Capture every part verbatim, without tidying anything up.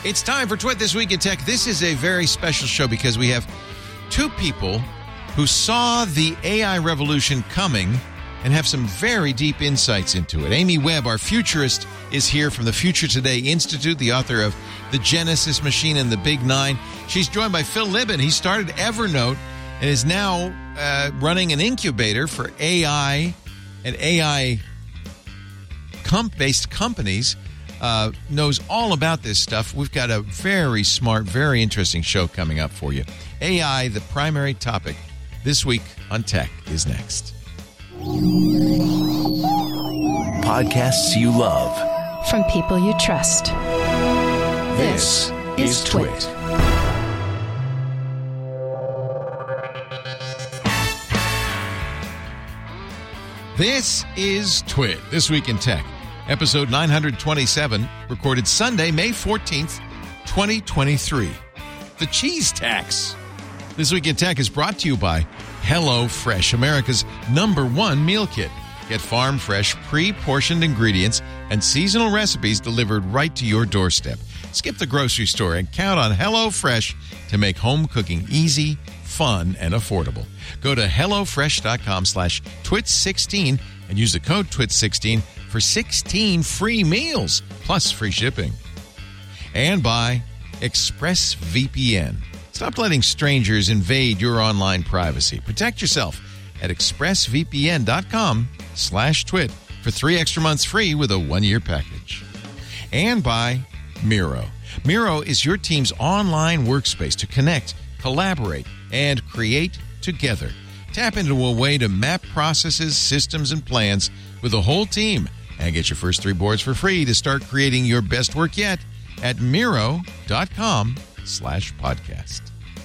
It's time for Twit This Week in Tech. This is a very special show because we have two people who saw the A I revolution coming and have some very deep insights into it. Amy Webb, our futurist, is here from the Future Today Institute, the author of The Genesis Machine and the Big Nine. She's joined by Phil Libin. He started Evernote and is now uh, running an incubator for A I and A I-based companies. Uh, knows all about this stuff. We've got a very smart, very interesting show coming up for you. A I, the primary topic this week on Tech, is next. Podcasts you love. From people you trust. This, this is Twit. Twit. This is Twit, This Week in Tech. Episode nine twenty-seven, recorded Sunday, May fourteenth, twenty twenty-three. The cheese tax. This Week in Tech is brought to you by HelloFresh, America's number one meal kit. Get farm-fresh, pre-portioned ingredients and seasonal recipes delivered right to your doorstep. Skip the grocery store and count on HelloFresh to make home cooking easy, fun, and affordable. Go to HelloFresh.com slash twit16 and use the code twit sixteen for sixteen free meals, plus free shipping. And by ExpressVPN. Stop letting strangers invade your online privacy. Protect yourself at expressvpn.com slash twit for three extra months free with a one-year package. And by Miro. Miro is your team's online workspace to connect, collaborate, and create together. Tap into a way to map processes, systems, and plans with the whole team. And get your first three boards for free to start creating your best work yet at Miro.com slash podcast.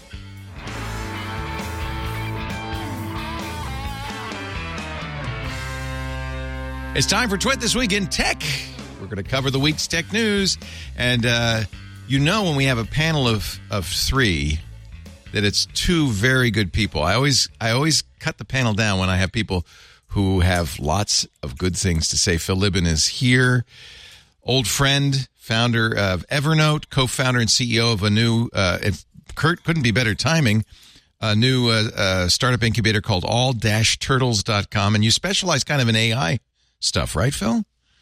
It's time for Twit This Week in Tech. We're going to cover the week's tech news. And uh, you know when we have a panel of, of three that it's two very good people. I always I always cut the panel down when I have people who have lots of good things to say. Phil Libin is here, old friend, founder of Evernote, co-founder and C E O of a new, uh, if Kurt couldn't be better timing, a new uh, uh, startup incubator called all dash turtles dot com. And you specialize kind of in A I stuff, right, Phil?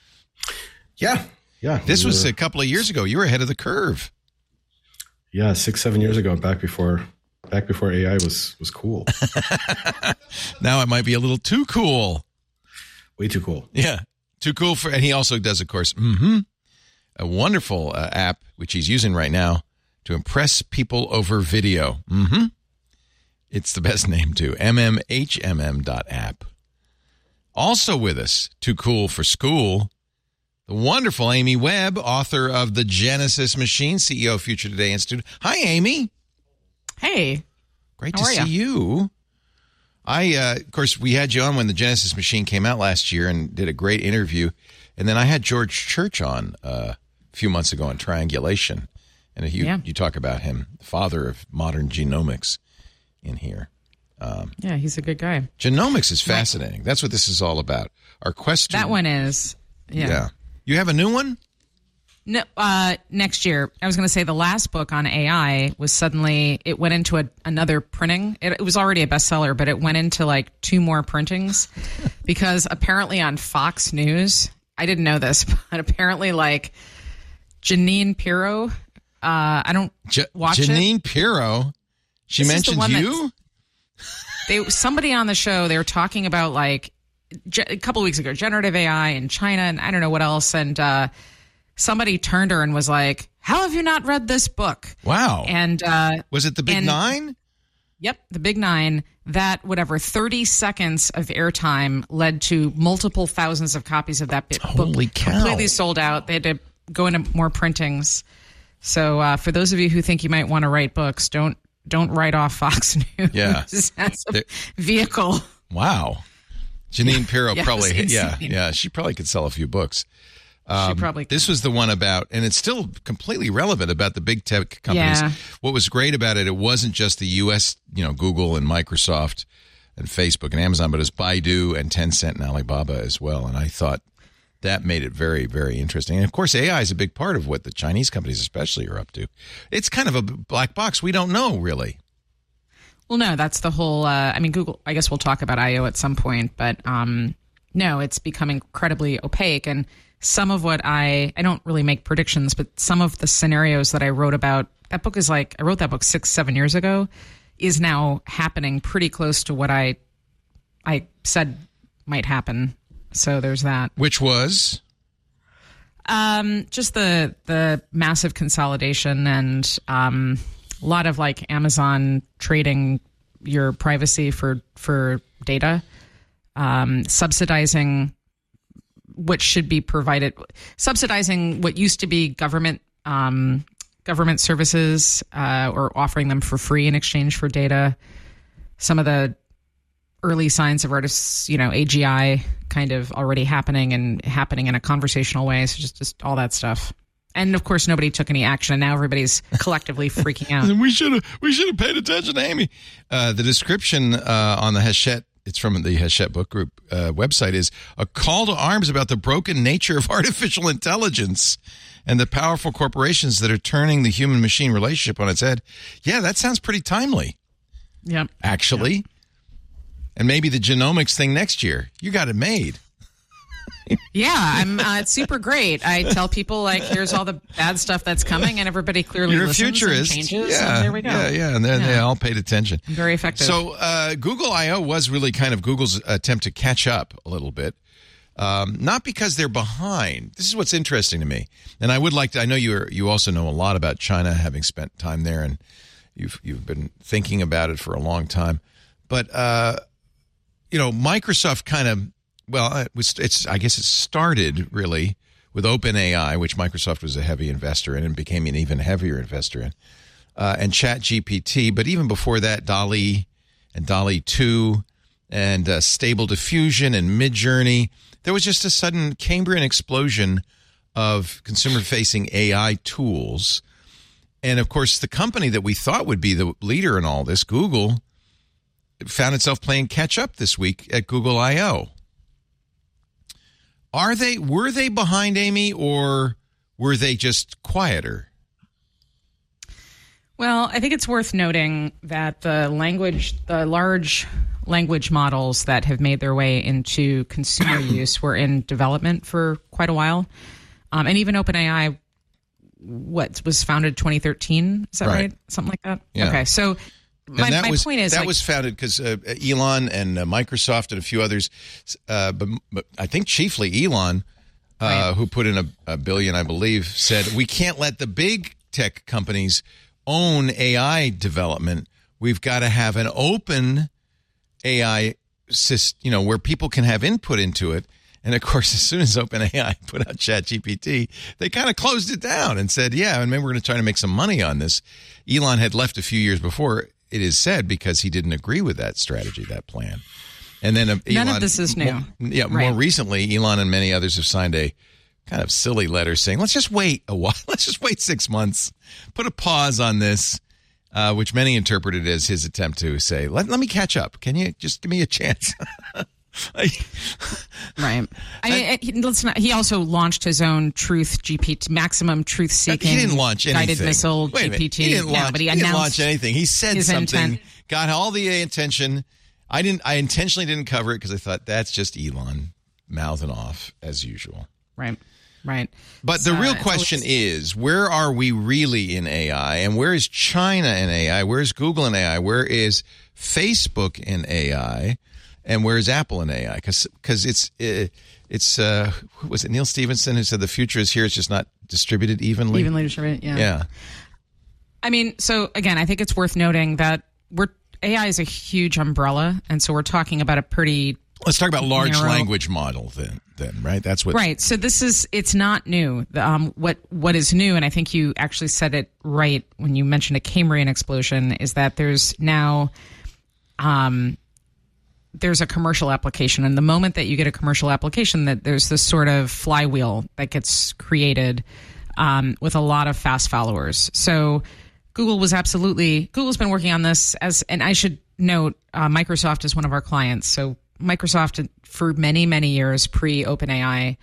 Yeah, yeah. This was a couple of years ago. You were ahead of the curve. Yeah, six, seven years ago, back before... Back before A I was, was cool. Now it might be a little too cool. Way too cool. Yeah, too cool for. And he also does, of course, mm-hmm, a wonderful uh, app, which he's using right now to impress people over video. Mm-hmm. It's the best name, too. M M H M M dot app. Also with us, too cool for school, the wonderful Amy Webb, author of The Genesis Machine, C E O of Future Today Institute. Hi, Amy. Hey. Great How to see you? you. I, uh, of course, we had you on when the Genesis Machine came out last year and did a great interview. And then I had George Church on uh, a few months ago on Triangulation. And you, yeah. you talk about him, the father of modern genomics in here. Um, yeah, he's a good guy. Genomics is fascinating. That's what this is all about. Our question. That one is. Yeah. yeah. You have a new one? No, uh, next year. I was going to say the last book on A I was suddenly, it went into a, another printing. It, it was already a bestseller, but it went into like two more printings because apparently on Fox News, I didn't know this, but apparently like Jeanine Pirro, uh, I don't Je- watch Jeanine it. Jeanine Pirro? She this mentioned the you? They Somebody on the show, they were talking about like ge- a couple of weeks ago, generative A I in China and I don't know what else. And, uh, somebody turned her and was like, how have you not read this book? Wow. And uh, was it the Big and, Nine? Yep, the Big Nine. That, whatever, thirty seconds of airtime led to multiple thousands of copies of that book. Holy cow. Completely sold out. They had to go into more printings. So uh, for those of you who think you might want to write books, don't don't write off Fox News yeah. as a vehicle. Wow. Jeanine Pirro yeah, probably, yeah, yeah, she probably could sell a few books. Um, she probably this was the one about, and it's still completely relevant about the big tech companies. Yeah. What was great about it, it wasn't just the U S, you know, Google and Microsoft and Facebook and Amazon, but it was Baidu and Tencent and Alibaba as well. And I thought that made it very, very interesting. And of course, A I is a big part of what the Chinese companies especially are up to. It's kind of a black box. We don't know, really. Well, no, that's the whole, uh, I mean, Google, I guess we'll talk about I O at some point, but um, no, it's become incredibly opaque. And some of what I, I don't really make predictions, but some of the scenarios that I wrote about, that book is like, I wrote that book six, seven years ago, is now happening pretty close to what I, I said might happen. So there's that. Which was? Um, just the, the massive consolidation and, um, a lot of like Amazon trading your privacy for, for data, um, subsidizing what should be provided, subsidizing what used to be government, um, government services, uh, or offering them for free in exchange for data. Some of the early signs of artists, you know, A G I kind of already happening and happening in a conversational way. So just, just all that stuff. And of course, nobody took any action, and now everybody's collectively freaking out. We should have we should have paid attention to Amy. Uh, the description uh, on the Hachette, it's from the Hachette Book Group uh, website, is a call to arms about the broken nature of artificial intelligence and the powerful corporations that are turning the human-machine relationship on its head. Yeah, that sounds pretty timely. Yep. Actually. Yep. And maybe the genomics thing next year. You got it made. Yeah, I'm. Uh, it's super great. I tell people like, here's all the bad stuff that's coming, and everybody clearly You're a listens futurist. and changes. Yeah, and there we go. Yeah, yeah, and then yeah. they all paid attention. Very effective. So uh, Google I O was really kind of Google's attempt to catch up a little bit, um, not because they're behind. This is what's interesting to me, and I would like to. I know you you also know a lot about China, having spent time there, and you've you've been thinking about it for a long time, but uh, you know, Microsoft kind of. Well, it was, it's, I guess it started really with OpenAI, which Microsoft was a heavy investor in and became an even heavier investor in, uh, and ChatGPT. But even before that, DALL-E and DALL-E two and uh, Stable Diffusion and Midjourney. There was just a sudden Cambrian explosion of consumer-facing A I tools. And, of course, the company that we thought would be the leader in all this, Google, found itself playing catch-up this week at Google I O. Are they, were they behind, Amy, or were they just quieter? Well, I think it's worth noting that the language, the large language models that have made their way into consumer use were in development for quite a while. Um, and even OpenAI, what, was founded twenty thirteen? Is that right? right? Something like that? Yeah. Okay, so... My, and that my was, point is that like, was founded because uh, Elon and uh, Microsoft and a few others, uh, but, but I think chiefly Elon, uh, right. who put in a, a billion, I believe, said we can't let the big tech companies own A I development. We've got to have an open A I system, you know, where people can have input into it. And of course, as soon as OpenAI put out ChatGPT, they kind of closed it down and said, "Yeah, and maybe we're going to try to make some money on this." Elon had left a few years before. It is said because he didn't agree with that strategy, that plan. And then uh, none Elon, of this is new. More, yeah, right. more recently, Elon and many others have signed a kind of silly letter saying, "Let's just wait a while. Let's just wait six months. Put a pause on this," uh, which many interpreted as his attempt to say, "Let let me catch up. Can you just give me a chance?" I, right. I mean, he, let's not, he also launched his own Truth G P T, maximum truth seeking. He didn't launch anything. Guided missile Wait a minute. G P T. He didn't launch, no, but he, he didn't launch anything. He said something, intent. got all the attention. I didn't. I intentionally didn't cover it because I thought that's just Elon mouthing off as usual. Right. Right. But the uh, real question is, where are we really in A I? And where is China in A I? Where is Google in A I? Where is Facebook in A I? And where is Apple in A I? Because because it's it, it's uh, who was it Neil Stephenson who said the future is here. It's just not distributed evenly. Evenly distributed. Yeah. Yeah. I mean, so again, I think it's worth noting that we're A I is a huge umbrella, and so we're talking about a pretty. Let's talk about large narrow, language model then. Then right, that's what. Right. So this is it's not new. Um, what what is new, and I think you actually said it right when you mentioned a Cambrian explosion, is that there's now. Um, there's a commercial application. And the moment that you get a commercial application, that there's this sort of flywheel that gets created um, with a lot of fast followers. So Google was absolutely, Google's been working on this as, and I should note, uh, Microsoft is one of our clients. So Microsoft for many, many years pre-OpenAI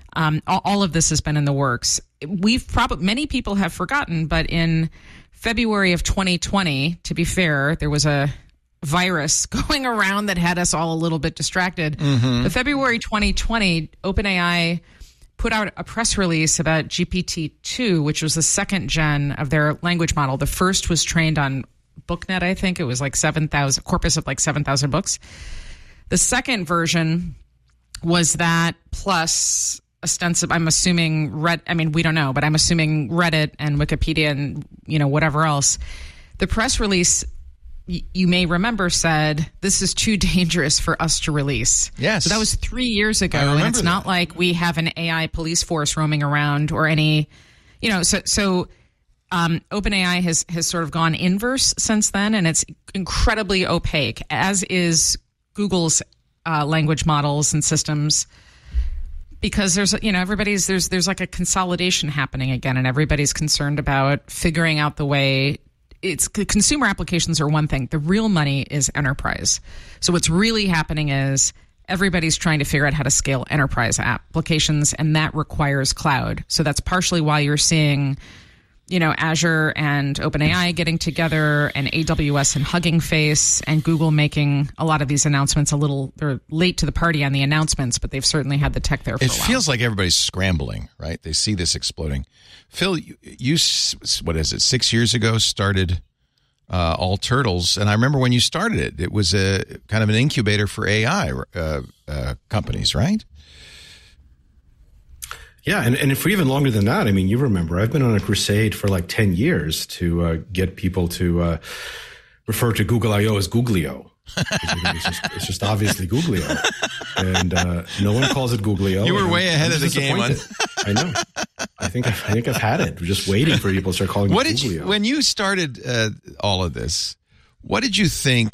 Um, all, all of this has been in the works. We've probably, many people have forgotten, but in February of twenty twenty, to be fair, there was a virus going around that had us all a little bit distracted. Mm-hmm. But February twenty twenty, OpenAI put out a press release about G P T two, which was the second gen of their language model. The first was trained on BookNet, I think. It was like seven thousand, corpus of like seven thousand books. The second version was that plus ostensive, I'm assuming, Red, I mean, we don't know, but I'm assuming Reddit and Wikipedia and, you know, whatever else. The press release, y- you may remember, said, this is too dangerous for us to release. Yes. So that was three years ago. I remember and it's that. not like we have an A I police force roaming around or any, you know, so, so, um, OpenAI has, has sort of gone inverse since then, and it's incredibly opaque, as is Google's uh, language models and systems. Because there's, you know, everybody's, there's, there's like a consolidation happening again, and everybody's concerned about figuring out the way. It's consumer applications are one thing. The real money is enterprise. So what's really happening is everybody's trying to figure out how to scale enterprise applications, and that requires cloud. So that's partially why you're seeing, you know, Azure and OpenAI getting together, and A W S and Hugging Face, and Google making a lot of these announcements a little, they're late to the party on the announcements, but they've certainly had the tech there for It a while. feels like everybody's scrambling, right? They see this exploding. Phil, you, you what is it, six years ago started uh, All Turtles, and I remember when you started it, it was a kind of an incubator for A I uh, uh, companies, right? Yeah, and, and for even longer than that, I mean, you remember, I've been on a crusade for like ten years to uh, get people to uh, refer to Google I O as Googlio. It's just, it's just obviously Googlio. And uh, no one calls it Googlio. You were and way I'm, ahead I'm of the game on. I know. I think I've, I think I've had it. We're just waiting for people to start calling What it did Googlio. you, when you started uh, all of this, what did you think,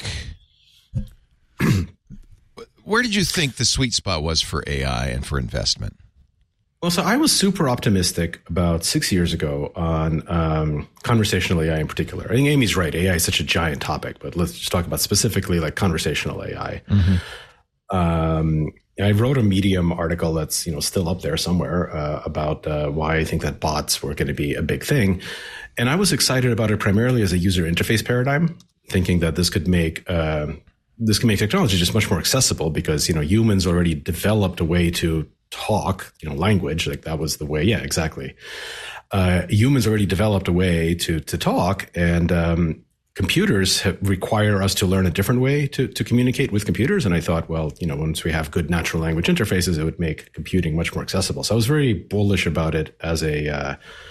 where did you think the sweet spot was for A I and for investment? Well, so I was super optimistic about six years ago on um, conversational A I in particular. I think Amy's right. A I is such a giant topic, but let's just talk about specifically like conversational A I. Mm-hmm. Um, I wrote a Medium article that's, you know, still up there somewhere uh, about uh, why I think that bots were going to be a big thing. And I was excited about it primarily as a user interface paradigm, thinking that this could make uh, this can make technology just much more accessible because, you know, humans already developed a way to talk, you know, language, like that was the way. Yeah, exactly. Uh, humans already developed a way to, to talk, and, um, computers have, require us to learn a different way to, to communicate with computers. And I thought, well, you know, once we have good natural language interfaces, it would make computing much more accessible. So I was very bullish about it as a, uh,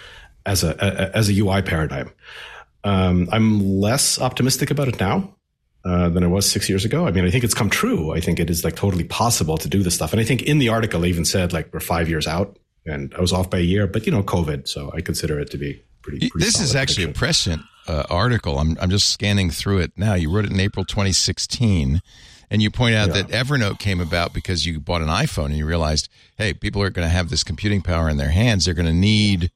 as a, a, as a U I paradigm. Um, I'm less optimistic about it now. Uh, than I was six years ago. I mean, I think it's come true. I think it is like totally possible to do this stuff. And I think in the article, I even said like we're five years out, and I was off by a year, but you know, COVID. So I consider it to be pretty, pretty This is actually prediction. a prescient uh, article. I'm, I'm just scanning through it now. You wrote it in April twenty sixteen, and you point out yeah. that Evernote came about because you bought an iPhone and you realized, hey, people are going to have this computing power in their hands. They're going to need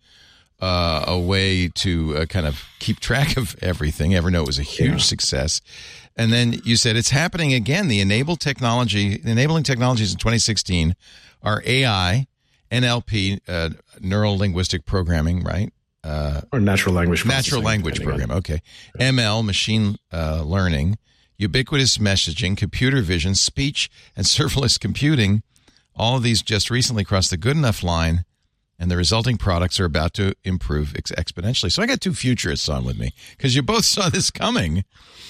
uh, a way to uh, kind of keep track of everything. Evernote was a huge yeah. success. And then you said it's happening again. The enabled technology, enabling technologies in twenty sixteen are A I, N L P, uh, neural linguistic programming, right? Uh, or natural language processing. Natural language program, okay. Yeah. M L, machine uh, learning, ubiquitous messaging, computer vision, speech, and serverless computing. All of these just recently crossed the good enough line, and the resulting products are about to improve ex- exponentially. So I got two futurists on with me because you both saw this coming.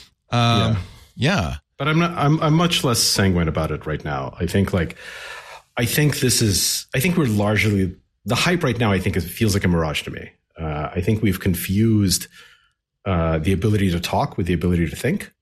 Um, yeah. yeah. But I'm not, I'm, I'm much less sanguine about it right now. I think like, I think this is, I think we're largely, the hype right now, I think it feels like a mirage to me. Uh, I think we've confused, uh, the ability to talk with the ability to think.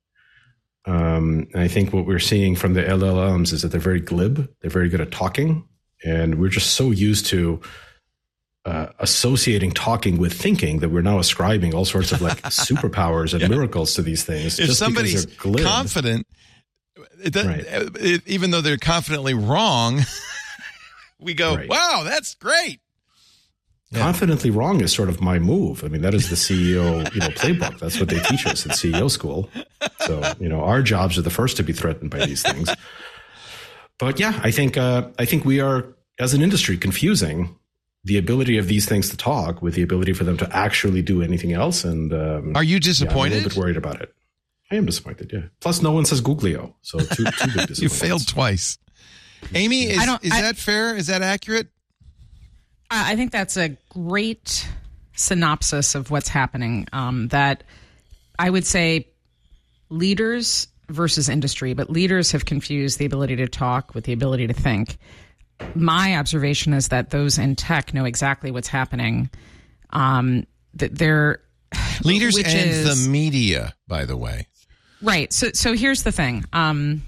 Um, and I think what we're seeing from the L L Ms is that they're very glib. They're very good at talking. And we're just so used to, Uh, associating talking with thinking that we're now ascribing all sorts of like superpowers and yeah. miracles to these things. If just somebody's glib. confident, it right. it, even though they're confidently wrong, we go, right. wow, that's great. Yeah. Confidently wrong is sort of my move. I mean, that is the C E O, you know, playbook. That's what they teach us in C E O school. So, you know, our jobs are the first to be threatened by these things. But yeah, I think, uh, I think we are as an industry, confusing the ability of these things to talk with the ability for them to actually do anything else. And um, are you disappointed? Yeah, I'm a little bit worried about it. I am disappointed. Yeah. Plus, no one says Googlio, so two, two big disappointments. You failed twice. Amy, is, I don't, is I, that fair? Is that accurate? I think that's a great synopsis of what's happening. Um, that I would say leaders versus industry, but leaders have confused the ability to talk with the ability to think. My observation is that those in tech know exactly what's happening. Um, that they're leaders and is, the media, by the way. Right. So, so here's the thing. Um,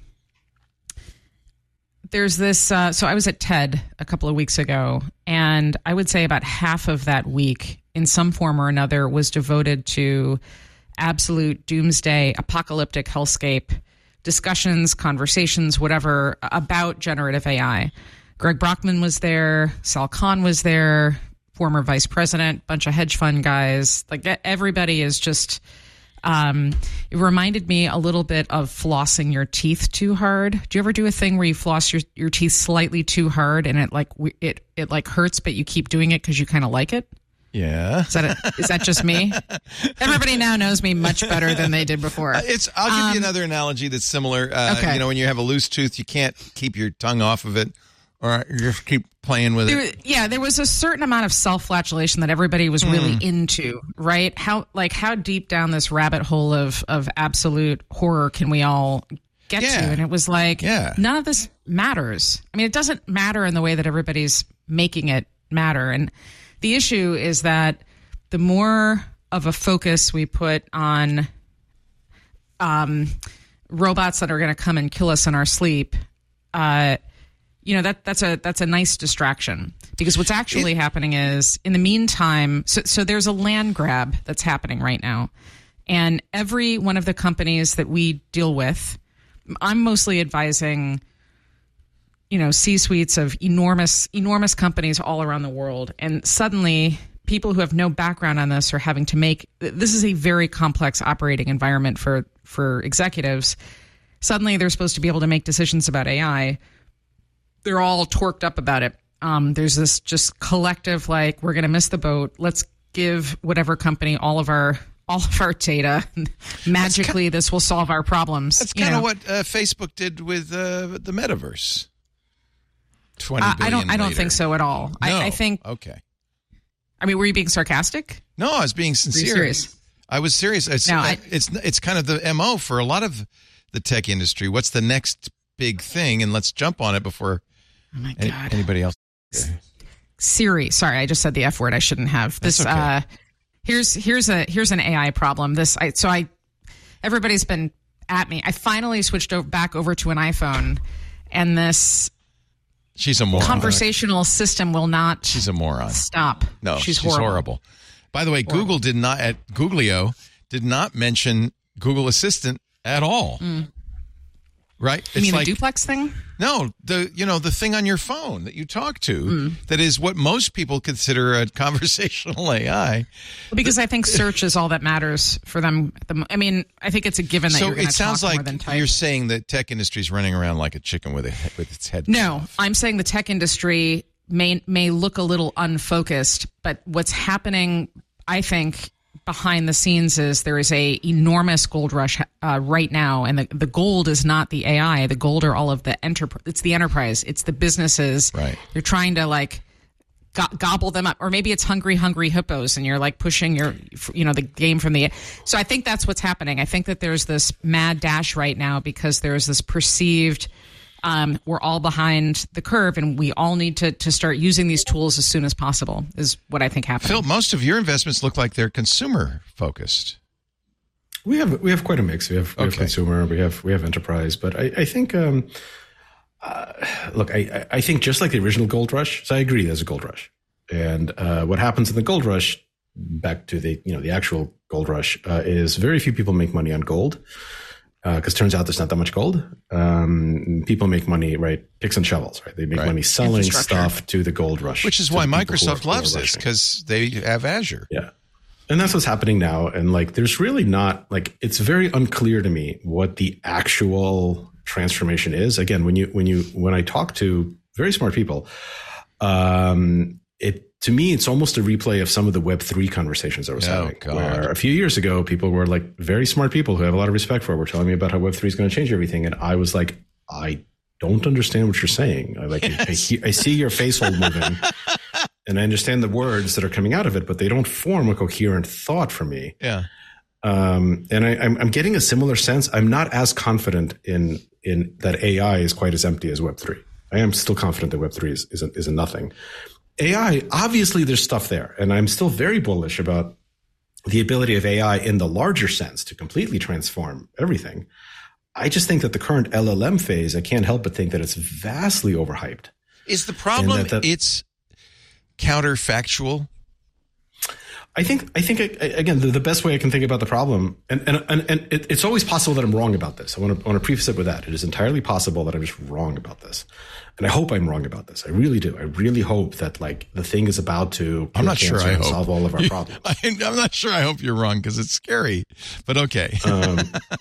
there's this. Uh, so I was at TED a couple of weeks ago, and I would say about half of that week, in some form or another, was devoted to absolute doomsday, apocalyptic hellscape discussions, conversations, whatever, about generative A I. Greg Brockman was there. Sal Khan was there. Former vice president, bunch of hedge fund guys. Like everybody is just. Um, it reminded me a little bit of flossing your teeth too hard. Do you ever do a thing where you floss your, your teeth slightly too hard and it like it it like hurts, but you keep doing it because you kind of like it? Yeah. Is that a, is that just me? Everybody now knows me much better than they did before. Uh, it's. I'll give um, you another analogy that's similar. Uh, okay. You know, when you have a loose tooth, you can't keep your tongue off of it, or you just keep playing with there, it. Yeah, there was a certain amount of self-flagellation that everybody was really mm. into, right? How like how deep down this rabbit hole of of absolute horror can we all get yeah. to? And it was like, yeah. none of this matters. I mean, it doesn't matter in the way that everybody's making it matter. And the issue is that the more of a focus we put on um, robots that are going to come and kill us in our sleep, uh, you know, that that's a that's a nice distraction, because what's actually it, happening is, in the meantime, so, so there's a land grab that's happening right now. And every one of the companies that we deal with, I'm mostly advising, you know, C-suites of enormous, enormous companies all around the world. And suddenly people who have no background on this are having to make, this is a very complex operating environment for, for executives. Suddenly they're supposed to be able to make decisions about A I. They're all torqued up about it. Um, there's this just collective, like, we're going to miss the boat. Let's give whatever company all of our all of our data. Magically, kind, this will solve our problems. That's kind of what uh, Facebook did with uh, the metaverse. Twenty uh, billion I don't. later. I don't think so at all. No. I, I think. Okay. I mean, were you being sarcastic? No, I was being sincere. Were you serious? I was serious. It's, no, I, it's it's kind of the M O for a lot of the tech industry. What's the next big thing? And let's jump on it before oh my any, God. anybody else. Siri. Sorry, I just said the F word. I shouldn't have. This. That's okay. Uh, here's here's a here's an A I problem. This. I, so I. Everybody's been at me. I finally switched over, back over to an iPhone, and this. She's a moron. Conversational system will not. She's a moron. Stop. No, she's, she's horrible. horrible. By the way, horrible. Google did not at Googlio did not mention Google Assistant at all. Mm. Right? You it's mean like, the duplex thing? No, the you know the thing on your phone that you talk to mm. that is what most people consider a conversational A I. Well, because I think search is all that matters for them. At the, I mean, I think it's a given that so you're going it to sounds talk like more than type. You're saying the tech industry is running around like a chicken with a with its head. No, off. I'm saying the tech industry may may look a little unfocused, but what's happening, I think, behind the scenes is there is a enormous gold rush uh, right now, and the, the gold is not the A I. The gold are all of the enterprise. It's the enterprise. It's the businesses. Right. You're trying to like go- gobble them up, or maybe it's hungry, hungry hippos, and you're like pushing your, you know, the game from the. So I think that's what's happening. I think that there's this mad dash right now because there's this perceived. Um, we're all behind the curve, and we all need to to start using these tools as soon as possible, is what I think happened. Phil, most of your investments look like they're consumer focused. We have we have quite a mix. We have, we okay. have consumer, we have we have enterprise, but I, I think um, uh, look, I I think just like the original gold rush. So I agree, there's a gold rush, and uh, what happens in the gold rush, back to the you know the actual gold rush, uh, is very few people make money on gold. Because uh, turns out there's not that much gold. Um, people make money, right? Picks and shovels, right? They make right. money selling stuff to the gold rush. Which is why Microsoft loves this, because they have Azure. Yeah. And that's what's happening now. And like, there's really not, like, it's very unclear to me what the actual transformation is. Again, when you, when you, when I talk to very smart people, Um, it to me, it's almost a replay of some of the Web three conversations I was Oh, having. God. Where a few years ago, people were like very smart people who I have a lot of respect for were telling me about how Web three is going to change everything, and I was like, I don't understand what you're saying. I like, yes. I, I, he- I see your face hole moving, and I understand the words that are coming out of it, but they don't form a coherent thought for me. Yeah. Um, and I, I'm, I'm getting a similar sense. I'm not as confident in in that A I is quite as empty as Web three. I am still confident that Web three is is a, is a nothing. A I, obviously, there's stuff there, and I'm still very bullish about the ability of A I in the larger sense to completely transform everything. I just think that the current L L M phase, I can't help but think that it's vastly overhyped. Is the problem that, that, it's counterfactual? I think, I think again, the, the best way I can think about the problem, and, and, and, and it, it's always possible that I'm wrong about this. I want to, I want to preface it with that. It is entirely possible that I'm just wrong about this. And I hope I'm wrong about this. I really do. I really hope that like the thing is about to I'm not sure I hope. solve all of our problems. I, I'm not sure I hope you're wrong because it's scary, but okay. um,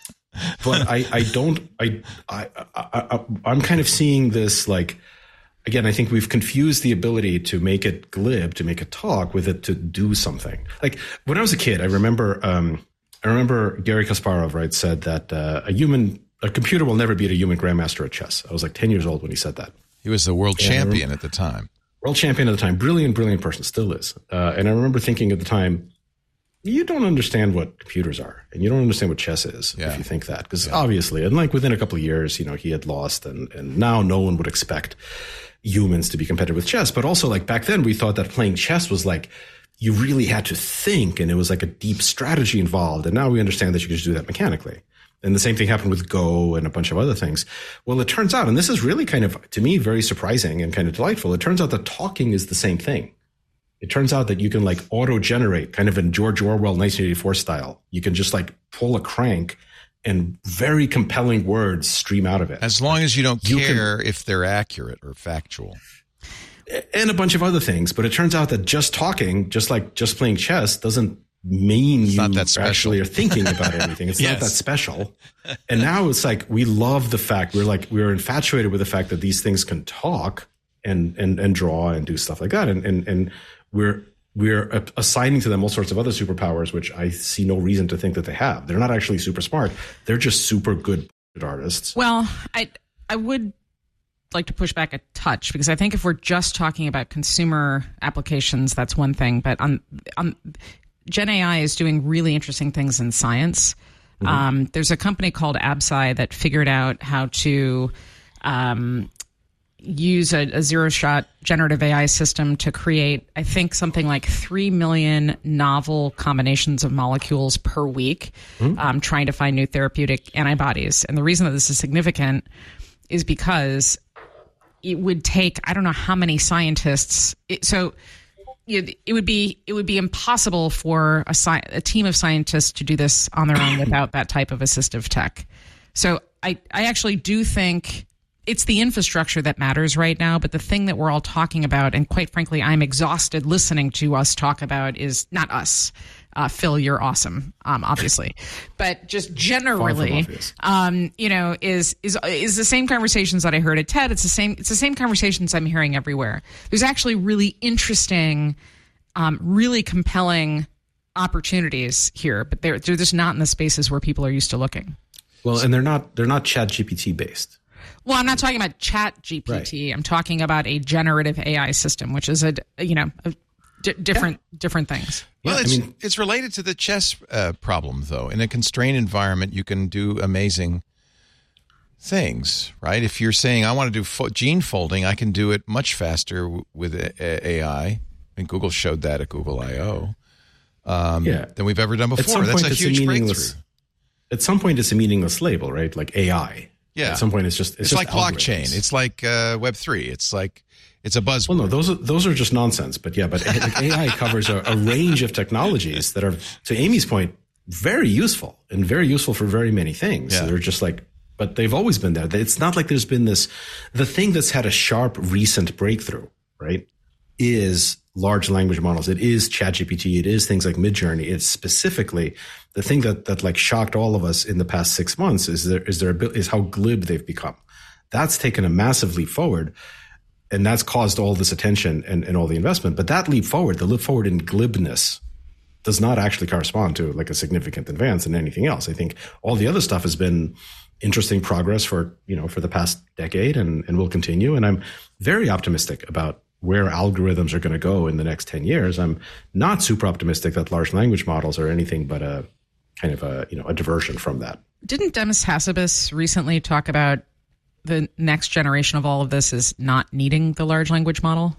but I, I don't, I, I, I, I, I'm kind of seeing this like, again, I think we've confused the ability to make it glib, to make it talk, with it to do something. Like when I was a kid, I remember, um, I remember Garry Kasparov, right, said that uh, a human, a computer will never beat a human grandmaster at chess. I was like ten years old when he said that. He was the world and champion remember, at the time. World champion at the time. Brilliant, brilliant person, still is. Uh, and I remember thinking at the time, you don't understand what computers are, and you don't understand what chess is yeah. if you think that. Because yeah. obviously, and like within a couple of years, you know, he had lost, and, and now no one would expect humans to be competitive with chess. But also, like back then, we thought that playing chess was like, you really had to think, and it was like a deep strategy involved. And now we understand that you can just do that mechanically. And the same thing happened with Go and a bunch of other things. Well, it turns out, and this is really kind of, to me, very surprising and kind of delightful. It turns out that talking is the same thing. It turns out that you can like auto-generate kind of in George Orwell nineteen eighty-four style. You can just like pull a crank and very compelling words stream out of it. As long as you don't you care can, if they're accurate or factual. And a bunch of other things. But it turns out that just talking, just like just playing chess, doesn't mean it's you not that actually are thinking about anything. It's yes. not that special. And now it's like we love the fact, we're like, we're infatuated with the fact that these things can talk and and and draw and do stuff like that. And and and we're we're assigning to them all sorts of other superpowers, which I see no reason to think that they have. They're not actually super smart. They're just super good artists. Well, I I would like to push back a touch, because I think if we're just talking about consumer applications, that's one thing. But on on Gen A I is doing really interesting things in science. Mm-hmm. Um, there's a company called Absci that figured out how to um, use a, a zero-shot generative A I system to create, I think, something like three million novel combinations of molecules per week, mm-hmm. um, trying to find new therapeutic antibodies. And the reason that this is significant is because it would take, I don't know how many scientists. It, so it, it would be it would be impossible for a, sci, a team of scientists to do this on their own without that type of assistive tech. So I, I actually do think it's the infrastructure that matters right now, but the thing that we're all talking about, and quite frankly, I'm exhausted listening to us talk about, is not us. Uh, Phil, you're awesome, um, obviously, but just generally, um, you know, is is is the same conversations that I heard at TED. It's the same. It's the same conversations I'm hearing everywhere. There's actually really interesting, um, really compelling opportunities here, but they're they're just not in the spaces where people are used to looking. Well, and they're not they're not Chat G P T based. Well, I'm not talking about Chat G P T. Right. I'm talking about a generative A I system, which is a you know a, d- different yeah. different things. Well, yeah, it's, I mean, it's related to the chess uh, problem, though. In a constrained environment, you can do amazing things, right? If you're saying, I want to do fo- gene folding, I can do it much faster w- with a- A I. And Google showed that at Google I O um, yeah. than we've ever done before. That's a huge a breakthrough. At some point, it's a meaningless label, right? Like A I. Yeah. At some point, it's just it's, it's just like algorithms. blockchain. It's like uh, Web three. It's like it's a buzzword. Well, no, those are those are just nonsense. But yeah, but like A I covers a, a range of technologies that are, to Amy's point, very useful and very useful for very many things. Yeah. So they're just like, but they've always been there. It's not like there's been this. The thing that's had a sharp recent breakthrough, right, is large language models. It is ChatGPT. It is things like Midjourney. It's specifically the thing that that like shocked all of us in the past six months is there is their is how glib they've become. That's taken a massive leap forward. and that's caused all this attention and, and all the investment. But that leap forward, the leap forward in glibness, does not actually correspond to like a significant advance in anything else. I think all the other stuff has been interesting progress for, you know, for the past decade and, and will continue. And I'm very optimistic about where algorithms are going to go in the next ten years. I'm not super optimistic that large language models are anything but a kind of a, you know, a diversion from that. Didn't Demis Hassabis recently talk about the next generation of all of this is not needing the large language model?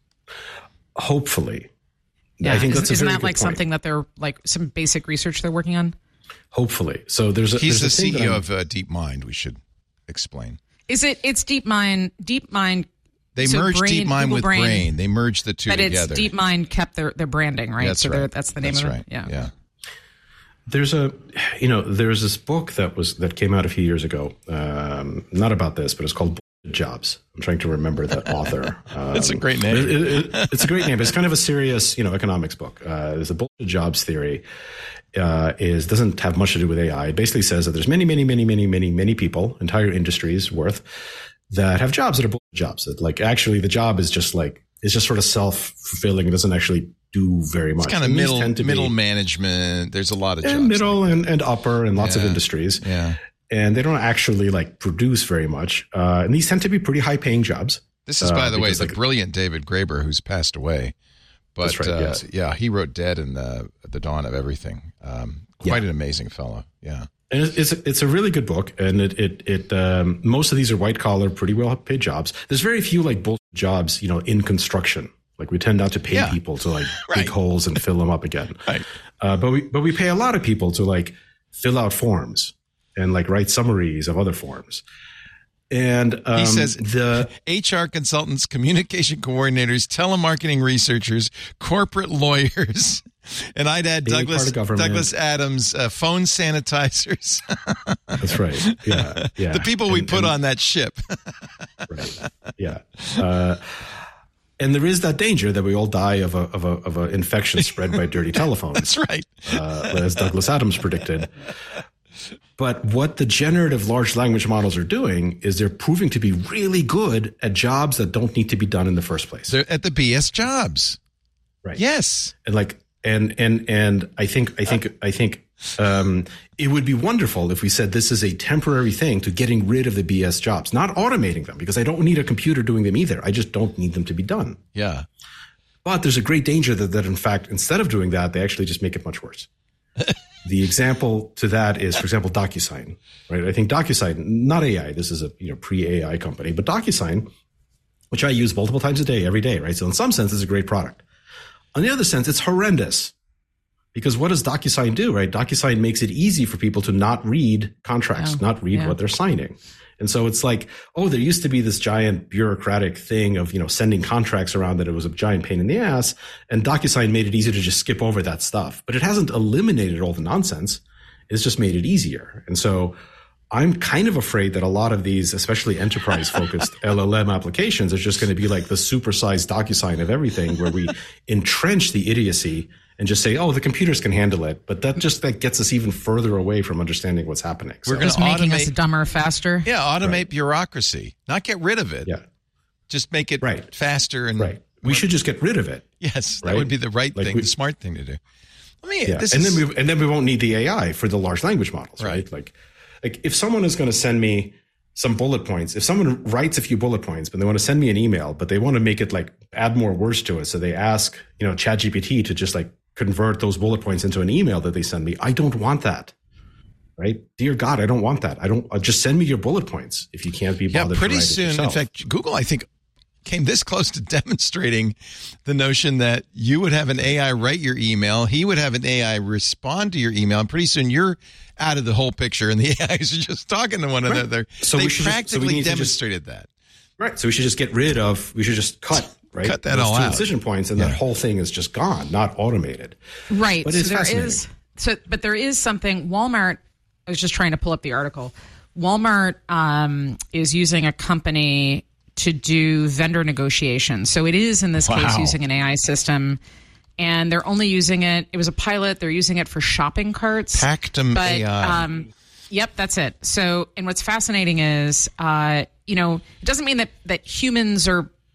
Hopefully. Yeah. I think Is, that's a isn't very that good like point. something that they're like some basic research they're working on? Hopefully. So there's a, He's there's the a thing C E that O I'm- of uh, DeepMind. We should explain. Is it? It's DeepMind. DeepMind. They so merged Brain, DeepMind Google with Brain, Brain. They merged the two but together. it's DeepMind kept their their branding, right? That's so right. that's the name That's of right. it. Yeah. Yeah. There's a, you know, there's this book that was that came out a few years ago. Um, not about this, but it's called Jobs. I'm trying to remember the author. Um, That's a great name. It, it, it, it's a great name. It's kind of a serious, you know, economics book. Uh, there's a bullshit jobs theory. Uh, is doesn't have much to do with A I. It basically says that there's many, many, many, many, many, many people, entire industries worth, that have jobs that are bullshit jobs. That like actually the job is just like it's just sort of self fulfilling. It doesn't actually do very much. It's kind of And these middle tend to be- middle management. There's a lot of jobs. and middle like and, and upper and lots of Yeah. industries. Yeah. And they don't actually like produce very much. Uh, and these tend to be pretty high paying jobs. This is, Uh, by the way, because, the like- brilliant David Graeber, who's passed away. But That's right, uh, yes. yeah, he wrote Dead in the, at the Dawn of Everything. Um, quite Yeah. an amazing fellow. Yeah. And it's, it's, a, it's a really good book. And it, it, it um, most of these are white collar, pretty well paid jobs. There's very few like bullshit jobs, you know, in construction. Like we tend not to pay Yeah. people to like Right. dig holes and fill them up again. Right. Uh, but we, but we pay a lot of people to like fill out forms and like write summaries of other forms. And um, He says the H R consultants, communication coordinators, telemarketing researchers, corporate lawyers, and I'd add Being part Douglas of government. Douglas Adams, uh, phone sanitizers, that's right. Yeah. Yeah. the people we And- put and- on that ship. Right. Yeah. Uh, and there is that danger that we all die of a of a of an infection spread by dirty telephones, That's right. uh, as Douglas Adams predicted. But what the generative large language models are doing is they're proving to be really good at jobs that don't need to be done in the first place. They're at the B S jobs. Right. Yes. And like and and and I think I think I think um, it would be wonderful if we said this is a temporary thing to getting rid of the B S jobs, not automating them, because I don't need a computer doing them either. I just don't need them to be done. Yeah. But there's a great danger that, that in fact, instead of doing that, they actually just make it much worse. The example to that is, for example, DocuSign, right? I think DocuSign, not A I, this is a you know pre-A I company, but DocuSign, which I use multiple times a day, every day, right? So in some sense, it's a great product. On the other sense, it's horrendous. Because what does DocuSign do, right? DocuSign makes it easy for people to not read contracts, Oh, not read yeah. what they're signing. And so it's like, oh, there used to be this giant bureaucratic thing of, you know, sending contracts around that it was a giant pain in the ass. And DocuSign made it easy to just skip over that stuff. But it hasn't eliminated all the nonsense. It's just made it easier. And so I'm kind of afraid that a lot of these, especially enterprise focused L L M applications, are just going to be like the supersized DocuSign of everything, where we entrench the idiocy and just say, oh, the computers can handle it. But that just that gets us even further away from understanding what's happening. We're So, gonna Just making us automate- dumber faster. Yeah. Automate bureaucracy, not get rid of it. yeah, Just make it Right. faster and right. We should just get rid of it. Yes, that Right? would be the right Like thing, we- the smart thing to do. I mean, Yeah. this and is, then we and then we won't need the A I for the large language models, right? Right. Like, like if someone is going to send me some bullet points, if someone writes a few bullet points, but they want to send me an email, but they want to make it like add more words to it, so they ask, you know, ChatGPT to just like convert those bullet points into an email that they send me. I don't want that, right? Dear God, I don't want that. I don't. Uh, just send me your bullet points if you can't be yeah, bothered. pretty to write it soon. In yourself. fact, Google, I think, came this close to demonstrating the notion that you would have an A I write your email, he would have an A I respond to your email, and pretty soon you're out of the whole picture, and the A Is are just talking to one another. So they we should just- so we practically need to just- demonstrated that. Right. So we should just get rid of, we should just cut, right? Cut that Those all two out. decision points, and Yeah. that whole thing is just gone, not automated. Right. But so it's there fascinating. is so but there is something Walmart I was just trying to pull up the article. Walmart um, is using a company to do vendor negotiations. So it is in this case Wow. using an A I system, and they're only using it it was a pilot, they're using it for shopping carts. Pactum but, A I. Um, yep, that's it. So, and what's fascinating is, uh, you know, it doesn't mean that, that humans are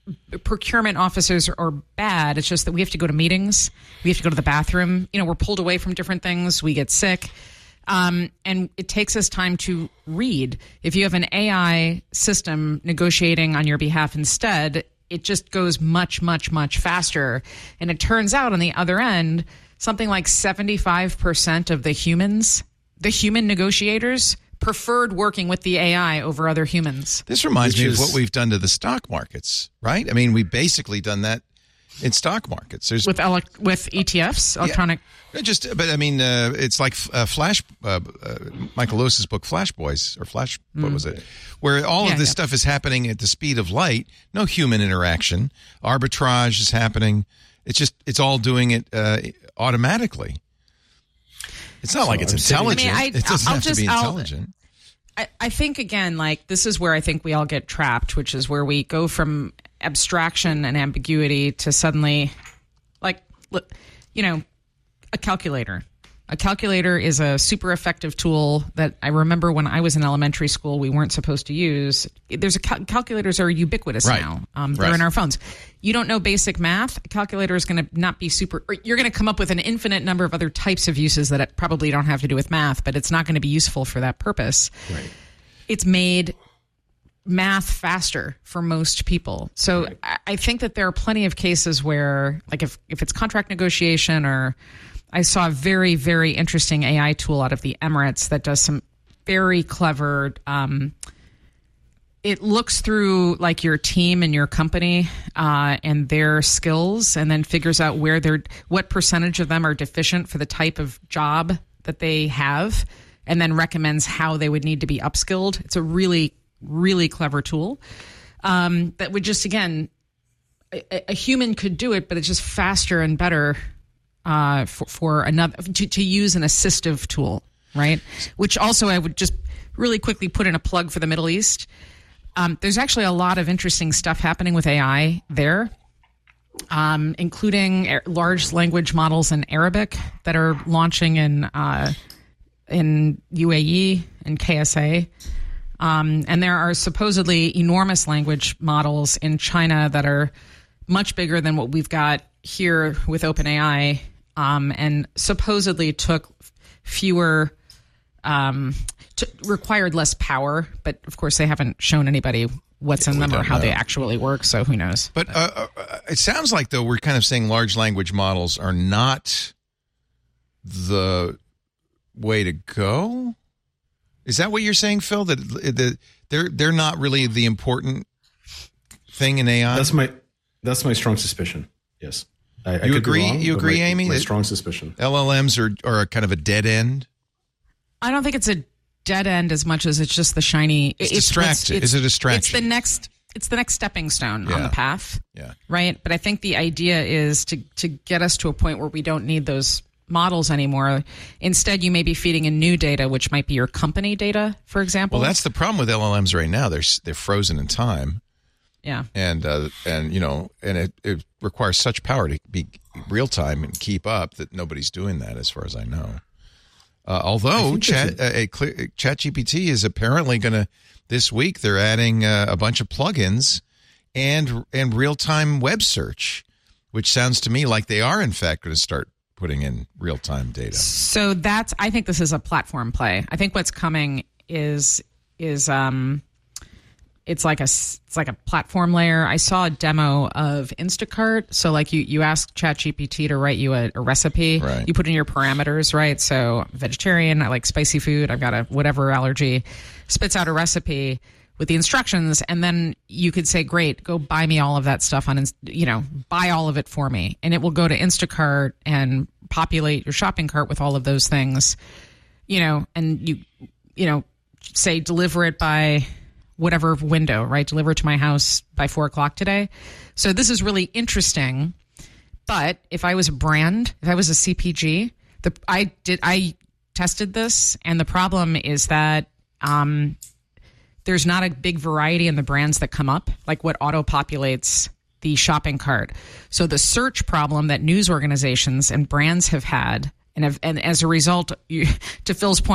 procurement officers are bad. It's just that we have to go to meetings. We have to go to the bathroom. You know, we're pulled away from different things. We get sick. Um, and it takes us time to read. If you have an A I system negotiating on your behalf instead, it just goes much, much, much faster. And it turns out on the other end, something like seventy-five percent of the humans, the human negotiators, preferred working with the A I over other humans. This reminds Which me is, of what we've done to the stock markets, right? I mean, we've basically done that in stock markets. There's With ele- with E T Fs, electronic. Yeah, just, but I mean, uh, it's like uh, Flash, uh, uh, Michael Lewis's book, Flash Boys, or Flash, what was it? Where all Yeah, of this yeah. stuff is happening at the speed of light, no human interaction. Arbitrage is happening. It's just, it's all doing it uh, automatically. It's not like it's I'm sitting- intelligent. I mean, I- it doesn't I'll have to just- be I'll- intelligent. I, I think, again, like this is where I think we all get trapped, which is where we go from abstraction and ambiguity to suddenly, like, li- you know, a calculator. A calculator is a super effective tool that I remember when I was in elementary school we weren't supposed to use. There's a cal- calculators are ubiquitous Right. now. Um, they're Right. in our phones. You don't know basic math, a calculator is going to not be super. Or you're going to come up with an infinite number of other types of uses that it probably don't have to do with math, but it's not going to be useful for that purpose. Right. It's made math faster for most people. So Right. I, I think that there are plenty of cases where, like if, if it's contract negotiation, or I saw a very, very interesting A I tool out of the Emirates that does some very clever, um, it looks through like your team and your company uh, and their skills, and then figures out where they're, what percentage of them are deficient for the type of job that they have, and then recommends how they would need to be upskilled. It's a really, really clever tool um, that would just, again, a, a human could do it, but it's just faster and better uh, for, for another to, to use an assistive tool, right? Which also I would just really quickly put in a plug for the Middle East. Um, there's actually a lot of interesting stuff happening with A I there, um, including a- large language models in Arabic that are launching in uh, in U A E and K S A. Um, and there are supposedly enormous language models in China that are much bigger than what we've got here with OpenAI, um, and supposedly took fewer, um, t- required less power. But of course, they haven't shown anybody what's in we them or don't how know. they actually work. So who knows? But uh, uh, it sounds like, though, we're kind of saying large language models are not the way to go. Is that what you're saying, Phil? That that they're they're not really the important thing in A I? That's my that's my strong suspicion. Yes, I, I could be agree- wrong, you but agree, my, Amy, My that- strong suspicion. L L Ms are are a kind of a dead end. I don't think it's a dead end as much as it's just the shiny. It's what's- distracting. It's a distraction. It's the next. It's the next stepping stone on Yeah. the path. Yeah. Right. But I think the idea is to to get us to a point where we don't need those models anymore. Instead, you may be feeding in new data, which might be your company data, for example. Well, that's the problem with L L Ms right now. They're they're frozen in time, yeah. and uh, and you know, and it, it requires such power to be real time and keep up that nobody's doing that, as far as I know. Uh, although think Chat there's uh, a, clear, ChatGPT is apparently going to this week they're adding uh, a bunch of plugins and and real time web search, which sounds to me like they are in fact going to start putting in real time data. So that's. I think this is a platform play. I think what's coming is is um, it's like a s- it's like a platform layer. I saw a demo of Instacart. So like you you ask ChatGPT to write you a, a recipe. Right. You put in your parameters, right? So vegetarian, I like spicy food. I've got a whatever allergy. Spits out a recipe with the instructions, and then you could say, great, go buy me all of that stuff on, Inst- you know, buy all of it for me. And it will go to Instacart and populate your shopping cart with all of those things, you know, and you, you know, say deliver it by whatever window, right? Deliver it to my house by four o'clock today. So this is really interesting. But if I was a brand, if I was a C P G, the I did I tested this, and the problem is that um, there's not a big variety in the brands that come up, like what auto populates the shopping cart. So the search problem that news organizations and brands have had, and have, and as a result, you, to Phil's point,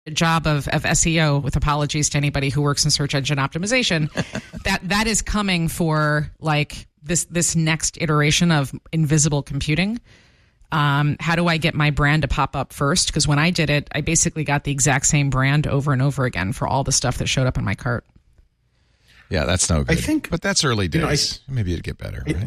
job of, of S E O, with apologies to anybody who works in search engine optimization, that that is coming for like this this next iteration of invisible computing. Um, how do I get my brand to pop up first? Because when I did it, I basically got the exact same brand over and over again for all the stuff that showed up in my cart. Yeah, that's no good. I think, but that's early days. You know, I, Maybe it'd get better, it, right?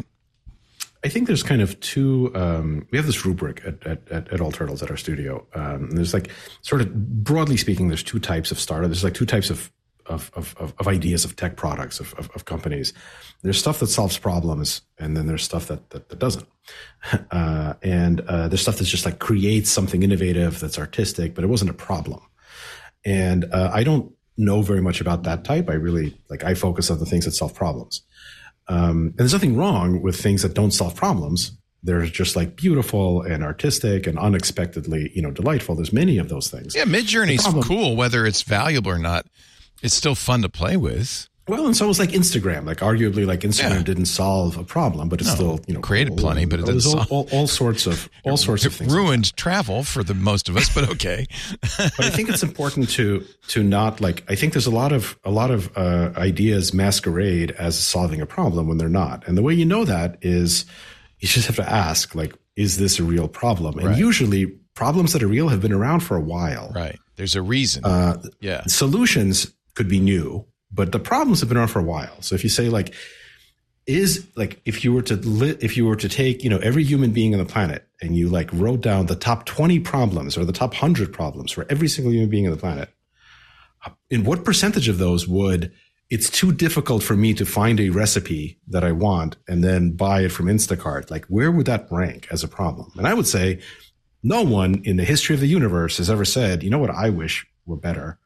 I think there's kind of two. Um, we have this rubric at at, at, at All Turtles at our studio. Um, and there's like sort of broadly speaking, there's two types of startups. There's like two types of of of, of ideas of tech products of, of of companies. There's stuff that solves problems, and then there's stuff that that, that doesn't. Uh, and uh, there's stuff that's just like creates something innovative that's artistic, but it wasn't a problem. And uh, I don't know very much about that type. I really like I focus on the things that solve problems. Um, and there's nothing wrong with things that don't solve problems. They're just like beautiful and artistic and unexpectedly, you know, delightful. There's many of those things. Yeah, Midjourney's cool, whether it's valuable or not. It's still fun to play with. Well, and so was like Instagram. Like arguably, like Instagram Yeah. didn't solve a problem, but it's No, still, you know, created cool. plenty, but it There was didn't all, solve- all, all sorts of all sorts of It things. ruined travel for the most of us, but okay. But I think it's important to to not like. I think there's a lot of a lot of uh, ideas masquerade as solving a problem when they're not. And the way you know that is you just have to ask, like, is this a real problem? And Right. usually, problems that are real have been around for a while. Right. There's a reason. Uh, yeah. Solutions could be new, but the problems have been around for a while. So if you say like, is like if you were to li- if you were to take, you know, every human being on the planet and you like wrote down the top twenty problems or the top one hundred problems for every single human being on the planet, in what percentage of those would it's too difficult for me to find a recipe that I want and then buy it from Instacart? Like, where would that rank as a problem? And I would say no one in the history of the universe has ever said, you know what, I wish were better.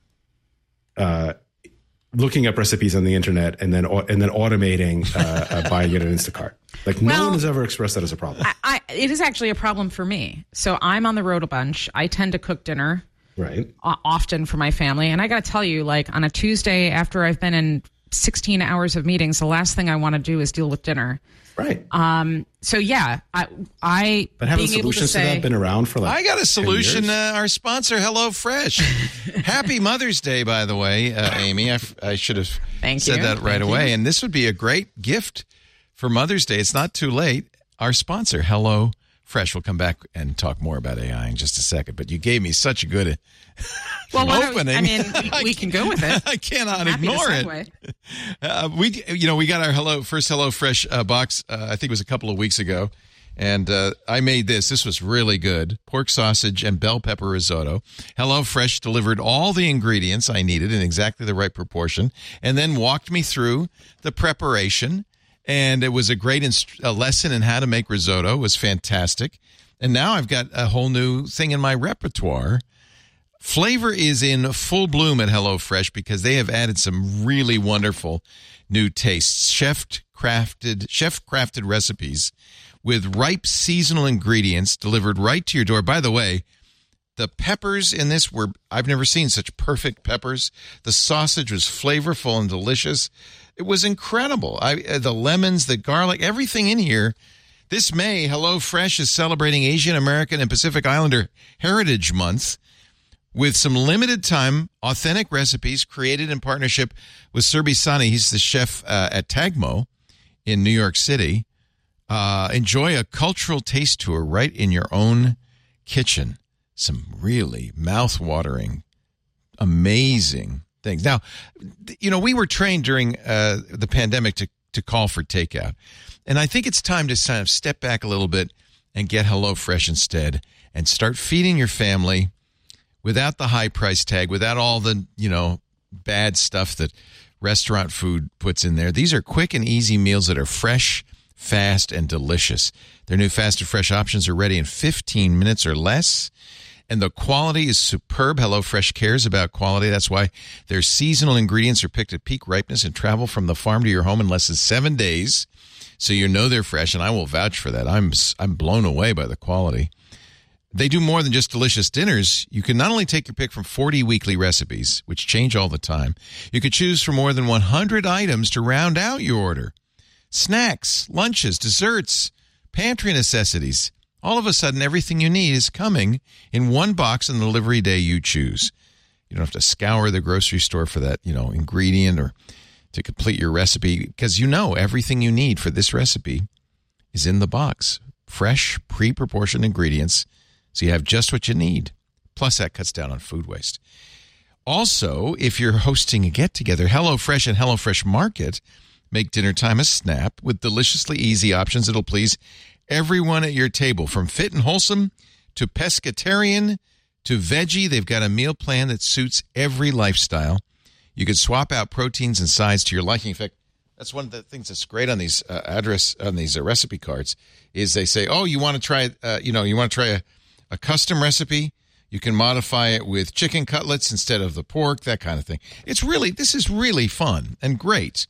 Uh, looking up recipes on the internet and then and then automating uh, uh, buying it at Instacart. Like no Well, one has ever expressed that as a problem. I, I, it is actually a problem for me. So I'm on the road a bunch. I tend to cook dinner Right. o- often for my family. And I got to tell you, like on a Tuesday after I've been in sixteen hours of meetings, the last thing I want to do is deal with dinner. Right. Um, so yeah, I, I But haven't being able to solutions to, say, that been around for like I got a ten solution. years? Uh, our sponsor, HelloFresh. Happy Mother's Day, by the way, uh, Amy. I, f- I should have Thank said you. that right Thank away. you. And this would be a great gift for Mother's Day. It's not too late. Our sponsor, HelloFresh. We'll come back and talk more about A I in just a second. But you gave me such a good well, why don't- opening. I mean, we, we can go with it. I cannot Happy to ignore it. segue. Uh, we, you know, we got our Hello first HelloFresh uh, box. Uh, I think it was a couple of weeks ago, and uh, I made this. This was really good: pork sausage and bell pepper risotto. HelloFresh delivered all the ingredients I needed in exactly the right proportion, and then walked me through the preparation. And it was a great inst- a lesson in how to make risotto. It was fantastic, and now I've got a whole new thing in my repertoire. Flavor is in full bloom at HelloFresh because they have added some really wonderful new tastes. Chef crafted, chef crafted recipes with ripe seasonal ingredients delivered right to your door. By the way, the peppers in this were, I've never seen such perfect peppers. The sausage was flavorful and delicious. It was incredible. I, uh, the lemons, the garlic, everything in here. This May, HelloFresh is celebrating Asian American and Pacific Islander Heritage Month with some limited time, authentic recipes created in partnership with Surbi Sani. He's the chef uh, at Tagmo in New York City. Uh, enjoy a cultural taste tour right in your own kitchen. Some really mouth-watering, amazing things. Now, you know, we were trained during uh, the pandemic to, to call for takeout. And I think it's time to kind of step back a little bit and get HelloFresh instead and start feeding your family without the high price tag, without all the, you know, bad stuff that restaurant food puts in there. These are quick and easy meals that are fresh, fast, and delicious. Their new Fast and Fresh options are ready in fifteen minutes or less. And the quality is superb. HelloFresh cares about quality. That's why their seasonal ingredients are picked at peak ripeness and travel from the farm to your home in less than seven days. So you know they're fresh, and I will vouch for that. I'm I'm blown away by the quality. They do more than just delicious dinners. You can not only take your pick from forty weekly recipes, which change all the time, you could choose from more than one hundred items to round out your order. Snacks, lunches, desserts, pantry necessities. All of a sudden, everything you need is coming in one box on the delivery day you choose. You don't have to scour the grocery store for that, you know, ingredient or to complete your recipe, because you know everything you need for this recipe is in the box. Fresh, pre-proportioned ingredients, so you have just what you need. Plus, that cuts down on food waste. Also, if you're hosting a get-together, HelloFresh and HelloFresh Market make dinner time a snap with deliciously easy options that'll please everyone at your table. From fit and wholesome to pescatarian to veggie, they've got a meal plan that suits every lifestyle. You can swap out proteins and sides to your liking. In fact, that's one of the things that's great on these uh, address on these uh, recipe cards is they say, "Oh, you want to try, uh, you know, you want to try a, a custom recipe? You can modify it with chicken cutlets instead of the pork, that kind of thing." It's really, this is really fun and great.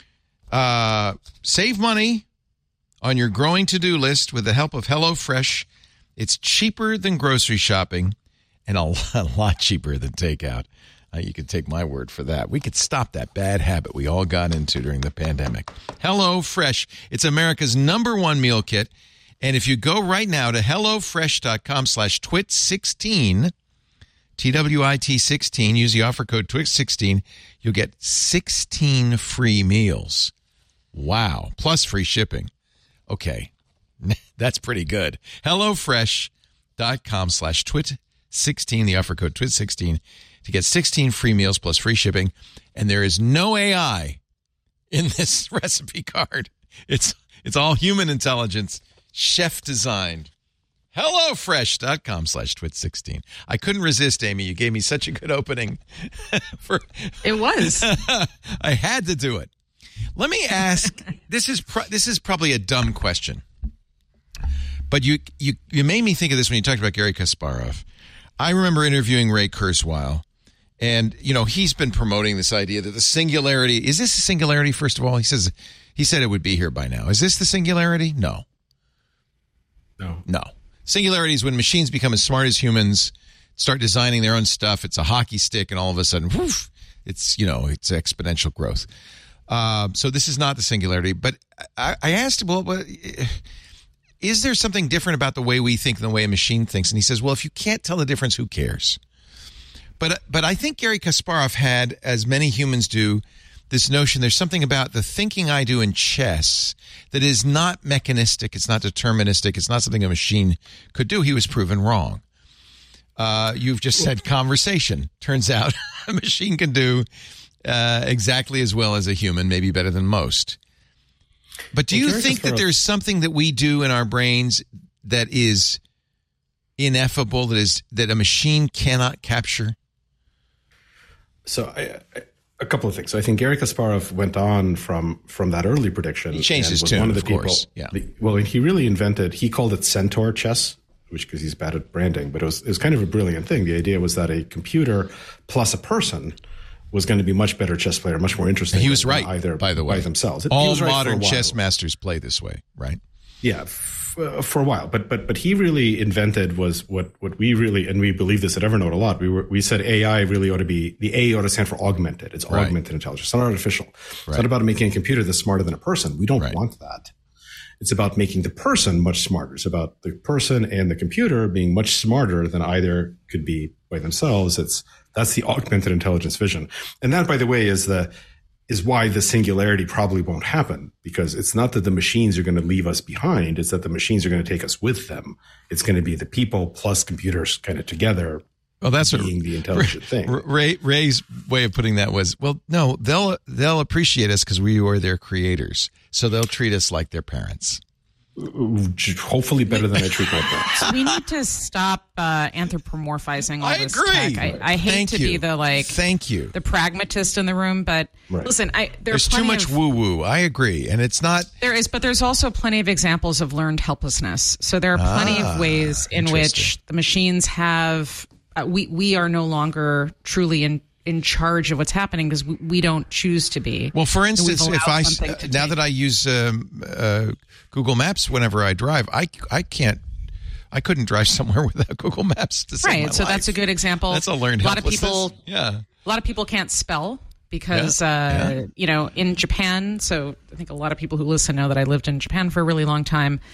Uh, save money on your growing to-do list with the help of HelloFresh. It's cheaper than grocery shopping and a, a lot cheaper than takeout. Uh, you can take my word for that. We could stop that bad habit we all got into during the pandemic. HelloFresh. It's America's number one meal kit. And if you go right now to HelloFresh.com slash twit sixteen, T W I T sixteen, use the offer code twit sixteen, you'll get sixteen free meals. Wow. Plus free shipping. Okay. That's pretty good. HelloFresh.com slash twit sixteen, the offer code twit sixteen, to get sixteen free meals plus free shipping. And there is no A I in this recipe card. It's it's all human intelligence, chef designed. HelloFresh.com slash twit sixteen. I couldn't resist, Amy. You gave me such a good opening. for It was. I had to do it. Let me ask, this is pro- this is probably a dumb question. But you, you, you made me think of this when you talked about Garry Kasparov. I remember interviewing Ray Kurzweil, and, you know, he's been promoting this idea that the singularity, is this a singularity, first of all? He says, he said it would be here by now. Is this the singularity? No. No. No. Singularity is when machines become as smart as humans, start designing their own stuff. It's a hockey stick, and all of a sudden, whoosh, it's, you know, it's exponential growth. Uh, so this is not the singularity. But I, I asked him, well, what, is there something different about the way we think than the way a machine thinks? And he says, well, if you can't tell the difference, who cares? But but I think Garry Kasparov had, as many humans do, this notion there's something about the thinking I do in chess that is not mechanistic, it's not deterministic, it's not something a machine could do. He was proven wrong. Uh, you've just said conversation. Turns out a machine can do uh, exactly as well as a human, maybe better than most. But do you think that there's something that we do in our brains that is ineffable, that is that a machine cannot capture? So I, I, a couple of things. So I think Garry Kasparov went on from from that early prediction. He changed his was tune, one of the of people, course. Yeah. The, well, he really invented. He called it Centaur chess, which because he's bad at branding, but it was it was kind of a brilliant thing. The idea was that a computer plus a person was going to be much better chess player, much more interesting. He was right, either by the way. By themselves. It, All he was right modern for a while. chess masters play this way, right? Yeah, f- uh, for a while. But but but he really invented was what what we really, and we believe this at Evernote a lot. We were we said A I really ought to be, the A ought to stand for augmented. It's Right. augmented intelligence. It's not artificial. It's Right. not about making a computer that's smarter than a person. We don't Right. want that. It's about making the person much smarter. It's about the person and the computer being much smarter than either could be by themselves. It's that's the augmented intelligence vision. And that, by the way, is the is why the singularity probably won't happen, because it's not that the machines are going to leave us behind. It's that the machines are going to take us with them. It's going to be the people plus computers kind of together. Well, that's being what, the intelligent thing. Ray, Ray's way of putting that was, well, no, they'll they'll appreciate us because we were their creators, so they'll treat us like their parents. Hopefully better than I treat my parents. We need to stop uh, anthropomorphizing all I this agree. tech. I, I hate Thank to you. be the like Thank you. the pragmatist in the room, but Right. listen, I there There's are too plenty much of, woo woo. I agree, and it's not. There is, but there's also plenty of examples of learned helplessness. So there are plenty Ah, of ways in which interesting. the machines have uh, we we are no longer truly in in charge of what's happening because we, we don't choose to be. Well, for instance, allowed if I something to now take- that I use um, uh, Google Maps whenever I drive, I I can't. I couldn't drive somewhere without Google Maps to save my Right, so life. that's a good example. That's a learned A lot of helplessness. people, Yeah. a lot of people can't spell because, Yeah, uh, yeah. you know, in Japan. So I think a lot of people who listen know that I lived in Japan for a really long time.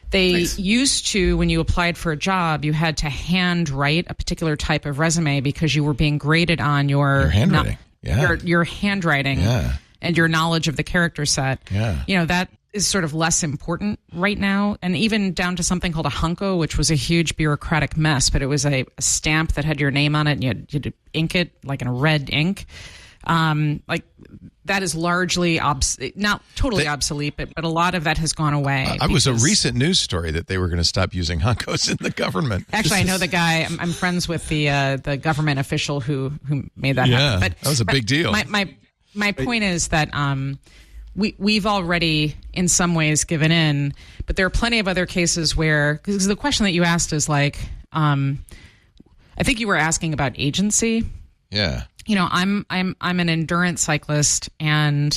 They Nice. used to, when you applied for a job, you had to hand write a particular type of resume because you were being graded on your, Your handwriting. Yeah. your, your handwriting Yeah. and your knowledge of the character set. Yeah. You know, that is sort of less important right now. And even down to something called a hunko, which was a huge bureaucratic mess, but it was a, a stamp that had your name on it and you had, you had to ink it like in a red ink. Um, like that is largely obs- not totally They- obsolete, but, but a lot of that has gone away. Uh, it was a because- recent news story that they were going to stop using hunkos in the government. Actually, I know the guy. I'm, I'm friends with the uh, the government official who who made that Yeah, happen. But that was a but big deal. My my my point is that um, we we've already in some ways given in, but there are plenty of other cases where, because the question that you asked is like, um, I think you were asking about agency. Yeah. You know, I'm I'm I'm an endurance cyclist, and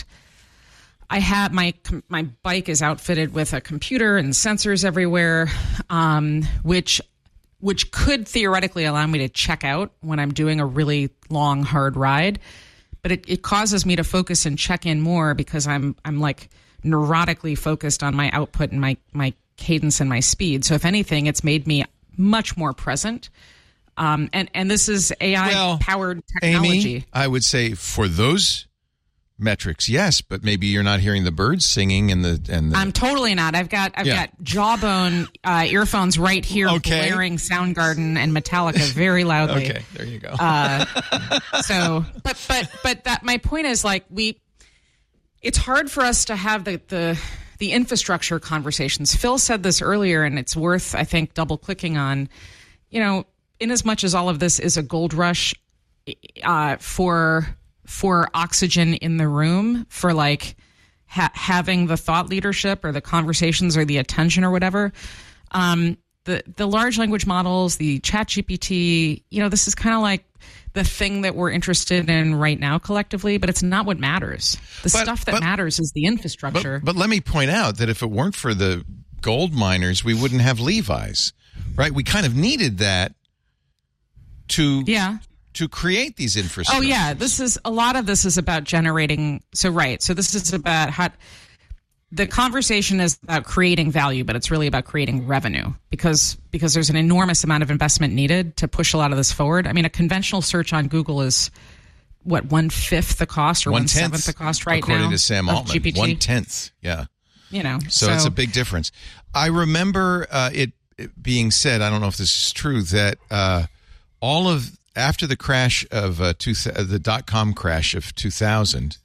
I have my my bike is outfitted with a computer and sensors everywhere, um, which which could theoretically allow me to check out when I'm doing a really long, hard ride. But it, it causes me to focus and check in more because I'm I'm like neurotically focused on my output and my my cadence and my speed. So if anything, it's made me much more present. Um, and, and this is A I-powered technology. Amy, I would say for those metrics, yes, but maybe you're not hearing the birds singing and the and the, I'm totally not. I've got I've Yeah. got Jawbone uh, earphones right here, Okay. blaring Soundgarden and Metallica very loudly. Okay, there you go. Uh, So, but but but that my point is like we, it's hard for us to have the the the infrastructure conversations. Phil said this earlier, and it's worth I think double clicking on. You know, in as much as all of this is a gold rush uh, for for oxygen in the room, for like ha- having the thought leadership or the conversations or the attention or whatever. Um, the the large language models, the Chat G P T, you know, this is kind of like the thing that we're interested in right now collectively, but it's not what matters. The But- stuff that but- matters is the infrastructure. But, but let me point out that if it weren't for the gold miners, we wouldn't have Levi's, right? We kind of needed that to yeah. to create these infrastructures. Oh yeah, this is a lot of this is about generating. So right, so this is about how the conversation is about creating value, but it's really about creating revenue because because there's an enormous amount of investment needed to push a lot of this forward. I mean, a conventional search on Google is what one fifth the cost or one seventh the cost right according now. to Sam of Altman. G P T. One tenth, yeah. You know, So, it's a big difference. I remember uh, it, it being said, I don't know if this is true, that uh, all of, after the crash of uh, two, uh, the dot-com crash of two thousand,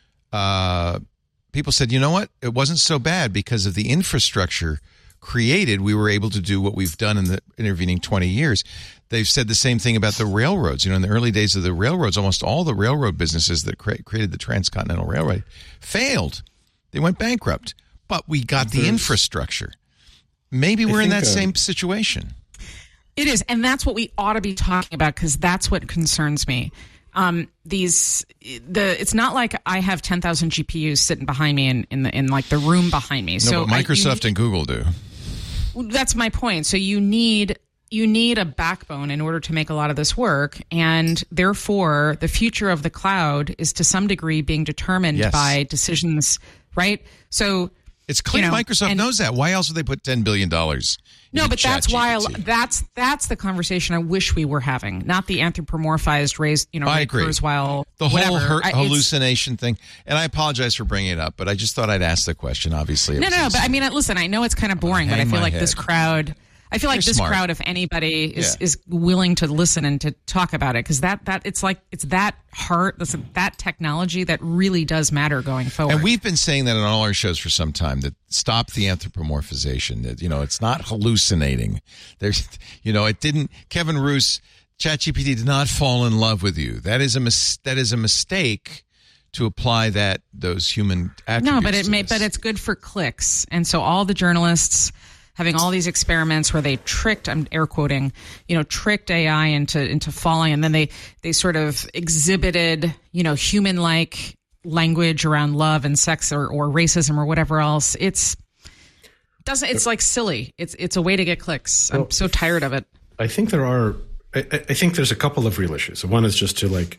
uh, people said, you know what? It wasn't so bad because of the infrastructure created. We were able to do what we've done in the intervening twenty years. They've said the same thing about the railroads. You know, in the early days of the railroads, almost all the railroad businesses that cre- created the Transcontinental Railway failed. They went bankrupt. But we got the There's- infrastructure. Maybe we're in think, that uh, same situation. It is, and that's what we ought to be talking about because that's what concerns me. Um, these the it's not like I have ten thousand G P Us sitting behind me in in, the, in like the room behind me. No, so but I- Microsoft you, and Google do. that's my point. So you need you need a backbone in order to make a lot of this work, and therefore the future of the cloud is to some degree being determined Yes. by decisions, right? So It's clear you know, Microsoft and- knows that. Why else would they put ten billion dollars? No, but that's why I, ChatGPT? that's that's the conversation I wish we were having, not the anthropomorphized raised, you know, I Ray agree. Kurzweil, The whole whatever. her- I- it's- hallucination thing. And I apologize for bringing it up, but I just thought I'd ask the question. Obviously, it No, was no, no, easy. but I mean, listen, I know it's kind of boring, but I hang feel my like this head. crowd, I feel like You're this smart. crowd, if anybody is, Yeah. is willing to listen and to talk about it, because that, that it's like it's that heart, listen, that technology that really does matter going forward. And we've been saying that on all our shows for some time, that stop the anthropomorphization, that, you know, it's not hallucinating. There's, you know, it didn't, Kevin Roos, ChatGPT did not fall in love with you. That is a mis- that is a mistake to apply that, those human attributes. No, but it to may, this. but it's good for clicks. And so all the journalists having all these experiments where they tricked, I'm air quoting, you know, tricked A I into, into falling. And then they, they sort of exhibited, you know, human like language around love and sex or, or racism or whatever else. It's doesn't, it's like silly. It's, it's a way to get clicks. I'm Well, so tired of it. I think there are. I, I think there's a couple of real issues. One is just to like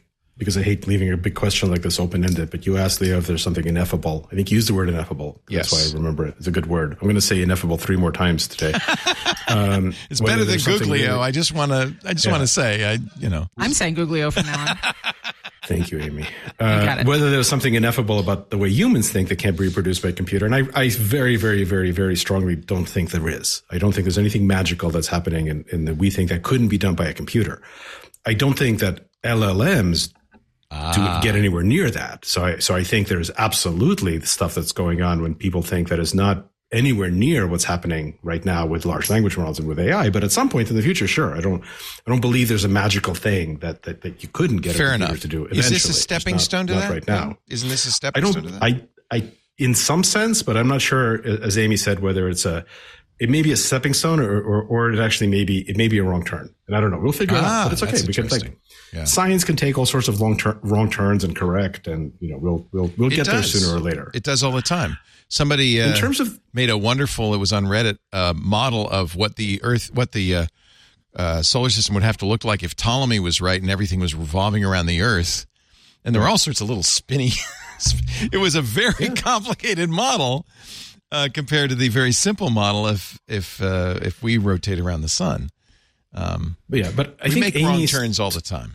because I hate leaving a big question like this open-ended, but you asked, Leo, if there's something ineffable. I think you used the word ineffable. Yes. That's why I remember it. It's a good word. I'm going to say ineffable three more times today. Um, it's better than Googlio. Really, I just want to I just yeah. want to say, I you know. I'm saying Googlio from now on. Thank you, Amy. Uh, whether there's something ineffable about the way humans think that can't be reproduced by a computer. And I, I very, very, very, very strongly don't think there is. I don't think there's anything magical that's happening in, in that we think that couldn't be done by a computer. I don't think that L L Ms ah. do get anywhere near that. So I, so I think there's absolutely the stuff that's going on when people think that is not anywhere near what's happening right now with large language models and with A I. But at some point in the future, sure, I don't, I don't believe there's a magical thing that that, that you couldn't get Fair a computer enough. to do. Is this a stepping not, stone to not that? Right now, isn't this a stepping I don't, stone to that? I, I, in some sense, but I'm not sure. As Amy said, whether it's a, it may be a stepping stone, or or, or it actually may be it may be a wrong turn. And I don't know. We'll figure it ah, out. But it's okay. We can like yeah. science can take all sorts of long tur- wrong turns and correct, and you know we'll we'll we'll it get does. there sooner or later. It does all the time. Somebody uh, in terms of made a wonderful, it was on Reddit, uh, model of what the Earth, what the uh, uh, solar system would have to look like if Ptolemy was right and everything was revolving around the Earth. And there were all sorts of little spinny. It was a very yeah. complicated model uh, compared to the very simple model if if uh, if we rotate around the sun. Um, but yeah, but I we think make Amy's, wrong turns all the time.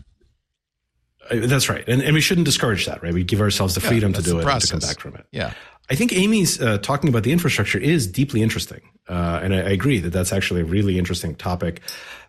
Uh, that's right, and and we shouldn't discourage that, right? We give ourselves the freedom yeah, to do it process. and to come back from it. Yeah. I think Amy's uh, talking about the infrastructure is deeply interesting. Uh, and I, I agree that that's actually a really interesting topic.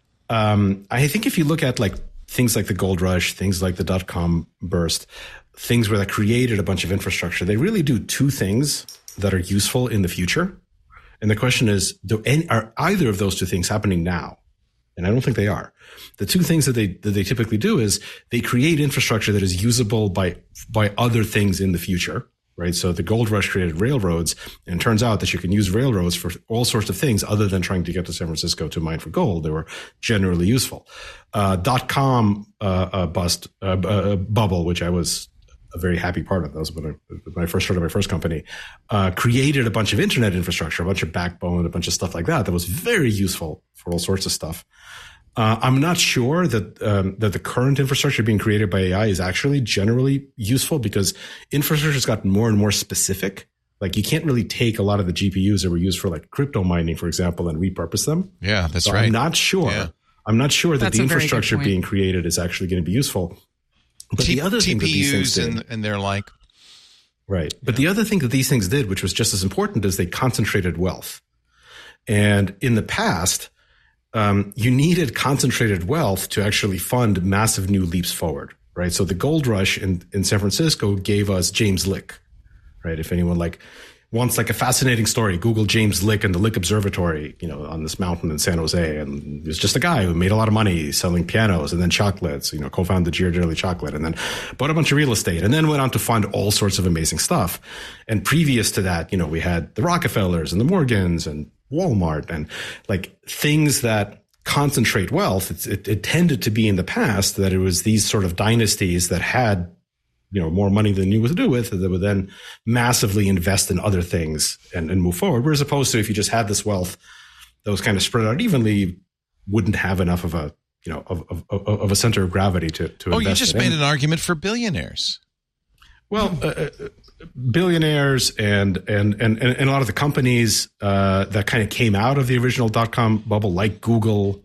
Um, I think if you look at like things like the gold rush, things like the dot-com burst, things where that created a bunch of infrastructure, they really do two things that are useful in the future. And the question is, do any, are either of those two things happening now? And I don't think they are. The two things that they that they typically do is they create infrastructure that is usable by by other things in the future. Right. So the gold rush created railroads, and it turns out that you can use railroads for all sorts of things other than trying to get to San Francisco to mine for gold. They were generally useful. Uh, dot-com uh, uh, bust uh, uh, bubble, which I was a very happy part of. That was when I, when I first started my first company, uh, created a bunch of internet infrastructure, a bunch of backbone, a bunch of stuff like that. That was very useful for all sorts of stuff. Uh, I'm not sure that um, that the current infrastructure being created by A I is actually generally useful, because infrastructure has gotten more and more specific. Like you can't really take a lot of the G P Us that were used for like crypto mining, for example, and repurpose them. Yeah, that's so right. I'm not sure. Yeah. I'm not sure that that's the infrastructure being created is actually going to be useful. But T- the other thing T P Us that these things and, did, and they're like. Right. But yeah. the other thing that these things did, which was just as important, is they concentrated wealth. And in the past, Um, you needed concentrated wealth to actually fund massive new leaps forward, right? So the gold rush in, in San Francisco gave us James Lick, right? If anyone like wants like a fascinating story, Google James Lick and the Lick Observatory, you know, on this mountain in San Jose. And he was just a guy who made a lot of money selling pianos and then chocolates, you know, co-founded Ghirardelli Chocolate, and then bought a bunch of real estate, and then went on to fund all sorts of amazing stuff. And previous to that, you know, we had the Rockefellers and the Morgans and Walmart and like things that concentrate wealth. It's, it, it tended to be in the past that it was these sort of dynasties that had, you know, more money than you knew what to do with, that would then massively invest in other things and, and move forward. Whereas opposed to if you just had this wealth that was kind of spread out evenly, wouldn't have enough of a, you know, of, of, of a center of gravity to, to oh, invest in. you just in. made an argument for billionaires. Well, uh, billionaires and, and, and, and a lot of the companies uh, that kind of came out of the original dot-com bubble, like Google,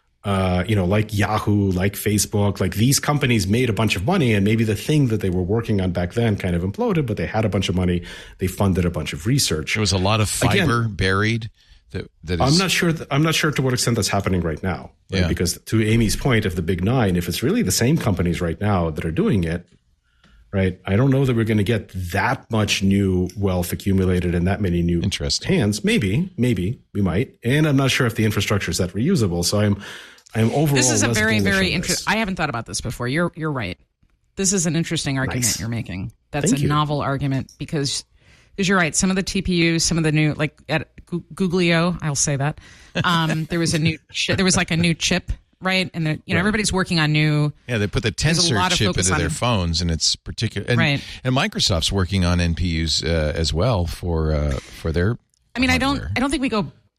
uh, you know, like Yahoo, like Facebook, like these companies made a bunch of money, and maybe the thing that they were working on back then kind of imploded, but they had a bunch of money. They funded a bunch of research. There was a lot of fiber Again, buried. That, that is, I'm not sure. That, I'm not sure to what extent that's happening right now. Right? Yeah. Because to Amy's point of the big nine, if it's really the same companies right now that are doing it, right, I don't know that we're going to get that much new wealth accumulated in that many new hands. Maybe, maybe we might. And I'm not sure if the infrastructure is that reusable. So I'm, I'm overall. This is a less very, bullish very on interesting. this. I haven't thought about this before. You're, you're right. This is an interesting argument Nice. you're making. That's Thank a you. novel argument because, because you're right. Some of the T P Us, some of the new, like at Googlio, I'll say that. Um, there was a new, chi- there was like a new chip. Right. And, the, you know, right. everybody's working on new. Yeah, they put the tensor chip into on, their phones, and it's particular. And, right. and Microsoft's working on N P Us uh, as well for uh, for their. I mean, hardware. I don't I don't think we go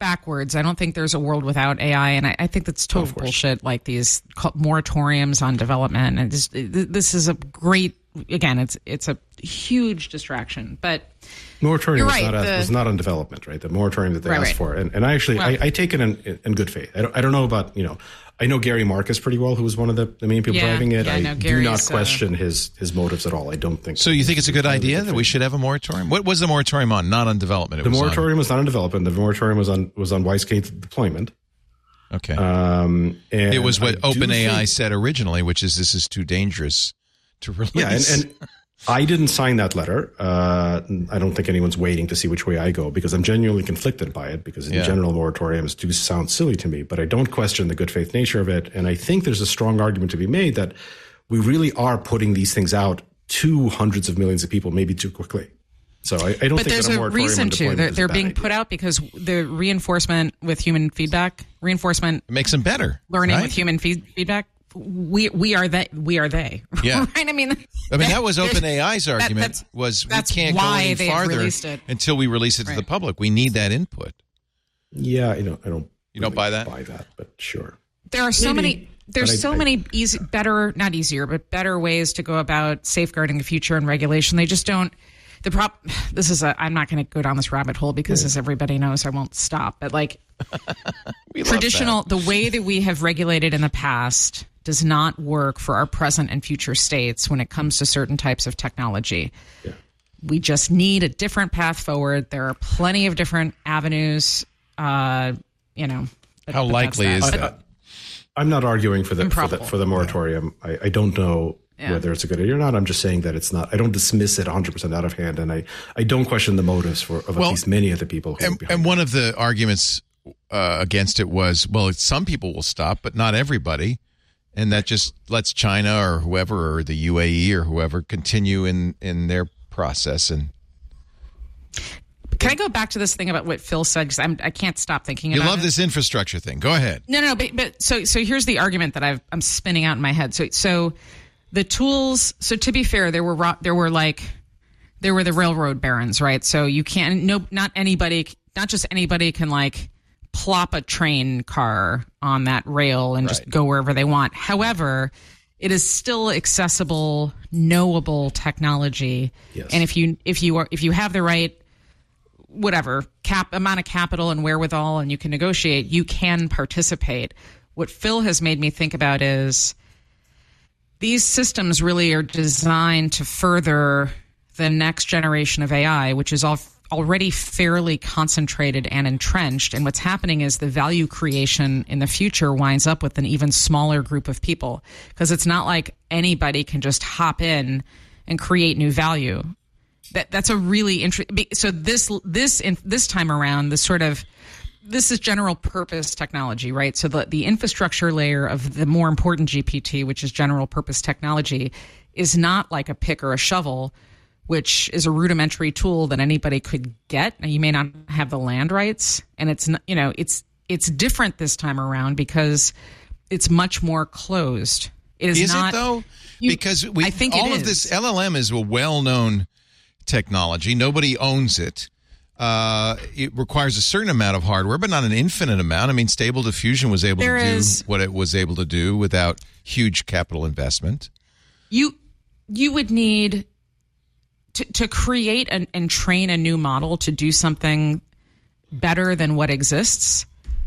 backwards. I don't think there's a world without A I, and I, I think that's total bullshit. Like these moratoriums on development, and just, this is a great. Again, it's it's a huge distraction. But moratorium was, right, not, the, was not on development, right? The moratorium that they right, asked right. for, and and I actually well, I, I take it in, in good faith. I don't, I don't know about you know. I know Gary Marcus pretty well, who was one of the, the main people yeah, driving it. Yeah, I no, do not uh, question his his motives at all. I don't think so. You think it's a good idea that we should have a moratorium? What was the moratorium on? Not on development. It the was moratorium on, was not on development. The moratorium was on was on wide-scale deployment. Okay. Um, and it was what OpenAI think, said originally, which is this is too dangerous to release. Yeah, and, and I didn't sign that letter. Uh, I don't think anyone's waiting to see which way I go because I'm genuinely conflicted by it because in yeah. general moratoriums do sound silly to me, but I don't question the good faith nature of it. And I think there's a strong argument to be made that we really are putting these things out to hundreds of millions of people, maybe too quickly. So I, I don't but think there's that a, a reason to. They're, they're being idea. put out because the reinforcement with human feedback, reinforcement it makes them better. Learning right? with human feed, feedback. We we are they. We are they. Yeah. right? I mean, I mean that was OpenAI's that, argument that's, was that's we can't why go any they farther until we release it to right. the public. We need that input. Yeah, I don't. I don't. You don't really buy that? Buy that, but sure. There are so Maybe. many. There's I, so I, many easy, better, not easier, but better ways to go about safeguarding the future and regulation. They just don't. The prop. This is a. I'm not going to go down this rabbit hole because, yeah. as everybody knows, I won't stop. But like traditional, the way that we have regulated in the past does not work for our present and future states when it comes to certain types of technology. Yeah. We just need a different path forward. There are plenty of different avenues. Uh, you know. But, How but likely that. is But, that? I'm not arguing for the for the, for the moratorium. Yeah. I, I don't know yeah. whether it's a good idea or not. I'm just saying that it's not. I don't dismiss it one hundred percent out of hand, and I, I don't question the motives for of well, at least many of the people. Who and, and one of the arguments uh, against it was, well, some people will stop, but not everybody, and that just lets China or whoever, or the U A E or whoever, continue in, in their process. And can I go back to this thing about what Phil said? Because I'm I can't stop thinking you about it. You love this infrastructure thing. Go ahead. No, no, but but so so here's the argument that I've, I'm spinning out in my head. So so the tools. So to be fair, there were there were like there were the railroad barons, right? So you can't no not anybody, not just anybody can like plop a train car on that rail and right. just go wherever they want. However, it is still accessible, knowable technology, yes. and if you if you are if you have the right whatever cap amount of capital and wherewithal and you can negotiate, you can participate. What Phil has made me think about is these systems really are designed to further the next generation of A I, which is all, already fairly concentrated and entrenched. And what's happening is the value creation in the future winds up with an even smaller group of people, because it's not like anybody can just hop in and create new value. That that's a really interesting. So this this in, this time around, this sort of this is general purpose technology, right? So the the infrastructure layer of the more important G P T, which is general purpose technology, is not like a pick or a shovel, which is a rudimentary tool that anybody could get. Now, you may not have the land rights, and it's not, you know it's it's different this time around because it's much more closed. It is, is not it though? You, because we I think all it of is. this L L M is a well-known technology. Nobody owns it. Uh, it requires a certain amount of hardware, but not an infinite amount. I mean, Stable Diffusion was able There to do is, what it was able to do without huge capital investment. You you would need to, to create an, and train a new model to do something better than what exists.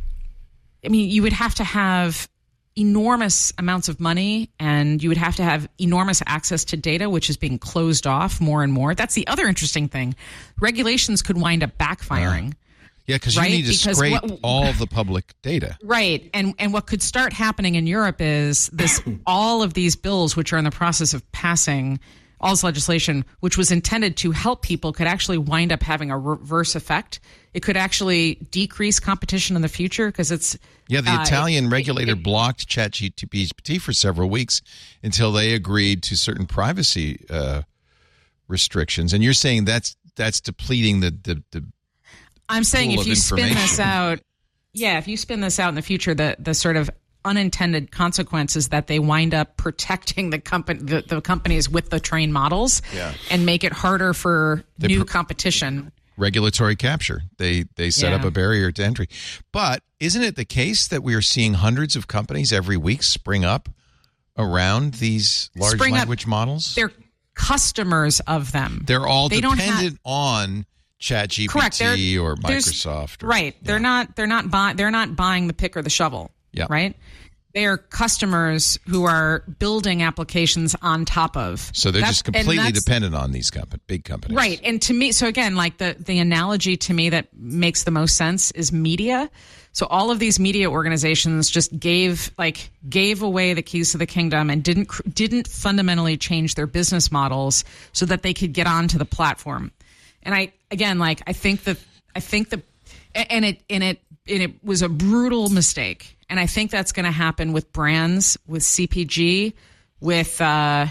I mean, you would have to have enormous amounts of money, and you would have to have enormous access to data, which is being closed off more and more. That's the other interesting thing. Regulations could wind up backfiring. Uh, yeah, because right? you need to because scrape what, all the public data. Right. And and what could start happening in Europe is this all of these bills, which are in the process of passing, all this legislation, which was intended to help people, could actually wind up having a reverse effect. It could actually decrease competition in the future because it's... Yeah, the uh, Italian it, regulator it, it, blocked ChatGPT for several weeks until they agreed to certain privacy uh, restrictions. And you're saying that's that's depleting the... the, the I'm saying if you spin this out... Yeah, if you spin this out in the future, the, the sort of unintended consequences that they wind up protecting the company, the, the companies with the trained models, yeah. and make it harder for they new pr- competition. regulatory capture. They they set Yeah. up a barrier to entry. But isn't it the case that we are seeing hundreds of companies every week spring up around these large Spring up. language models? They're customers of them. They're all They don't dependent have- on ChatGPT Correct. They're- or there's- Microsoft. Or, right. They're not. They're not buying. They're not buying the pick or the shovel. Yeah. Right. They are customers who are building applications on top of. So they're That's- just and completely that's- dependent on these compa- big companies. Right. And to me, so again, like the, the analogy to me that makes the most sense is media. So all of these media organizations just gave like gave away the keys to the kingdom and didn't cr- didn't fundamentally change their business models so that they could get onto the platform. And I again, like I think that I think the and it and it and it was a brutal mistake. And I think that's going to happen with brands, with C P G, with uh,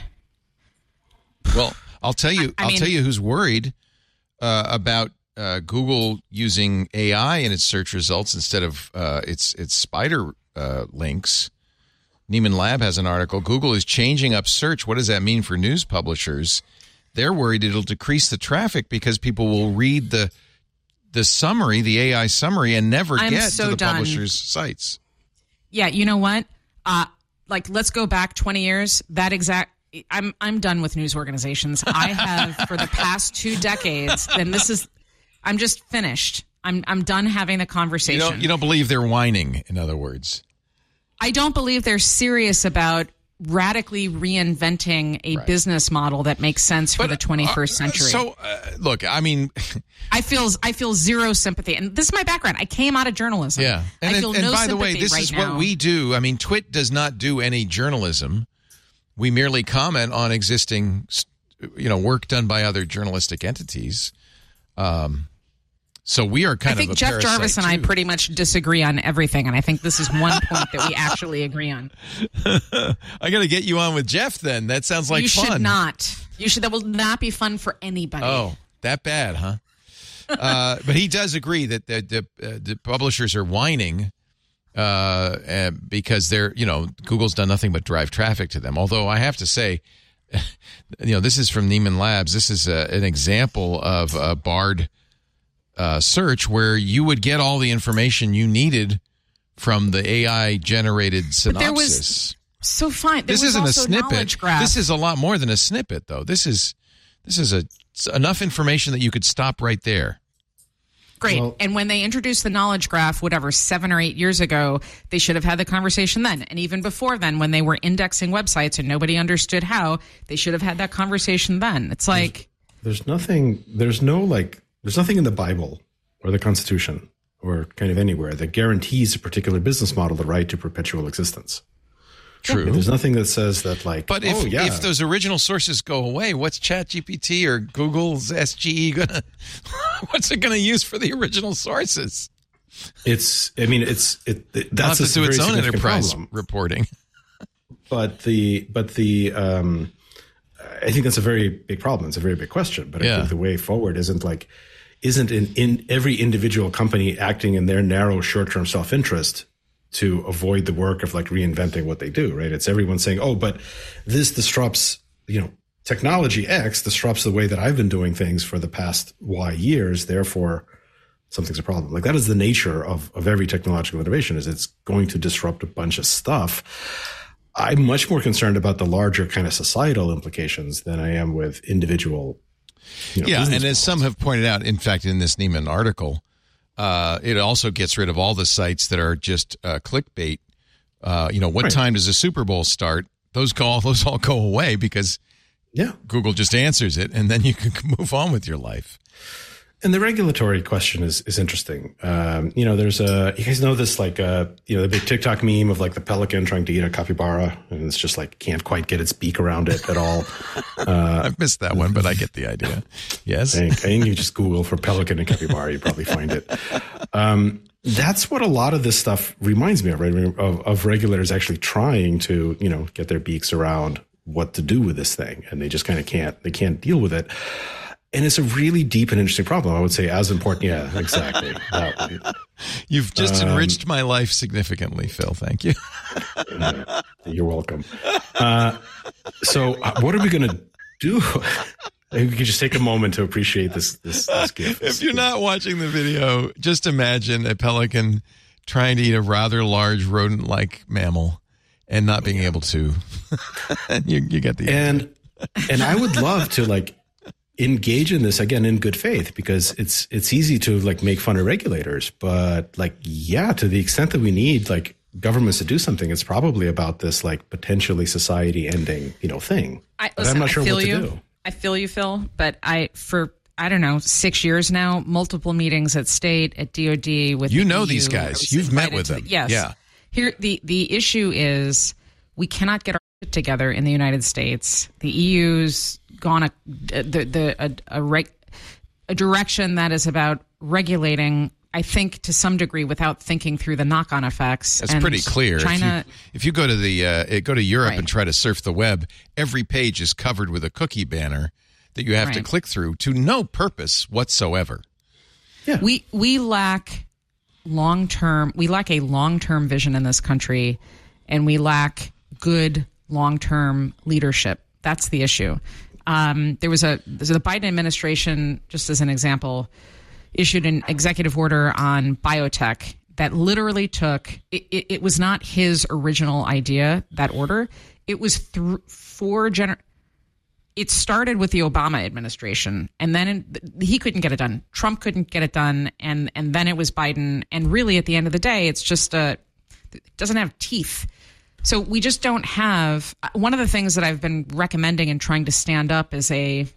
Well, I'll tell you. I I'll mean- tell you who's worried uh, about uh, Google using A I in its search results instead of uh, its its spider uh, links. Neiman Lab has an article. Google is changing up search. What does that mean for news publishers? They're worried it'll decrease the traffic because people will read the the summary, the A I summary, and never I'm get so to the done. publisher's sites. yeah, you know what? Uh, like let's go back twenty years. That exact. I'm I'm done with news organizations. I have for the past two decades. And this is. I'm just finished. I'm I'm done having the You conversation. don't you don't believe they're whining, in other words. I don't believe they're serious about radically reinventing a Right. business model that makes sense for But, the twenty-first uh, century. So, uh, look, I mean, I feel I feel zero sympathy, and this is my background. I came out of journalism. yeah. And, I feel and no by the way, sympathy this right is now. what we do. I mean, Twit does not do any journalism. We merely comment on existing, you know, work done by other journalistic entities. Um, so we are kind I of think a Jeff parasite, Jarvis and I too. pretty much disagree on everything, and I think this is one point that we actually agree on. I got to get you on with Jeff then. That sounds like you fun. should not. You should. That will not be fun for anybody. Oh, that bad, huh? uh, but he does agree that the the, uh, the publishers are whining uh, uh, because they're, you know, Google's done nothing but drive traffic to them. Although I have to say, you know, this is from Neiman Labs. This is a, an example of a barred uh, search where you would get all the information you needed from the A I generated synopsis. there was So fine. There This was isn't a also snippet. knowledge graph. This is a lot more than a snippet, though. This is this is a it's enough information that you could stop right there. Great. Well- and when they introduced the knowledge graph, whatever, seven or eight years ago, they should have had the conversation then. And even before then, when they were indexing websites and nobody understood how, they should have had that conversation then. It's like, There's nothing, there's no like, there's nothing in the Bible or the Constitution or kind of anywhere that guarantees a particular business model the right to perpetual existence. True. There's nothing that says that like, But if oh, yeah. if those original sources go away, what's ChatGPT or Google's S G E gonna? What's it gonna use for the original sources? it's, I mean, it's, it, it It'll have that's to a do its very own significant enterprise problem. reporting. But the, but the, um, I think that's a very big problem. It's a very big question. But I Yeah. think the way forward isn't like, isn't in, in every individual company acting in their narrow short-term self-interest to avoid the work of like reinventing what they do, right? It's everyone saying, oh, but this disrupts, you know, technology X disrupts the way that I've been doing things for the past Y years. Therefore, something's a problem. Like that is the nature of, of every technological innovation, is it's going to disrupt a bunch of stuff. I'm much more concerned about the larger kind of societal implications than I am with individual. You know, Yeah, business and as models. some have pointed out, in fact, in this Neiman article, uh, it also gets rid of all the sites that are just uh, clickbait. Uh, you know, what Right. time does the Super Bowl start? Those go, those all go away because Yeah. Google just answers it, and then you can move on with your life. And the regulatory question is is interesting. Um, you know, there's a, you guys know this, like, uh, you know, the big TikTok meme of like the pelican trying to eat a capybara, and it's just like can't quite get its beak around it at all. I've missed that one, but I get the idea. Yes. I think, I think you just Google for pelican and capybara, you probably find it. Um, that's what a lot of this stuff reminds me of, right? Of, of regulators actually trying to, you know, get their beaks around what to do with this thing, and they just kind of can't. They can't deal with it. And it's a really deep and interesting problem. I would say as important. Yeah, exactly. That, You've just Um, enriched my life significantly, Phil. Thank you. you're welcome. Uh, so uh, what are we going to do? We could just take a moment to appreciate this this, this gift. If you're not watching the video, just imagine a pelican trying to eat a rather large rodent-like mammal and not being able to. And you, you get the and and I would love to like engage in this again in good faith, because it's it's easy to like make fun of regulators, but like yeah, to the extent that we need like governments to do something, it's probably about this like potentially society ending, you know, thing. I, but listen, I'm not sure I feel what you. to do. I feel you, Phil, but I for I don't know six years now, multiple meetings at state, at D O D with you the know E U. these guys. You've met with them. The, yes. Yeah. Here the the issue is we cannot get our shit together in the United States. The E U's gone a the the a, a, reg, a direction that is about regulating, I think, to some degree, without thinking through the knock-on effects. That's and pretty clear. China, if, you, if you go to the uh, go to Europe right. and try to surf the web, every page is covered with a cookie banner that you have right. to click through to no purpose whatsoever. Yeah. We we lack long-term. We lack a long-term vision in this country, and we lack good long-term leadership. That's the issue. Um, there was a so the Biden administration, just as an example, issued an executive order on biotech that literally took it, it, it was not his original idea, that order. It was through four gener it started with the Obama administration, and then in, he couldn't get it done. Trump couldn't get it done, and and then it was Biden, and really at the end of the day, it's just a it doesn't have teeth. So we just don't have one of the things that I've been recommending and trying to stand up is a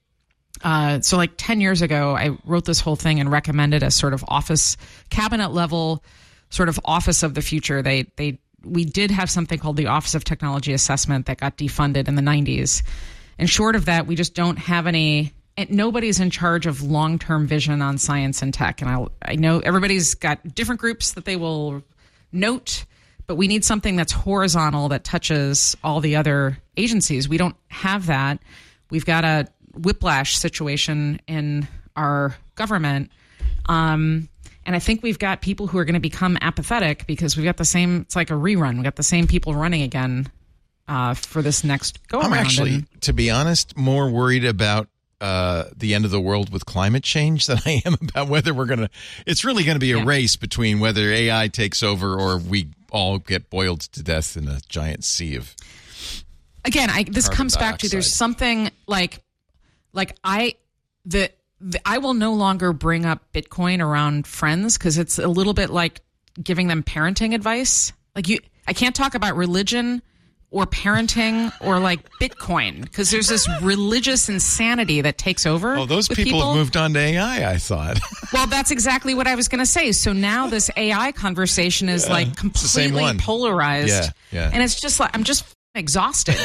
Uh, so like ten years ago, I wrote this whole thing and recommended a sort of office, cabinet level sort of office of the future. They, they, we did have something called the Office of Technology Assessment that got defunded in the nineties. And short of that, we just don't have any, and nobody's in charge of long-term vision on science and tech. And I, I know everybody's got different groups that they will note, but we need something that's horizontal that touches all the other agencies. We don't have that. We've got a whiplash situation in our government. Um, and I think we've got people who are going to become apathetic because we've got the same, it's like a rerun. We've got the same people running again uh, for this next go around. I'm actually, and, to be honest, more worried about uh, the end of the world with climate change than I am about whether we're going to, it's really going to be a Yeah. race between whether A I takes over or we all get boiled to death in a giant sea of again, I, this carbon comes back to there's dioxide. something like, like I, the, the I will no longer bring up Bitcoin around friends because it's a little bit like giving them parenting advice. Like you, I can't talk about religion or parenting or like Bitcoin because there's this religious insanity that takes over. Oh, those with people, people have moved on to A I, I thought. Well, that's exactly what I was going to say. So now this A I conversation is Yeah, like it's the same completely one. polarized. Yeah, yeah. And it's just like, I'm just exhausted.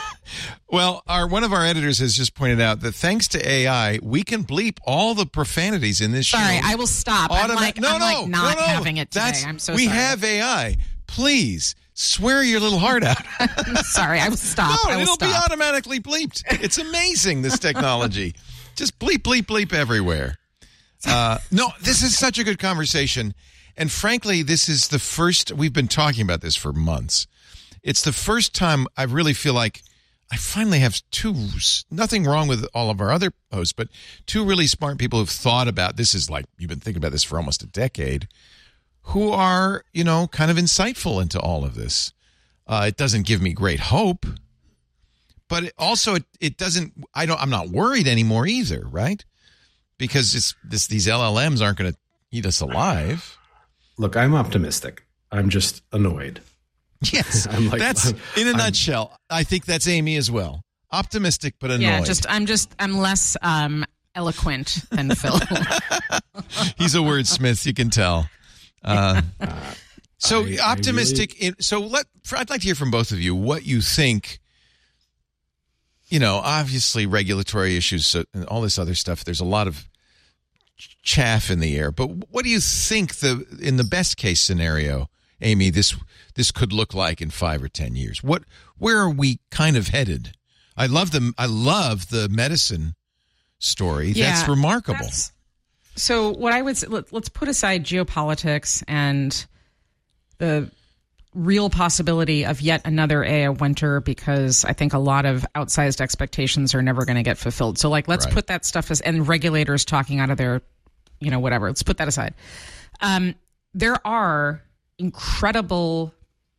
Well, our one of our editors has just pointed out that thanks to A I, we can bleep all the profanities in this show. Sorry, I will stop. I'm Automa- like, no, I'm no, like not no, no. having it today. That's, I'm so we sorry. have A I. Please swear your little heart out. I'm sorry. I will stop. No, I will it'll stop. be automatically bleeped. It's amazing, this technology. Just bleep, bleep, bleep everywhere. Uh, no, this is such a good conversation. And frankly, this is the first, we've been talking about this for months. It's the first time I really feel like I finally have two, nothing wrong with all of our other hosts, but two really smart people who've thought about, this is like, you've been thinking about this for almost a decade, who are, you know, kind of insightful into all of this. Uh, it doesn't give me great hope, but it also it, it doesn't. I don't. I'm not worried anymore either, right? Because it's this. These L L Ms aren't going to eat us alive. Look, I'm optimistic. I'm just annoyed. Yes, I'm like- that's I'm- in a I'm- nutshell. I think that's Amy as well. Optimistic but annoyed. Yeah, just I'm just I'm less um, eloquent than Phil. He's a wordsmith. You can tell. Uh, so I- I optimistic. in, so let. I'd like to hear from both of you what you think. You know, obviously regulatory issues so, and all this other stuff. There's a lot of chaff in the air. But what do you think the in the best case scenario, Amy, this this could look like in five or ten years? What where are we kind of headed? I love the I love the medicine story. Yeah, That's remarkable. that's- so what I would say, let, let's put aside geopolitics and the real possibility of yet another A I winter because I think a lot of outsized expectations are never going to get fulfilled. So like, let's Right. put that stuff as, and regulators talking out of their, you know, whatever, let's put that aside. Um, there are incredible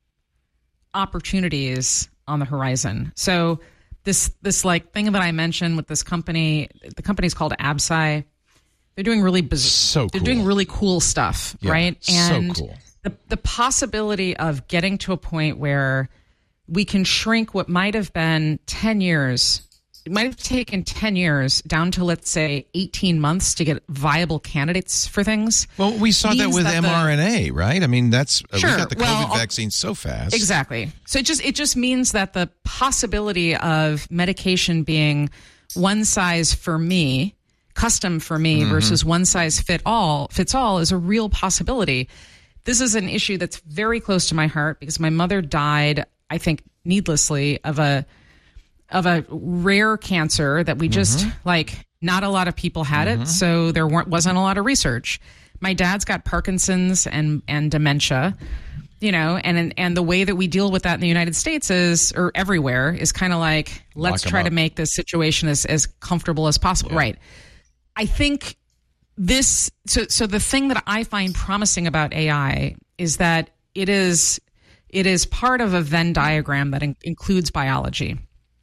opportunities on the horizon. So this, this like thing that I mentioned with this company, the company's called Absci. They're doing really biz- So They're cool. doing really cool stuff, Yeah, right? so And cool. the the possibility of getting to a point where we can shrink what might have been ten years, it might have taken ten years down to, let's say, eighteen months to get viable candidates for things. Well, we saw that means with that the- mRNA, right? I mean, that's Sure. we got the COVID Well, I'll- vaccine so fast. Exactly. So it just it just means that the possibility of medication being one size for me, custom for me Mm-hmm. versus one size fit all fits all is a real possibility. This is an issue that's very close to my heart because my mother died, I think, needlessly of a of a rare cancer that we just Mm-hmm. like not a lot of people had it, so there weren't wasn't a lot of research. My dad's got Parkinson's and and dementia. You know, and and the way that we deal with that in the United States is, or everywhere, is kind of like, let's 'em try up. to make this situation as, as comfortable as possible. Right. I think this, so, so the thing that I find promising about A I is that it is, it is part of a Venn diagram that in, includes biology.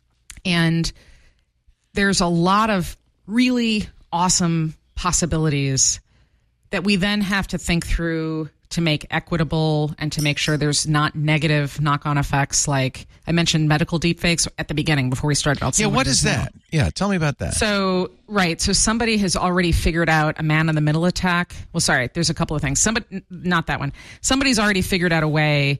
And there's a lot of really awesome possibilities that we then have to think through to make equitable and to make sure there's not negative knock-on effects. Like I mentioned medical deepfakes at the beginning before we started. I'll say Yeah, what it is now. that? Yeah, tell me about that. So, right. So somebody has already figured out a man in the middle attack. Well, sorry, there's a couple of things. Somebody, n- not that one. Somebody's already figured out a way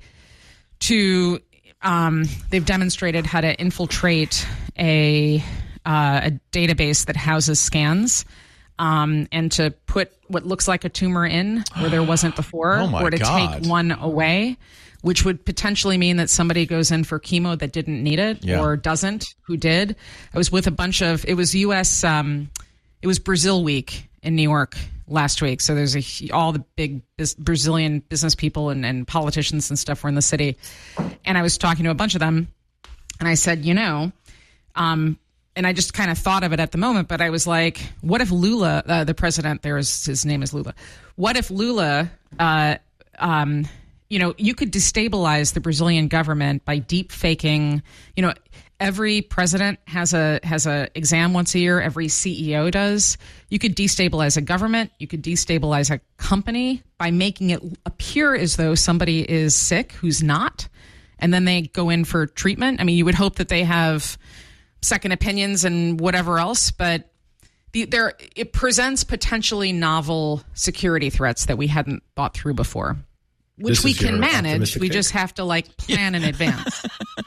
to, um, they've demonstrated how to infiltrate a, uh, a database that houses scans. Um, and to put what looks like a tumor in where there wasn't before, Oh my or to God. take one away, which would potentially mean that somebody goes in for chemo that didn't need it Yeah. or doesn't, who did. I was with a bunch of, it was U S, um, it was Brazil week in New York last week. So there's a, hu- all the big bis- Brazilian business people and, and politicians and stuff were in the city. And I was talking to a bunch of them and I said, you know, um, and I just kind of thought of it at the moment, but I was like, what if Lula, uh, the president there is, his name is Lula. What if Lula, uh, um, you know, you could destabilize the Brazilian government by deep faking, you know, every president has a, has a exam once a year. Every C E O does. You could destabilize a government. You could destabilize a company by making it appear as though somebody is sick who's not. And then they go in for treatment. I mean, you would hope that they have second opinions and whatever else, but the, there it presents potentially novel security threats that we hadn't thought through before, which This we is can your manage. optimistic We take? just have to like plan in advance.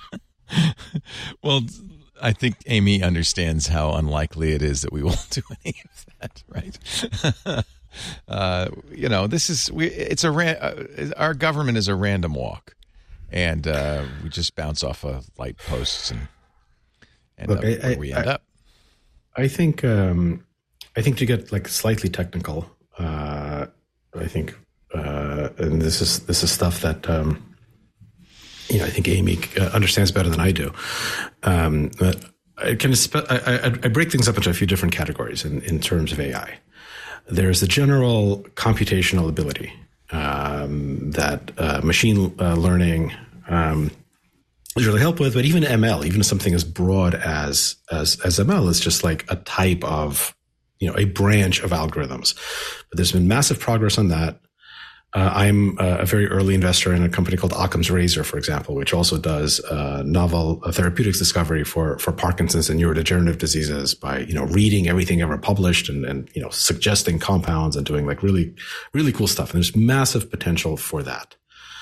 Well, I think Amy understands how unlikely it is that we will do any of that, right? uh, you know, this is we. It's a ran, uh, our government is a random walk, and uh, we just bounce off of light posts and end Look, up I- where I- we end I- up. I think um, I think to get like slightly technical, uh, I think, uh, and this is this is stuff that um, you know I think Amy uh, understands better than I do. Um, but I kind of spe- I, I, I break things up into a few different categories in, in terms of A I. There's the general computational ability um, that uh, machine uh, learning. Um, is really help with, but even M L, even something as broad as, as, as M L is just like a type of, you know, a branch of algorithms. But there's been massive progress on that. Uh, I'm a, a very early investor in a company called Occam's Razor, for example, which also does uh, novel uh, therapeutics discovery for, for Parkinson's and neurodegenerative diseases by, you know, reading everything ever published and, and, you know, suggesting compounds and doing like really, really cool stuff. And there's massive potential for that.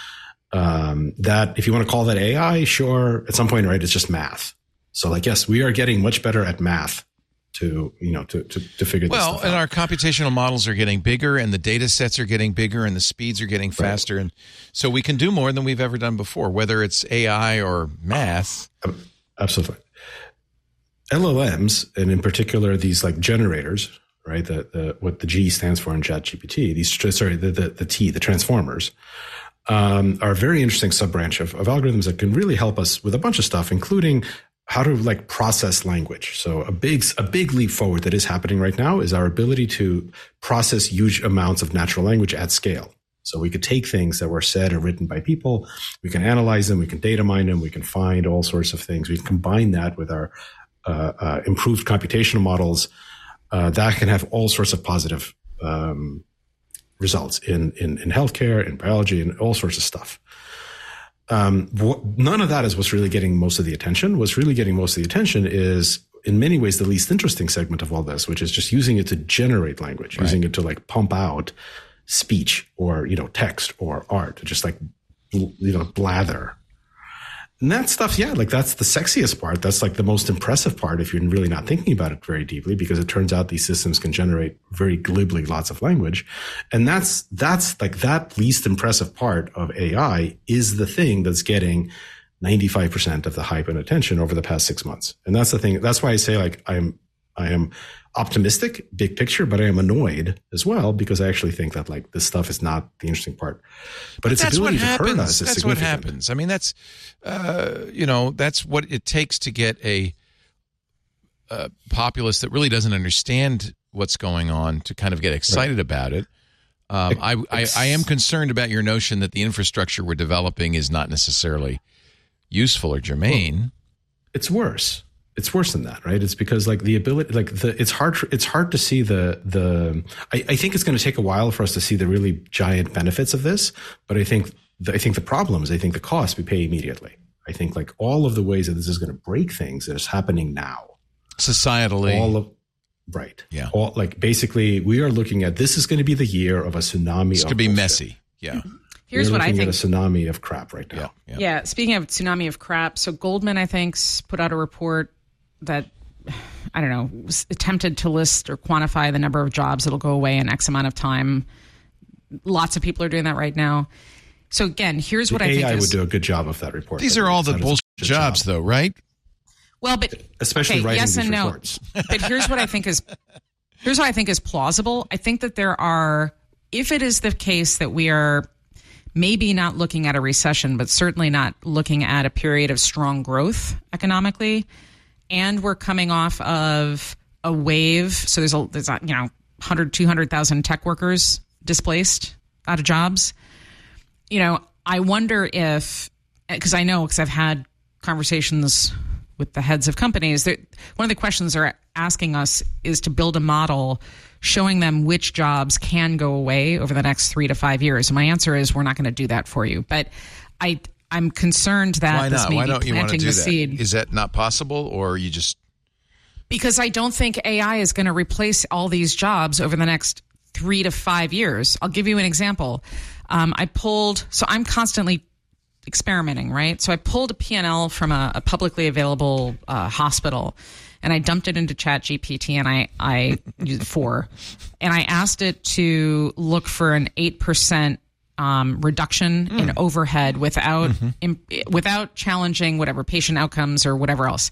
Um, that if you want to call that A I, sure, at some point, right, it's just math. So like, yes, we are getting much better at math to, you know, to, to, to figure this Well, stuff and out. our computational models are getting bigger, and the data sets are getting bigger, and the speeds are getting faster, and so we can do more than we've ever done before, whether it's A I or math. Absolutely. L L Ms, and in particular, these like generators, right? The, the, what the G stands for in ChatGPT, these, sorry, the, the, the T, the transformers, um, are a very interesting sub-branch of, of algorithms that can really help us with a bunch of stuff, including how to like process language. So a big, a big leap forward that is happening right now is our ability to process huge amounts of natural language at scale. So we could take things that were said or written by people, we can analyze them, we can data mine them, we can find all sorts of things. We can combine that with our uh, uh, improved computational models uh, that can have all sorts of positive um, results in, in, in healthcare, in biology, and all sorts of stuff. Um, what, none of that is what's really getting most of the attention. What's really getting most of the attention is, in many ways, the least interesting segment of all this, which is just using it to generate language, right. using it to like pump out speech or, you know, text or art, just like, you know, blather. And that stuff, yeah, like that's the sexiest part. That's like the most impressive part if you're really not thinking about it very deeply, because it turns out these systems can generate very glibly lots of language. And that's, that's like that least impressive part of A I is the thing that's getting ninety-five percent of the hype and attention over the past six months. And that's the thing. That's why I say like I'm, I am optimistic, big picture, but I am annoyed as well because I actually think that like this stuff is not the interesting part. But, but its that's ability what to happens. hurt us is That's significant. what happens. I mean, that's uh, you know, that's what it takes to get a, a populace that really doesn't understand what's going on to kind of get excited right. about it. Um, I, I I am concerned about your notion that the infrastructure we're developing is not necessarily useful or germane. Well, it's worse. It's worse than that, right? It's because like the ability, like the, it's hard, it's hard to see the, the, I, I think it's going to take a while for us to see the really giant benefits of this. But I think, the, I think the problem is, I think the cost we pay immediately. I think like all of the ways that this is going to break things is happening now. Societally. All of, right. Yeah. All, like basically we are looking at, this is going to be the year of a tsunami. It's going to be messy. Yeah. Here's We're what I think. At a tsunami of crap right now. Yeah, yeah. yeah. Speaking of tsunami of crap, so Goldman, I think, put out a report that, I don't know, was attempted to list or quantify the number of jobs that'll go away in X amount of time. Lots of people are doing that right now. So again, here's the what I A I think would is, do a good job of that report. These are all the bullshit jobs, job. though, right? Well, but especially okay, writing yes these and no. reports. But here's what I think is here's what I think is plausible. I think that there are, if it is the case that we are maybe not looking at a recession, but certainly not looking at a period of strong growth economically, and we're coming off of a wave. So there's a, there's a, you know, one hundred, two hundred thousand tech workers displaced out of jobs. You know, I wonder if, because I know, because I've had conversations with the heads of companies, that one of the questions they're asking us is to build a model showing them which jobs can go away over the next three to five years. And my answer is we're not going to do that for you. But I, I'm concerned that Why this not? may Why be don't you want to planting do the that? seed. Is that not possible, or you just? Because I don't think A I is going to replace all these jobs over the next three to five years. I'll give you an example. Um, I pulled, so I'm constantly experimenting, right? So I pulled a P and L from a, a publicly available uh, hospital, and I dumped it into ChatGPT, and I I used four, and I asked it to look for an eight percent um, reduction mm. in overhead without mm-hmm. in, without challenging whatever patient outcomes or whatever else.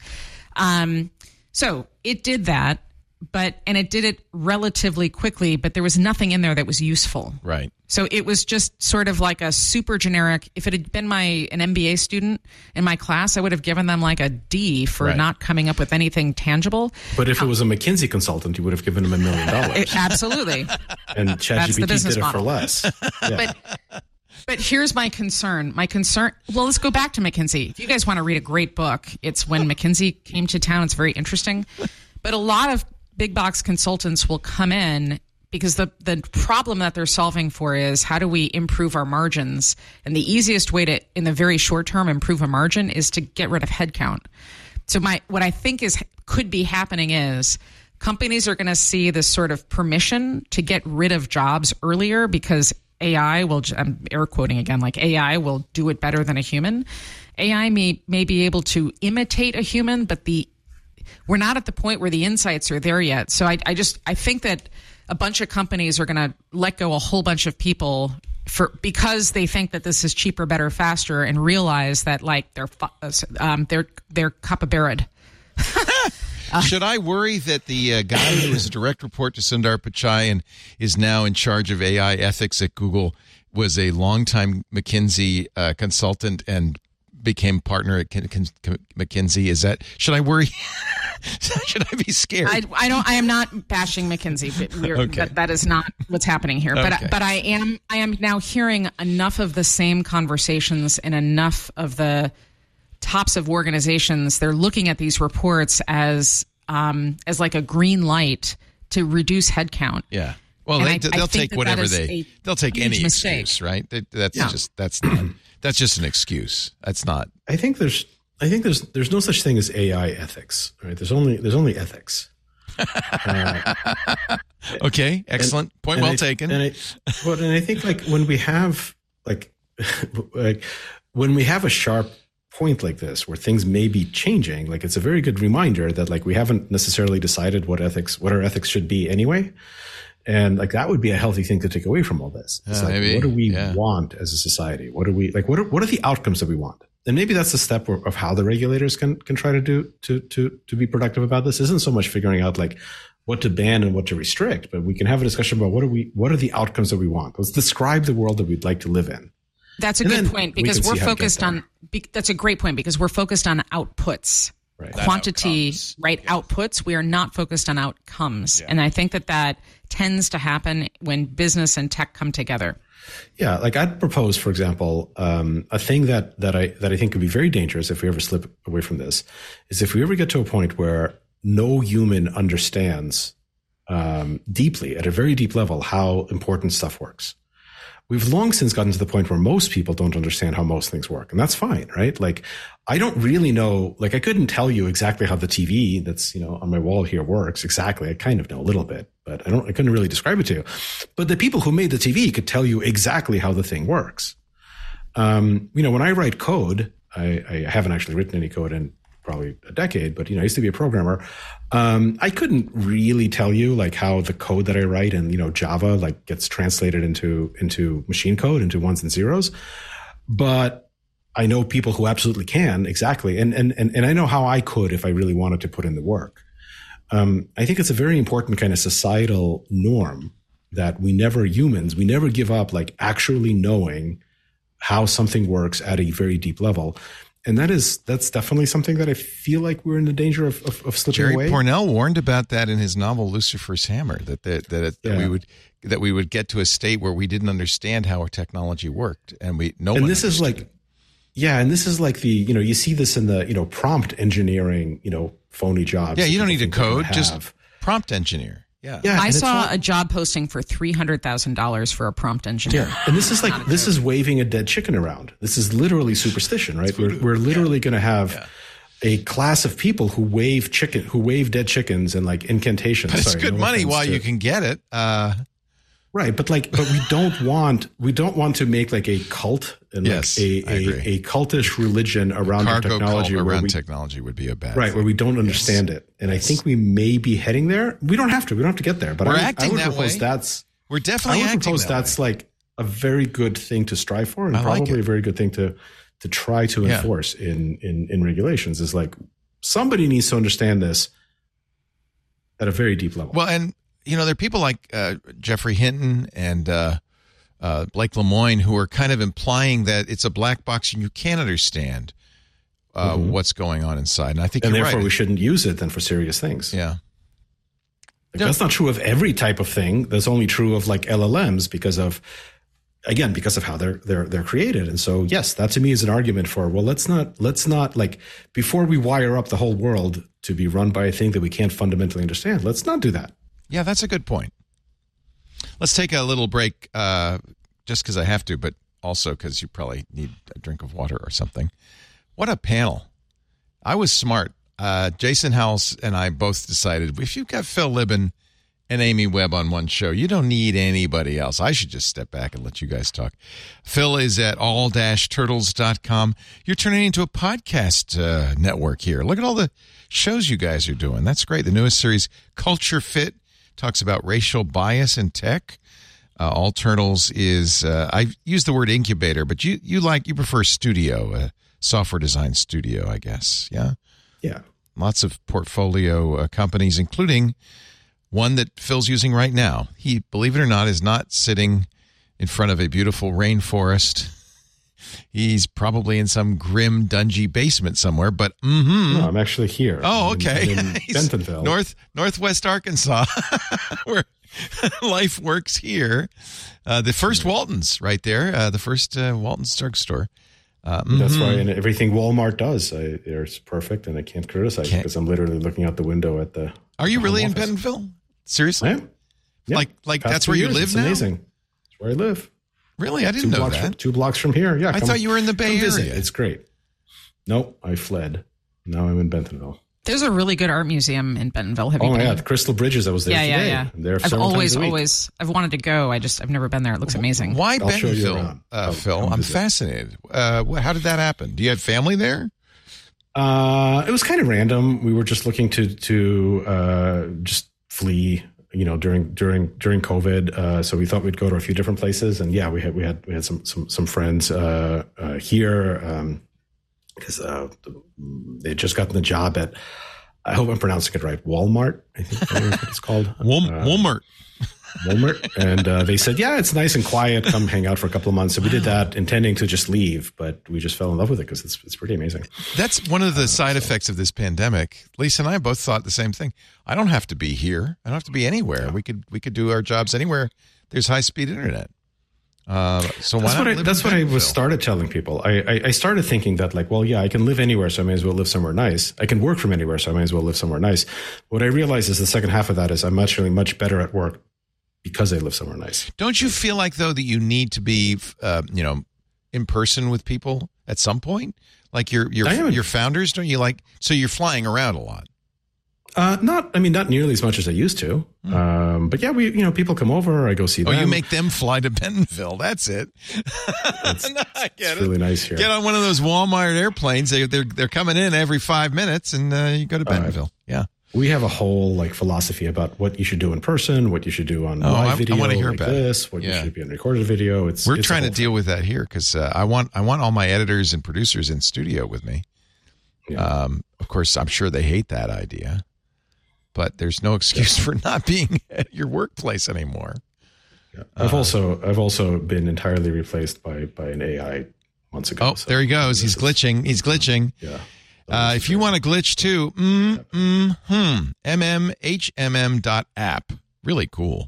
Um, so it did that, but and it did it relatively quickly, but there was nothing in there that was useful. Right. So it was just sort of like a super generic. If it had been my an M B A student in my class, I would have given them like a D for right. not coming up with anything tangible. But if it was a McKinsey consultant, you would have given them a million dollars. Absolutely. And ChatGPT did it model. for less. Yeah. But but here's my concern. My concern. Well, let's go back to McKinsey. If you guys want to read a great book, it's When McKinsey Came to Town. It's very interesting. But a lot of big box consultants will come in because the, the problem that they're solving for is how do we improve our margins? And the easiest way to, in the very short term, improve a margin is to get rid of headcount. So my what I think is could be happening is companies are going to see this sort of permission to get rid of jobs earlier because A I will, I'm air quoting again, like A I will do it better than a human. A I may, may be able to imitate a human, but the we're not at the point where the insights are there yet. So I, I just I think that a bunch of companies are going to let go a whole bunch of people for because they think that this is cheaper, better, faster, and realize that like they're um, they're they're capybara'd. Uh, Should I worry that the uh, guy who is a direct report to Sundar Pichai and is now in charge of A I ethics at Google was a longtime McKinsey uh, consultant and became partner at Kin- Kin- McKinsey. Is that, should I worry? Should I be scared? I, I don't. I am not bashing McKinsey. But we're, Okay. that, that is not what's happening here. But Okay. but I am. I am now hearing enough of the same conversations and enough of the tops of organizations. They're looking at these reports as um, as like a green light to reduce headcount. Yeah. Well, And they, I- I they'll think take that whatever that is they a they'll take huge any mistake. excuse, right? They, that's Yeah. just that's not that's just an excuse. That's not. I think there's I think there's there's no such thing as A I ethics. Right? There's only there's only ethics. Okay, excellent And- point. and Well I- taken. And I, well, and I think like when we have like like when we have a sharp point like this where things may be changing, like it's a very good reminder that like we haven't necessarily decided what ethics what our ethics should be anyway. And like that would be a healthy thing to take away from all this. It's Uh, like, maybe, what do we yeah. want as a society? What do we like? What are what are the outcomes that we want? And maybe that's the step of of how the regulators can can try to do to to to be productive about this. Isn't so much figuring out like what to ban and what to restrict, but we can have a discussion about what are we what are the outcomes that we want. Let's describe the world that we'd like to live in. That's a And good then point we because can we're see how to get focused there. on. Be, that's a great point because we're focused on outputs, Right. quantity, outcomes. right? Outputs. We are not focused on outcomes, and I think that that tends to happen when business and tech come together. Yeah, like I'd propose, for example, um, a thing that that I that I think could be very dangerous if we ever slip away from this is if we ever get to a point where no human understands um, deeply, at a very deep level, how important stuff works. We've long since gotten to the point where most people don't understand how most things work, and that's fine, right? Like, I don't really know, like, I couldn't tell you exactly how the T V that's, you know, on my wall here works exactly. I kind of know a little bit, but I don't, I couldn't really describe it to you. But the people who made the T V could tell you exactly how the thing works. Um, you know, when I write code, I, I haven't actually written any code in probably a decade, but, you know, I used to be a programmer. Um, I couldn't really tell you like how the code that I write in, you know, Java, like gets translated into, into machine code, into ones and zeros. But I know people who absolutely can exactly. And, and, and, and I know how I could if I really wanted to put in the work. Um, I think it's a very important kind of societal norm that we never humans, we never give up like actually knowing how something works at a very deep level. And that is, that's definitely something that I feel like we're in the danger of, of, of slipping Jerry away. Pournelle warned about that in his novel Lucifer's Hammer. That that that, that Yeah. we would that we would get to a state where we didn't understand how our technology worked, and we no and one. this is understood like, yeah, and this is like the, you know, you see this in the, you know, prompt engineering, you know, phony jobs. yeah, that you don't people need to think they're code, gonna just have. prompt engineer. Yeah, Yeah, I and it's saw not- a job posting for three hundred thousand dollars for a prompt engineer. Yeah, and this is like this is waving a dead chicken around. This is literally superstition, right? We're we're literally going to have a class of people who wave chicken, who wave dead chickens and like incantations. but it's Sorry, good no money offense while to- you can get it. Uh, right, but like, but we don't want we don't want to make like a cult and Yes, like I a, agree. a a cultish religion around our cargo cult technology where around we, technology would be a bad right thing. where we don't understand it. And I think we may be heading there. We don't have to. We don't have to get there. But We're I, would- I acting would that propose way. that's. We're I definitely would acting propose that that's way. like a very good thing to strive for, and I like probably it. a very good thing to to try to Yeah. enforce in, in in regulations. Is like somebody needs to understand this at a very deep level. Well, and you know, there are people like uh, Jeffrey Hinton and uh, uh, Blake Lemoine who are kind of implying that it's a black box and you can't understand uh, what's going on inside. And I think and you're therefore, right. we shouldn't use it then for serious things. yeah. Like, that's not true of every type of thing. That's only true of like L L Ms because of, again, because of how they're they're they're created. And so, yes, that to me is an argument for, well, let's not let's not like before we wire up the whole world to be run by a thing that we can't fundamentally understand. Let's not do that. Yeah, that's a good point. Let's take a little break, uh, just because I have to, but also because you probably need a drink of water or something. What a panel. I was smart. Uh, Jason Howells and I both decided if you've got Phil Libin and Amy Webb on one show, you don't need anybody else. I should just step back and let you guys talk. Phil is at all dash turtles dot com. You're turning into a podcast uh, network here. Look at all the shows you guys are doing. That's great. The newest series, Culture Fit, talks about racial bias in tech. Uh, All Turtles is, uh, I use the word incubator, but you, you like, you prefer studio, uh, software design studio, I guess. Yeah. Yeah. Lots of portfolio uh, companies, including one that Phil's using right now. He, believe it or not, is not sitting in front of a beautiful rainforest. He's probably in some grim, dungy basement somewhere, but mm-hmm. No, I'm actually here. Oh, I'm okay. in, I'm in Bentonville. North, Northwest Arkansas, where life works here. Uh, the first Walton's right there, uh, the first uh, Walton's drugstore. Uh, mm-hmm. That's why, and everything Walmart does, I, it's perfect, and I can't criticize can't. it because I'm literally looking out the window at the. Are you the really in office. Bentonville? Seriously? I am. Yeah. Like, like Past that's two where you years, live it's now? Amazing. That's where I live. Really? I didn't two know blocks that. From, two blocks from here. Yeah. I come, thought you were in the Bay visit. Area. It's great. Nope, I fled. Now I'm in Bentonville. There's a really good art museum in Bentonville. Have you oh, been? yeah, the Crystal Bridges. I was there yeah, today. yeah, yeah. I'm there I've always, always, I've wanted to go. I just, I've never been there. It looks amazing. Why I'll show you Bentonville, around. uh, I'll, Phil? I'll I'm visit. fascinated. Uh, wh- how did that happen? Do you have family there? Uh, it was kind of random. We were just looking to to uh, just flee, you know, during during during COVID. Uh, so we thought we'd go to a few different places, and yeah, we had we had we had some some some friends uh, uh, here because um, uh, they had just gotten the job at. I hope I'm pronouncing it right. Walmart, I think that's what it's called. Wal- uh, Walmart. Walmart, and uh, they said, "Yeah, it's nice and quiet. Come hang out for a couple of months." So we did that, intending to just leave, but we just fell in love with it because it's it's pretty amazing. That's one of the side effects of this pandemic. Lisa and I both thought the same thing. I don't have to be here. I don't have to be anywhere. Yeah. We could we could do our jobs anywhere. There's high speed internet. Uh, so why that's not what I, live that's in what I Bentonville? was started telling people. I, I I started thinking that like, well, yeah, I can live anywhere, so I may as well live somewhere nice. I can work from anywhere, so I may as well live somewhere nice. What I realized is the second half of that is I'm actually much better at work because I live somewhere nice. Don't you feel like though that you need to be, uh, you know, in person with people at some point? Like your your your founders, don't you like? So you're flying around a lot. Uh, not, I mean, not nearly as much as I used to. Hmm. Um, but yeah, we, you know, people come over. I go see oh, them. Oh, you make them fly to Bentonville. That's it. It's, no, I get it's it. really nice here. Get on one of those Walmart airplanes. They, they're they're coming in every five minutes, and uh, you go to Bentonville. Uh, yeah. We have a whole like philosophy about what you should do in person, what you should do on oh, live I, video, I want to hear like about this, what yeah. you should be on recorded video. It's we're it's trying to thing. deal with that here because uh, I want I want all my editors and producers in studio with me. Yeah. Um, of course, I'm sure they hate that idea. But there's no excuse for not being at your workplace anymore. Yeah. I've uh, also I've also been entirely replaced by by an A I months ago. Oh, so there he goes. He's glitching. He's glitching. Yeah. Uh, if you want to glitch too, mm, mm, hmm, M M H M M dot app. Really cool.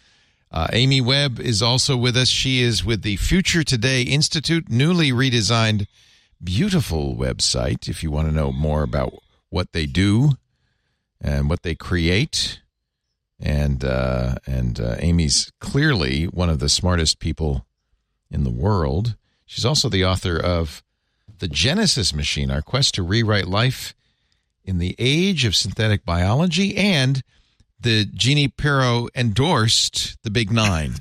Uh, Amy Webb is also with us. She is with the Future Today Institute, newly redesigned, beautiful website. If you want to know more about what they do and what they create. And uh, and uh, Amy's clearly one of the smartest people in the world. She's also the author of The Genesis Machine, Our Quest to Rewrite Life in the Age of Synthetic Biology, and the Jeannie Pirro endorsed The Big Nine.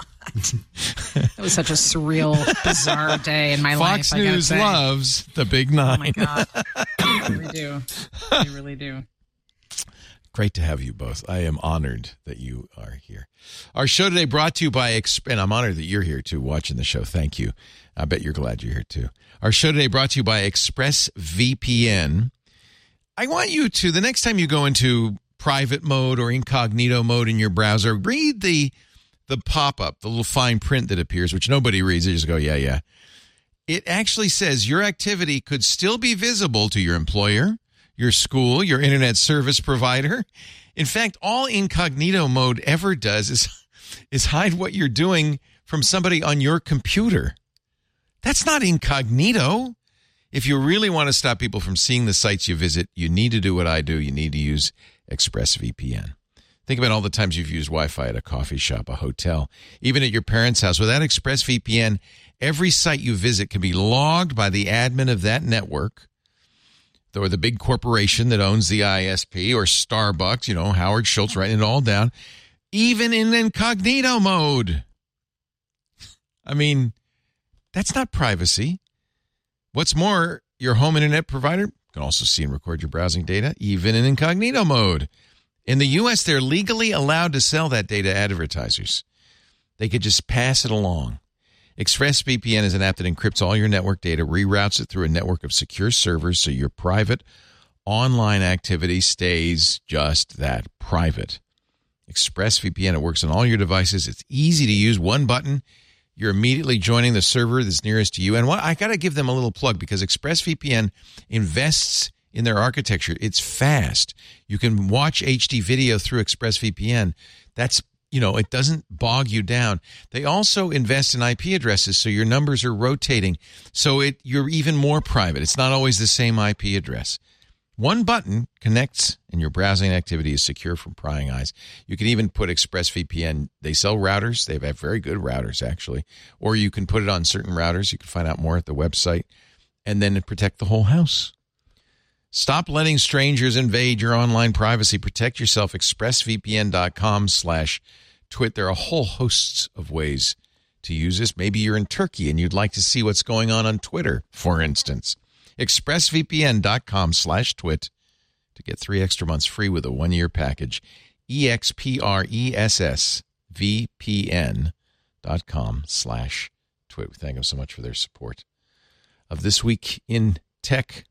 It was such a surreal, bizarre day in my Fox life. Fox News loves The Big Nine. Oh, my God. They really do. They really do. Great to have you both. I am honored that you are here. Our show today brought to you by, and I'm honored that you're here too, watching the show. Thank you. I bet you're glad you're here too. Our show today brought to you by ExpressVPN. I want you to, the next time you go into private mode or incognito mode in your browser, read the the pop-up, the little fine print that appears, which nobody reads. They just go, yeah, yeah. It actually says your activity could still be visible to your employer, your school, your internet service provider. In fact, all incognito mode ever does is, is hide what you're doing from somebody on your computer. That's not incognito. If you really want to stop people from seeing the sites you visit, you need to do what I do. You need to use ExpressVPN. Think about all the times you've used Wi-Fi at a coffee shop, a hotel, even at your parents' house. Without ExpressVPN, every site you visit can be logged by the admin of that network, or the big corporation that owns the I S P, or Starbucks, you know, Howard Schultz writing it all down, even in incognito mode. I mean, that's not privacy. What's more, your home internet provider can also see and record your browsing data, even in incognito mode. In the U S, they're legally allowed to sell that data to advertisers. They could just pass it along. ExpressVPN is an app that encrypts all your network data, reroutes it through a network of secure servers so your private online activity stays just that, private. ExpressVPN, it works on all your devices. It's easy to use. One button. You're immediately joining the server that's nearest to you. And what, I got to give them a little plug because ExpressVPN invests in their architecture. It's fast. You can watch H D video through ExpressVPN. That's, you know, it doesn't bog you down. They also invest in I P addresses, so your numbers are rotating. So it you're even more private. It's not always the same I P address. One button connects, and your browsing activity is secure from prying eyes. You can even put ExpressVPN. They sell routers. They have very good routers, actually. Or you can put it on certain routers. You can find out more at the website. And then protect the whole house. Stop letting strangers invade your online privacy. Protect yourself. ExpressVPN.com slash twit. There are whole hosts of ways to use this. Maybe you're in Turkey and you'd like to see what's going on on Twitter, for instance. ExpressVPN.com slash twit to get three extra months free with a one-year package. E X P R E S S V P N dot com slash twit. We thank them so much for their support of This Week in Tech.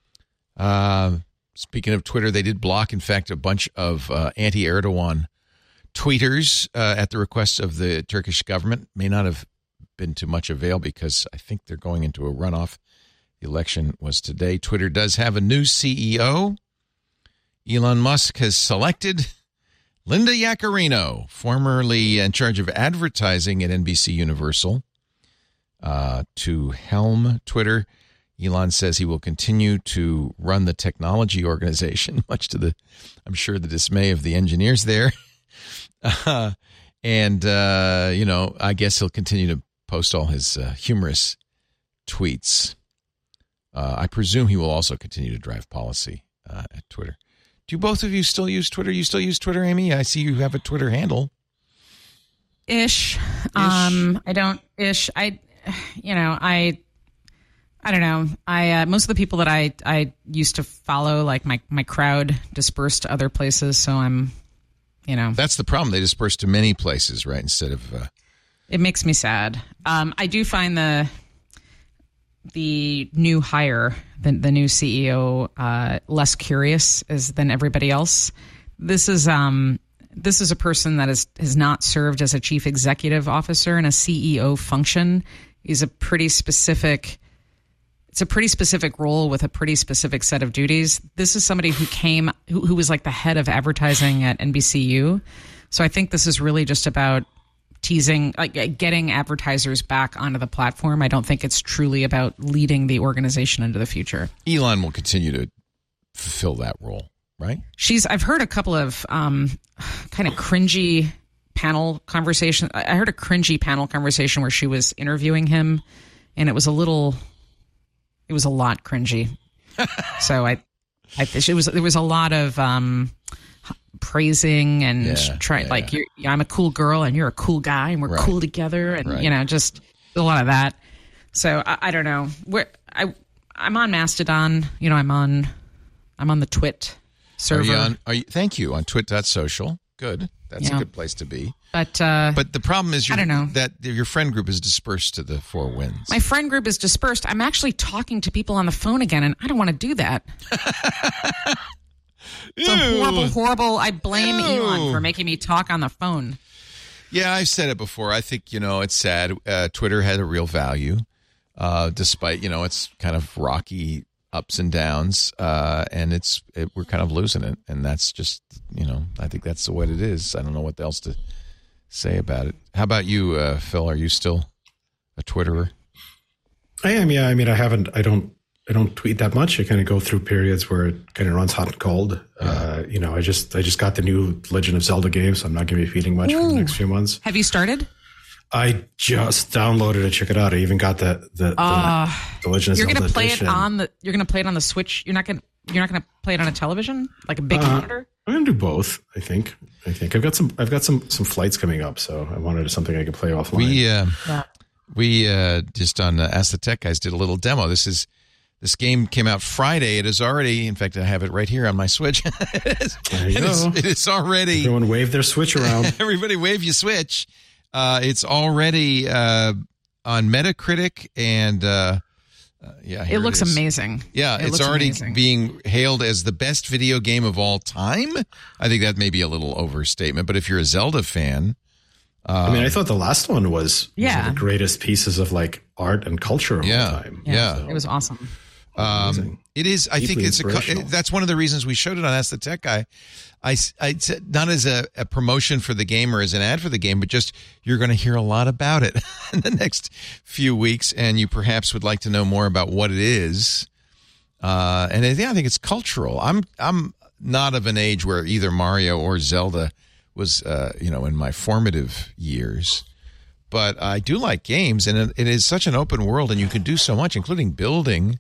Uh, speaking of Twitter, they did block, in fact, a bunch of uh, anti-Erdogan tweeters uh, at the request of the Turkish government. May not have been to much avail because I think they're going into a runoff. The election was today. Twitter does have a new C E O. Elon Musk has selected Linda Yaccarino, formerly in charge of advertising at N B C Universal, uh, to helm Twitter. Elon says he will continue to run the technology organization, much to the, I'm sure, the dismay of the engineers there. Uh, and, uh, you know, I guess he'll continue to post all his uh, humorous tweets. Uh, I presume he will also continue to drive policy uh, at Twitter. Do both of you still use Twitter? You still use Twitter, Amy? I see you have a Twitter handle. Ish. Ish. Um, I don't. Ish. I. You know. I. I don't know. I uh, most of the people that I I used to follow, like my my crowd, dispersed to other places. So I'm. You know. That's the problem. They disperse to many places, right? Instead of. Uh... It makes me sad. Um, I do find the. the new hire, the, the new C E O, uh, less curious as than everybody else. This is um, this is a person that is, has not served as a chief executive officer in a C E O function. He's a pretty specific. It's a pretty specific role with a pretty specific set of duties. This is somebody who came, who, who was like the head of advertising at N B C U. So I think this is really just about teasing, like getting advertisers back onto the platform. I don't think it's truly about leading the organization into the future. Elon will continue to fulfill that role, right? She's. I've heard a couple of um, kind of cringy panel conversation. I heard a cringy panel conversation where she was interviewing him, and it was a little. It was a lot cringy. So I, I it was there was a lot of. Um, praising and yeah, trying yeah, like you're, I'm a cool girl and you're a cool guy and we're right. cool together and right. you know, just a lot of that. So I, I don't know where I I'm on Mastodon. You know, I'm on I'm on the Twit server. Are you on? Are you? Thank you on twit dot social. Good. That's yeah. a good place to be. But uh, but the problem is, you're, I don't know that your friend group is dispersed to the four winds. My friend group is dispersed. I'm actually talking to people on the phone again, and I don't want to do that. It's a horrible, horrible. I blame Ew. Elon for making me talk on the phone. Yeah, I've said it before. I think, you know, it's sad. Uh, Twitter had a real value, uh, despite, you know, it's kind of rocky ups and downs, uh, and it's it, we're kind of losing it. And that's just, you know, I think that's what it is. I don't know what else to say about it. How about you, uh, Phil? Are you still a Twitterer? I am, yeah. I mean, I haven't, I don't. I don't tweet that much. I kind of go through periods where it kind of runs hot and cold. Yeah. Uh, you know, I just I just got the new Legend of Zelda game, so I'm not going to be feeding much Ooh. for the next few months. Have you started? I just downloaded it, check it out. I even got the the, uh, the, the Legend of you're Zelda gonna play edition. it on the. You're going to play it on the Switch. You're not going. You're not going to play it on a television, like a big uh, monitor. I'm going to do both. I think. I think I've got some. I've got some some flights coming up, so I wanted something I could play offline. We uh, yeah. we uh, just on uh, Ask the Tech Guys did a little demo. This is. This game came out Friday. It is already, in fact, I have it right here on my Switch. it, is, there you it, go. is, it is already. Everyone wave their Switch around. Everybody wave your Switch. Uh, it's already uh, on Metacritic, and uh, uh, yeah, here it looks it is. amazing. Yeah, it it's already amazing. being hailed as the best video game of all time. I think that may be a little overstatement, but if you're a Zelda fan, Um, I mean, I thought the last one was, was yeah. one of the greatest pieces of like art and culture of yeah, all time. Yeah, yeah. So, it was awesome. Um, it is. I Deeply think it's a. It, that's one of the reasons we showed it on Ask the Tech Guy. I, I said not as a, a promotion for the game or as an ad for the game, but just you're going to hear a lot about it in the next few weeks, and you perhaps would like to know more about what it is. Uh, and yeah, I think it's cultural. I'm I'm not of an age where either Mario or Zelda was, uh, you know, in my formative years. But I do like games, and it, it is such an open world, and you can do so much, including building.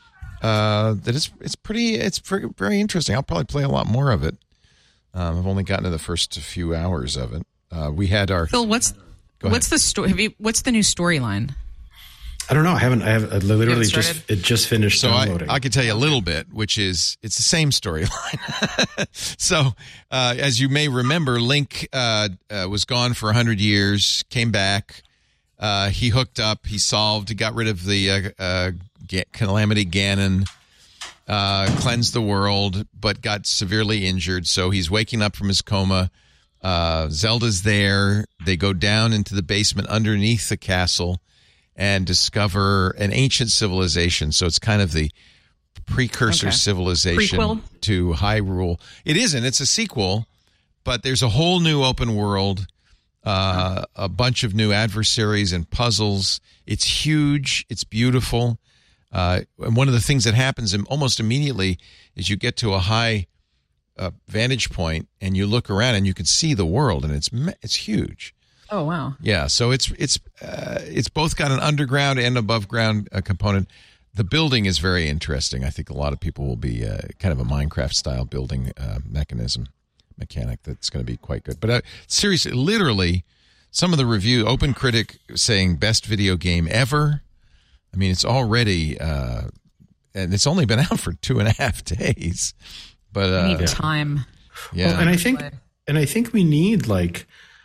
Uh, that it's it's pretty it's very, very interesting. I'll probably play a lot more of it. Um, I've only gotten to the first few hours of it. Uh, we had our Phil. What's what's the story? Have you what's the new storyline? I don't know. I haven't. I have I literally just started? it just finished so downloading. I, I can tell you a little bit, which is it's the same storyline. so uh, as you may remember, Link uh, uh, was gone for a hundred years, came back. Uh, he hooked up. He solved. He got rid of the uh, uh, Calamity Ganon, uh, cleansed the world, but got severely injured. So he's waking up from his coma. Uh, Zelda's there. They go down into the basement underneath the castle and discover an ancient civilization. So it's kind of the precursor Okay. civilization Prequel? to Hyrule. It isn't. It's a sequel, but there's a whole new open world, uh, a bunch of new adversaries and puzzles. It's huge. It's beautiful. Uh, and one of the things that happens almost immediately is you get to a high uh, vantage point and you look around and you can see the world, and it's it's huge. Oh wow! Yeah, so it's it's uh, it's both got an underground and above ground uh, component. The building is very interesting. I think a lot of people will be uh, kind of a Minecraft style building uh, mechanism mechanic that's going to be quite good. But uh, seriously, literally, some of the review, Open Critic saying best video game ever. I mean, it's already, uh, and it's only been out for two and a half days. But uh, I need time. Yeah, Well, and I think, and I think we need like,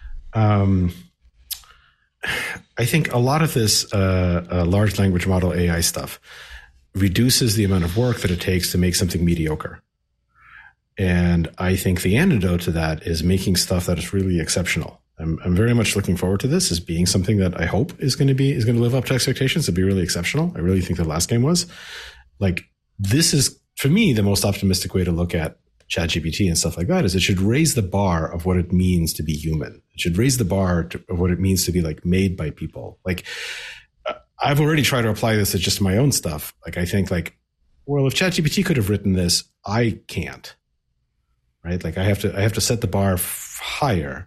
um, I think a lot of this uh, uh, large language model A I stuff reduces the amount of work that it takes to make something mediocre. And I think the antidote to that is making stuff that is really exceptional. I'm, I'm very much looking forward to this as being something that I hope is going to be, is going to live up to expectations, to be really exceptional. I really think the last game was. Like, this is, for me, the most optimistic way to look at ChatGPT and stuff like that is it should raise the bar of what it means to be human. It should raise the bar to, of what it means to be like made by people. Like, I've already tried to apply this to just my own stuff. Like, I think like, well, if ChatGPT could have written this, I can't. Right? Like, I have to, I have to set the bar f- higher.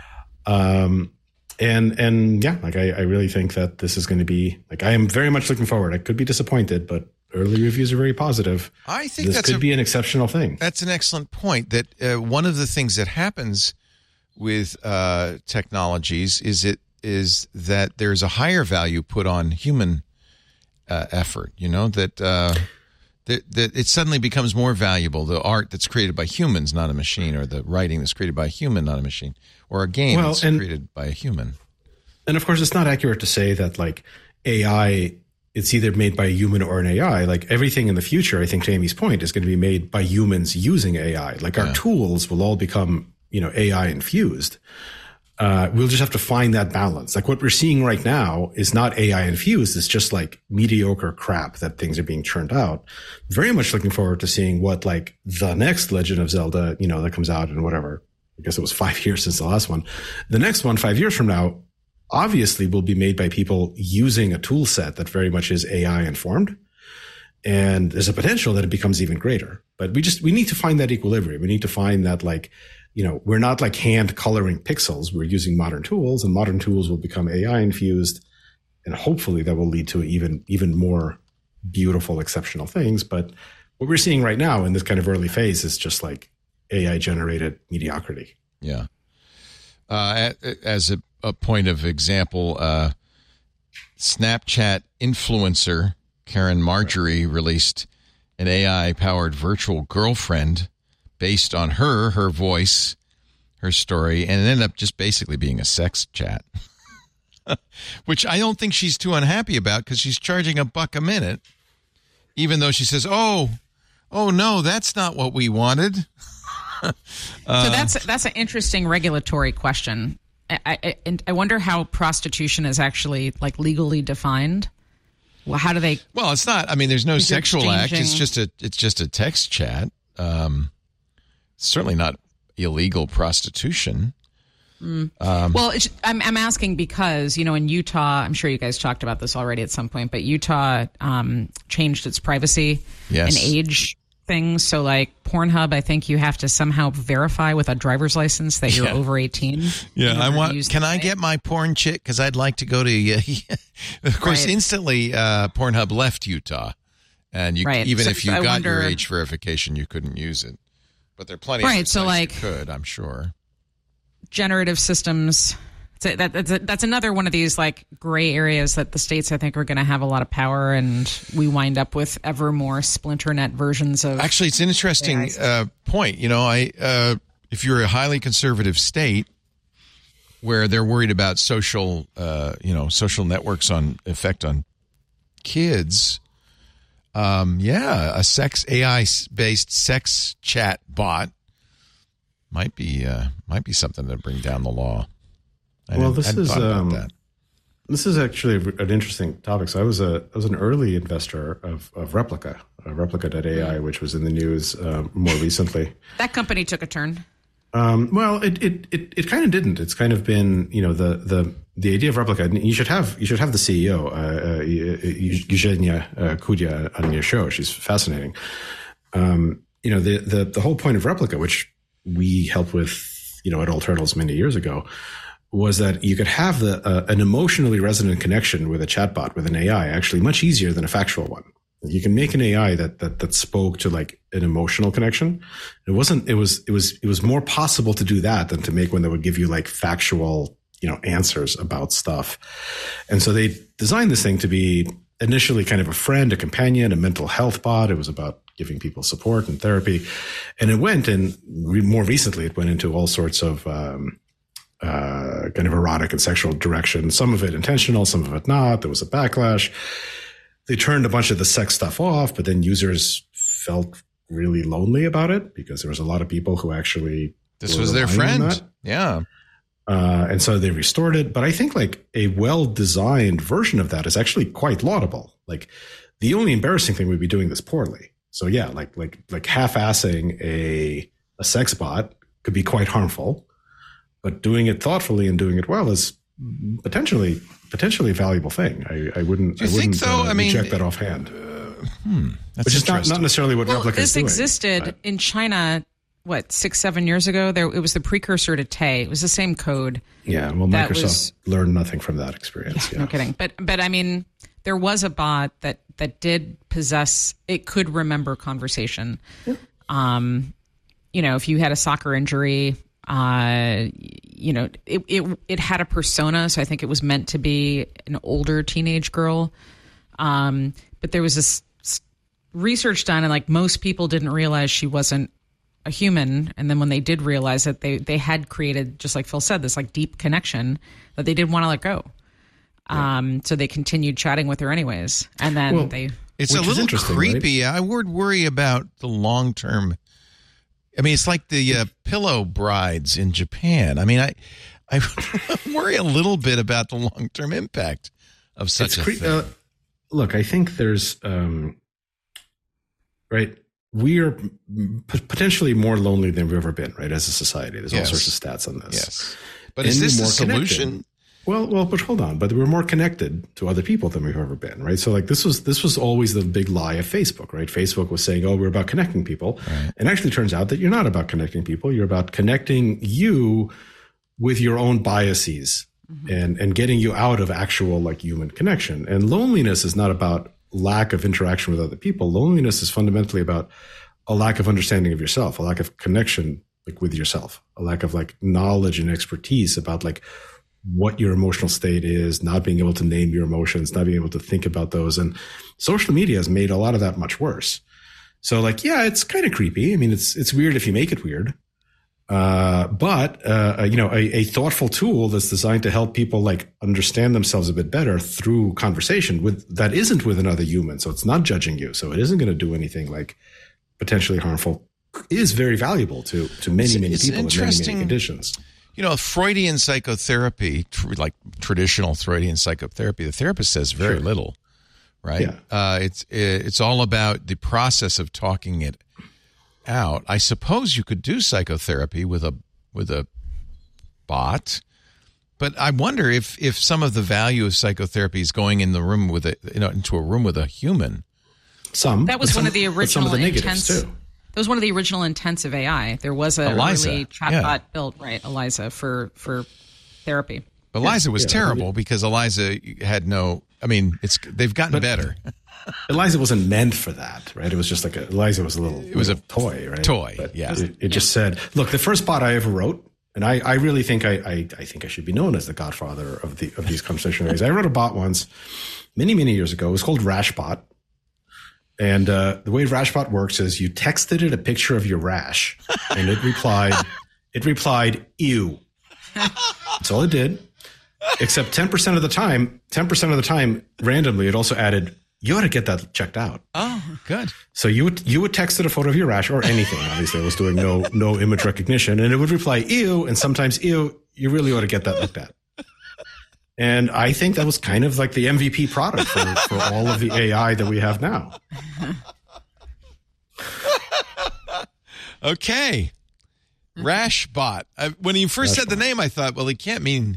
Um, and, and yeah, like, I, I really think that this is going to be like, I am very much looking forward. I could be disappointed, but early reviews are very positive. I think this that's could a, be an exceptional thing. That's an excellent point. That uh, one of the things that happens with uh, technologies is it is that there's a higher value put on human uh, effort. You know that. Uh, That, that it suddenly becomes more valuable, the art that's created by humans, not a machine, or the writing that's created by a human, not a machine, or a game Well, that's and- created by a human. And of course, it's not accurate to say that like A I, it's either made by a human or an A I. Like, everything in the future, I think to Amy's point, is going to be made by humans using A I. Like, our Yeah. tools will all become, you know, A I infused. Uh, we'll just have to find that balance. Like, what we're seeing right now is not A I infused. It's just like mediocre crap that things are being churned out. Very much looking forward to seeing what like the next Legend of Zelda, you know, that comes out in whatever, I guess it was five years since the last one. The next one, five years from now, obviously will be made by people using a tool set that very much is A I informed. And there's a potential that it becomes even greater. But we just, we need to find that equilibrium. We need to find that like, you know, we're not like hand coloring pixels. We're using modern tools, and modern tools will become A I infused. And hopefully that will lead to even, even more beautiful, exceptional things. But what we're seeing right now in this kind of early phase is just like A I generated mediocrity. Yeah. Uh, as a, a point of example, uh, Snapchat influencer Karen Marjorie released an A I-powered virtual girlfriend based on her, her voice, her story, and it ended up just basically being a sex chat, which I don't think she's too unhappy about because she's charging a buck a minute, even though she says, oh, oh, no, that's not what we wanted. Uh, so that's that's an interesting regulatory question. I, I, and I wonder how prostitution is actually like legally defined. Well, how do they? Well, it's not. I mean, there's no Is it sexual act. It's exchanging- just a. It's just a text chat. Um, certainly not illegal prostitution. Um, well, it's, I'm, I'm asking because, you know, in Utah, I'm sure you guys talked about this already at some point, but Utah um, changed its privacy Yes. and age things. So, like Pornhub, I think you have to somehow verify with a driver's license that you're Yeah. over eighteen. Yeah, in I order to want. use Can the I site. get my porn chick? Because I'd like to go to. Uh, of course, Right. instantly, uh, Pornhub left Utah, and you Right. even So- if you so I got your wonder- age verification, you couldn't use it. But there are plenty. Right, Of so, sites like- you could, I'm sure. generative systems? So that, that's, a, that's another one of these like gray areas that the states I think are going to have a lot of power, and we wind up with ever more splinter net versions of. Actually, it's an interesting Yeah, I uh, point. You know, I uh, if you're a highly conservative state where they're worried about social, uh, you know, social networks on effect on kids, um, yeah, a sex A I based sex chat bot might be uh, might be something to bring down the law. I Well, didn't- this hadn't is, thought about um, that. This is actually an interesting topic. So I was a I was an early investor of of Replica, uh, Replica dot A I, which was in the news um, more recently. That company took a turn. Um, well, it it it, it kind of didn't. It's kind of been, you know, the the the idea of Replica. And you should have you should have the C E O, uh, uh, Eugenia uh, Kudia, on your show. She's fascinating. Um, you know, the the the whole point of Replica, which we helped with, you know, at All Turtles many years ago, was that you could have the uh, an emotionally resonant connection with a chatbot, with an A I, actually much easier than a factual one. You can make an A I that that that spoke to like an emotional connection. It wasn't. It was. It was. It was more possible to do that than to make one that would give you like factual, you know, answers about stuff. And so they designed this thing to be initially kind of a friend, a companion, a mental health bot. It was about giving people support and therapy, and it went. And re- more recently, it went into all sorts of um, uh, kind of erotic and sexual direction. Some of it intentional, some of it not. There was a backlash. They turned a bunch of the sex stuff off, but then users felt really lonely about it because there was a lot of people who actually This were was their relying on friend. that. Yeah. Uh, and so they restored it. But I think like a well-designed version of that is actually quite laudable. Like the only embarrassing thing would be doing this poorly. So yeah, like like like half-assing a a sex bot could be quite harmful, but doing it thoughtfully and doing it well is potentially potentially a valuable thing. I, I wouldn't. Do you I wouldn't think, though? uh, I mean, reject that offhand. That's Which is not, interesting. not necessarily what Well, Replica is this doing. existed but- in China. What, six, seven years ago? There, it was the precursor to Tay. It was the same code. Yeah, well, That Microsoft was- learned nothing from that experience. Yeah, No kidding. But but I mean, there was a bot that that did possess. It could remember conversation. Um, you know, if you had a soccer injury, uh, you know, it it it had a persona. So I think it was meant to be an older teenage girl. Um, but there was this s- research done, and like most people didn't realize she wasn't a human. And then when they did realize that, they they had created, just like Phil said, this like deep connection that they didn't want to let go. Um, so they continued chatting with her anyways, and then Well, they. It's Which a is little interesting, creepy. I would worry about the long term. I mean, it's like the uh, pillow brides in Japan. I mean, I I worry a little bit about the long term impact of such It's a cre- thing. uh, look, I think there's um, right. We are p- potentially more lonely than we've ever been, right? As a society, there's Yes. all sorts of stats on this. Yes, but And is this we're the more connected. solution? Well, well, but hold on. But we're more connected to other people than we've ever been, right? So, like, this was this was always the big lie of Facebook, right? Facebook was saying, "Oh, we're about connecting people," and actually, turns out that you're not about connecting people. You're about connecting you with your own biases and and getting you out of actual like human connection. And loneliness is not about lack of interaction with other people. Loneliness is fundamentally about a lack of understanding of yourself, a lack of connection like with yourself, a lack of like knowledge and expertise about like what your emotional state is, not being able to name your emotions, not being able to think about those. And social media has made a lot of that much worse. So like, yeah, it's kind of creepy. I mean, it's, it's weird if you make it weird. Uh, but, uh, you know, a, a thoughtful tool that's designed to help people like understand themselves a bit better through conversation with that isn't with another human. So it's not judging you. So it isn't going to do anything like potentially harmful, is very valuable to, to many, It's- many it's people in many, interesting. many conditions. you know, Freudian psychotherapy, tr- like traditional Freudian psychotherapy, the therapist says very Sure. little, right? Yeah. Uh, it's it's all about the process of talking it out. I suppose you could do psychotherapy with a with a bot, but I wonder if if some of the value of psychotherapy is going in the room with a you know into a room with a human. Some That was but one some- of the but original some of the negatives intents. too. That was one of the original intents of A I. There was a Eliza, early chatbot yeah. built, right, Eliza, for for therapy. Eliza was yeah, terrible yeah. because Eliza had no. I mean, it's they've gotten better. Eliza wasn't meant for that, right? It was just like a, Eliza was a little. It was a toy, right? toy, But yeah. It, it just said, "Look, the first bot I ever wrote." And I, I really think I, I, I think I should be known as the godfather of the of these conversational A Is. I wrote a bot once, many many years ago. It was called Rashbot, and uh, the way Rashbot works is you texted it a picture of your rash, and it replied, it replied, "Ew." That's all it did. Except ten percent of the time, ten percent of the time, randomly, it also added, "You ought to get that checked out." Oh, good. So you would you would text it a photo of your rash or anything. Obviously, it was doing no no image recognition, and it would reply "ew," and sometimes "ew." You really ought to get that looked at. And I think that was kind of like the M V P product for, for all of the A I that we have now. Okay, Rashbot. I, when he first said the name, I thought, well, he can't mean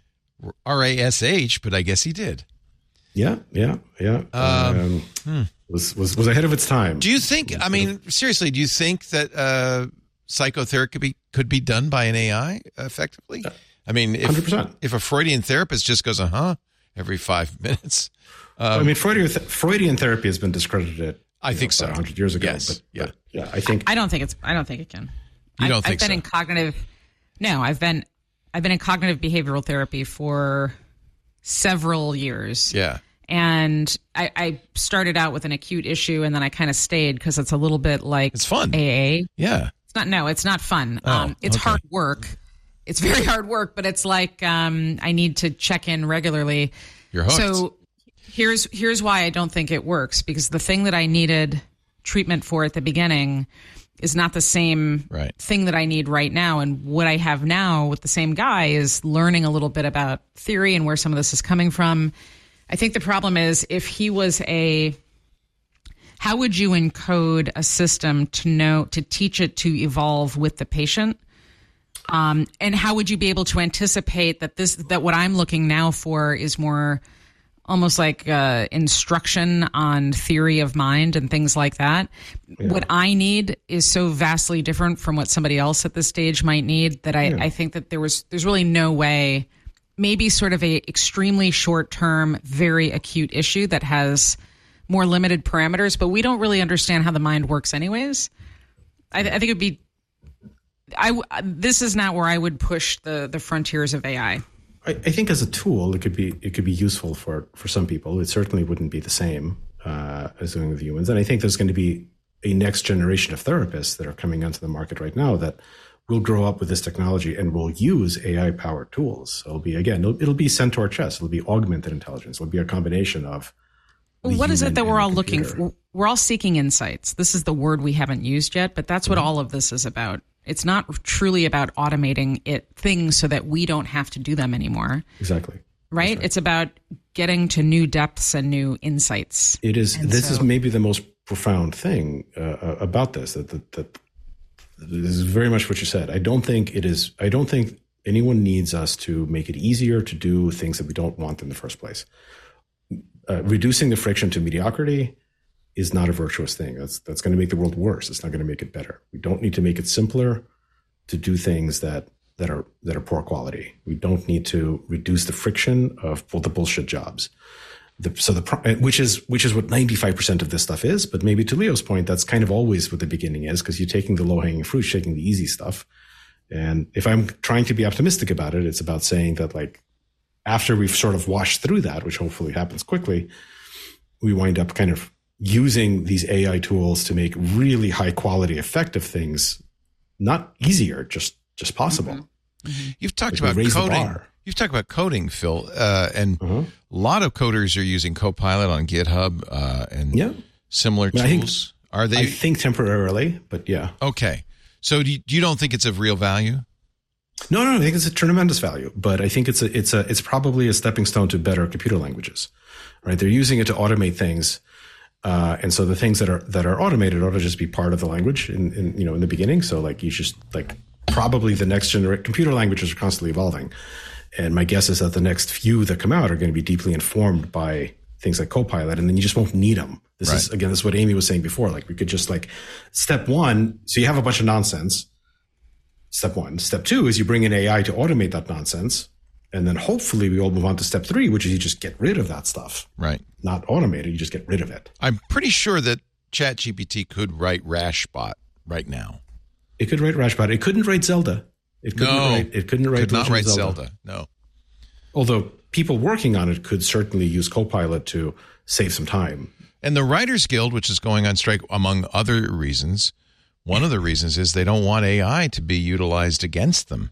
R A S H, but I guess he did. Yeah, yeah, yeah. Um, hmm. Was was was ahead of its time. Do you think? I mean, seriously, do you think that uh, psychotherapy could be done by an A I effectively? I mean, if one hundred percent. if a Freudian therapist just goes, "Uh huh," every five minutes. Um, I mean, Freudian, th- Freudian therapy has been discredited. I think know, so. one hundred years ago. Yes, But, yeah. but yeah, I think I don't think it's. I don't think it can. You don't I've, think I've been so? in cognitive. No, I've been. I've been in cognitive behavioral therapy for several years. yeah. And I, I started out with an acute issue, and then I kind of stayed because it's a little bit like It's fun. A A. Yeah. It's not. No, it's not fun. Oh, um, it's okay. hard work. It's very hard work, but it's like um, I need to check in regularly. You're hooked. So here's here's why I don't think it works, because the thing that I needed treatment for at the beginning is not the same Right. thing that I need right now. And what I have now with the same guy is learning a little bit about theory and where some of this is coming from. I think the problem is if he was a, how would you encode a system to know, to teach it to evolve with the patient? Um, and how would you be able to anticipate that this, that what I'm looking now for is more almost like uh, instruction on theory of mind and things like that? Yeah. What I need is so vastly different from what somebody else at this stage might need that I, yeah. I think that there was, there's really no way. Maybe sort of a extremely short-term, very acute issue that has more limited parameters, but we don't really understand how the mind works anyways. I, th- I think it'd be, I, this is not where I would push the, the frontiers of A I. I, I think as a tool, it could be it could be useful for, for some people. It certainly wouldn't be the same uh, as doing with humans. And I think there's going to be a next generation of therapists that are coming onto the market right now that will grow up with this technology and will use A I-powered tools. It'll be, again, it'll, it'll be centaur chess. It'll be augmented intelligence. It'll be a combination of well, what is it that we're all looking for? We're all seeking insights. This is the word we haven't used yet, but that's what mm-hmm. all of this is about. It's not truly about automating it things so that we don't have to do them anymore. Exactly. Right? right. It's about getting to new depths and new insights. It is. And this so, is maybe the most profound thing uh, about this, that, that, that this is very much what you said. I don't think it is. I don't think anyone needs us to make it easier to do things that we don't want in the first place. Uh, reducing the friction to mediocrity is not a virtuous thing. That's that's going to make the world worse. It's not going to make it better. We don't need to make it simpler to do things that that are that are poor quality. We don't need to reduce the friction of well, the bullshit jobs. The, so the which is which is what ninety-five percent of this stuff is, but maybe to Leo's point, that's kind of always what the beginning is, because you're taking the low-hanging fruit, taking the easy stuff. And if I'm trying to be optimistic about it, it's about saying that, like, after we've sort of washed through that, which hopefully happens quickly, we wind up kind of using these A I tools to make really high quality, effective things not easier, just just possible. Mm-hmm. Mm-hmm. You've talked like about coding. You've talked about coding, Phil, uh, and uh-huh. a lot of coders are using Copilot on GitHub uh, and yeah. similar I mean, tools. I think, are they? I think temporarily, but yeah. Okay, so do you, you don't think it's of real value? No, no, I think it's a tremendous value, but I think it's a, it's a, it's probably a stepping stone to better computer languages, right? They're using it to automate things. Uh, and so the things that are, that are automated ought to just be part of the language in, in, you know, in the beginning. So like you just like probably the next generation, computer languages are constantly evolving. And my guess is that the next few that come out are going to be deeply informed by things like Copilot, and then you just won't need them. This right. is, again, this is what Amy was saying before. Like we could just like step one. So you have a bunch of nonsense. Step one. Step two is you bring in A I to automate that nonsense. And then hopefully we all move on to step three, which is you just get rid of that stuff. Right. Not automate it. You just get rid of it. I'm pretty sure that ChatGPT could write Rashbot right now. It could write Rashbot. It couldn't write Zelda. It couldn't no. write, it couldn't write Could not write Zelda. Zelda. No. Although people working on it could certainly use Copilot to save some time. And the Writers Guild, which is going on strike, among other reasons, one of the reasons is they don't want A I to be utilized against them.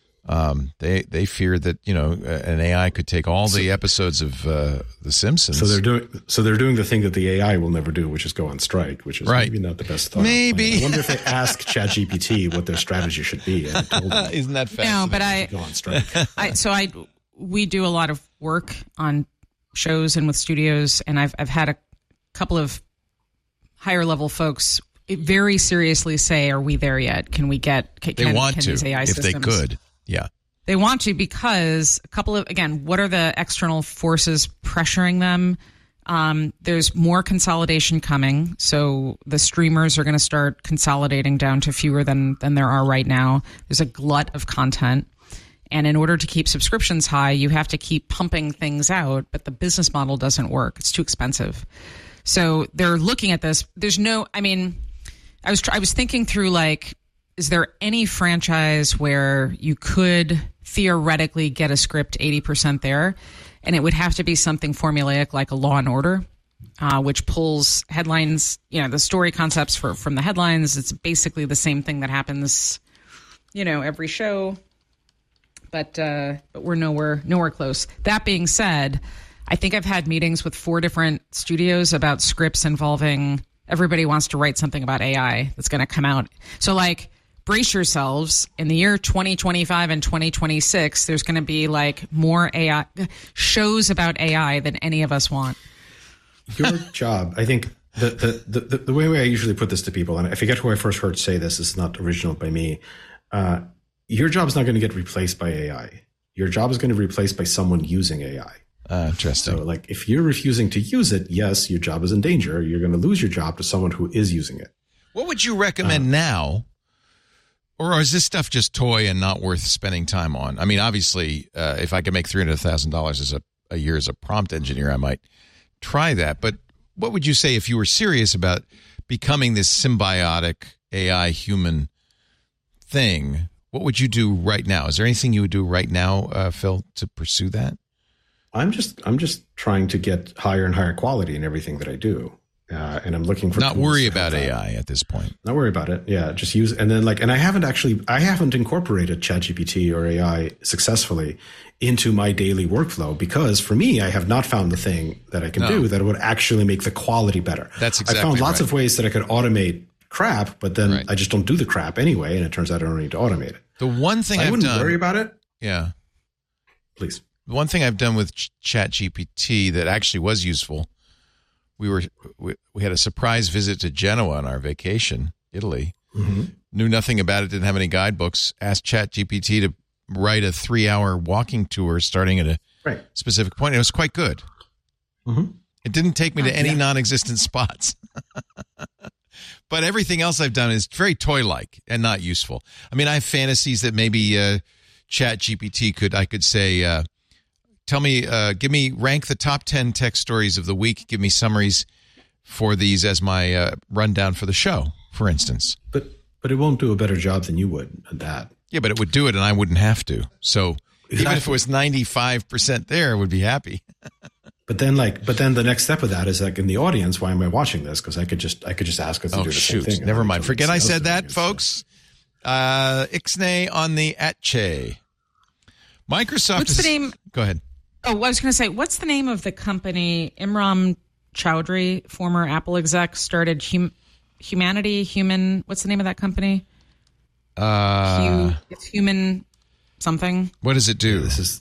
Um, they they fear that, you know, an A I could take all the episodes of uh, The Simpsons. So they're doing so they're doing the thing that the A I will never do, which is go on strike, which is right. maybe not the best thought. Maybe. I wonder if they ask ChatGPT what their strategy should be. And told them, Isn't that fascinating? No, but I go on strike. I, so I we do a lot of work on shows and with studios, and I've I've had a couple of higher level folks very seriously say, "Are we there yet? Can we get? Can, they want can to these A I if systems? they could." Yeah, they want to because a couple of again, what are the external forces pressuring them? Um, there's more consolidation coming, so the streamers are going to start consolidating down to fewer than than there are right now. There's a glut of content. And in order to keep subscriptions high, you have to keep pumping things out, but the business model doesn't work. It's too expensive. So they're looking at this. There's no, I mean, I was I was thinking through, like, is there any franchise where you could theoretically get a script eighty percent there, and it would have to be something formulaic like a Law and Order, uh, which pulls headlines, you know, the story concepts for from the headlines. It's basically the same thing that happens, you know, every show. But uh, but we're nowhere nowhere close. That being said, I think I've had meetings with four different studios about scripts involving everybody wants to write something about A I that's going to come out. So, like, brace yourselves. In the year twenty twenty-five and twenty twenty-six, there's going to be, like, more A I shows about A I than any of us want. Your job, I think, the, the, the, the way I usually put this to people, and I forget who I first heard say this, it's not original by me, uh, your job is not going to get replaced by A I. Your job is going to be replaced by someone using A I. Uh, interesting. So, like, if you're refusing to use it, yes, your job is in danger. You're going to lose your job to someone who is using it. What would you recommend uh, now? Or is this stuff just toy and not worth spending time on? I mean, obviously, uh, if I could make three hundred thousand dollars as a, a year as a prompt engineer, I might try that. But what would you say if you were serious about becoming this symbiotic A I human thing? What would you do right now? Is there anything you would do right now, uh, Phil, to pursue that? I'm just I'm just trying to get higher and higher quality in everything that I do, uh, and I'm looking for not worry about that. A I at this point. Not worry about it. Yeah, just use and then like and I haven't actually I haven't incorporated ChatGPT or A I successfully into my daily workflow because for me I have not found the thing that I can no. do that would actually make the quality better. That's exactly I found lots right. of ways that I could automate crap, but then right. I just don't do the crap anyway, and it turns out I don't need to automate it. The one thing so I I've wouldn't done, worry about it. Yeah, please. The one thing I've done with Ch- ChatGPT that actually was useful, we were we, we had a surprise visit to Genoa on our vacation, Italy. Mm-hmm. Knew nothing about it, didn't have any guidebooks. Asked ChatGPT to write a three-hour walking tour starting at a right. specific point. It was quite good. Mm-hmm. It didn't take me to uh, any yeah. non-existent spots. But everything else I've done is very toy-like and not useful. I mean, I have fantasies that maybe uh, ChatGPT could, I could say, uh, tell me, uh, give me, rank the top ten tech stories of the week. Give me summaries for these as my uh, rundown for the show, for instance. But but it won't do a better job than you would at that. Yeah, but it would do it and I wouldn't have to. So exactly. Even if it was ninety-five percent there, I would be happy. But then, like, but then the next step of that is like in the audience. Why am I watching this? Because I could just, I could just ask us to oh, do the shoot. same thing. Never mind. Forget I said that, it, folks. So. Uh, Ixnay on the Atche. Microsoft. What's is, the name? Go ahead. Oh, I was going to say, what's the name of the company? Imran Chowdhury, former Apple exec, started hum, Humanity Human. What's the name of that company? Uh, Hu, it's Human. something. What does it do? This is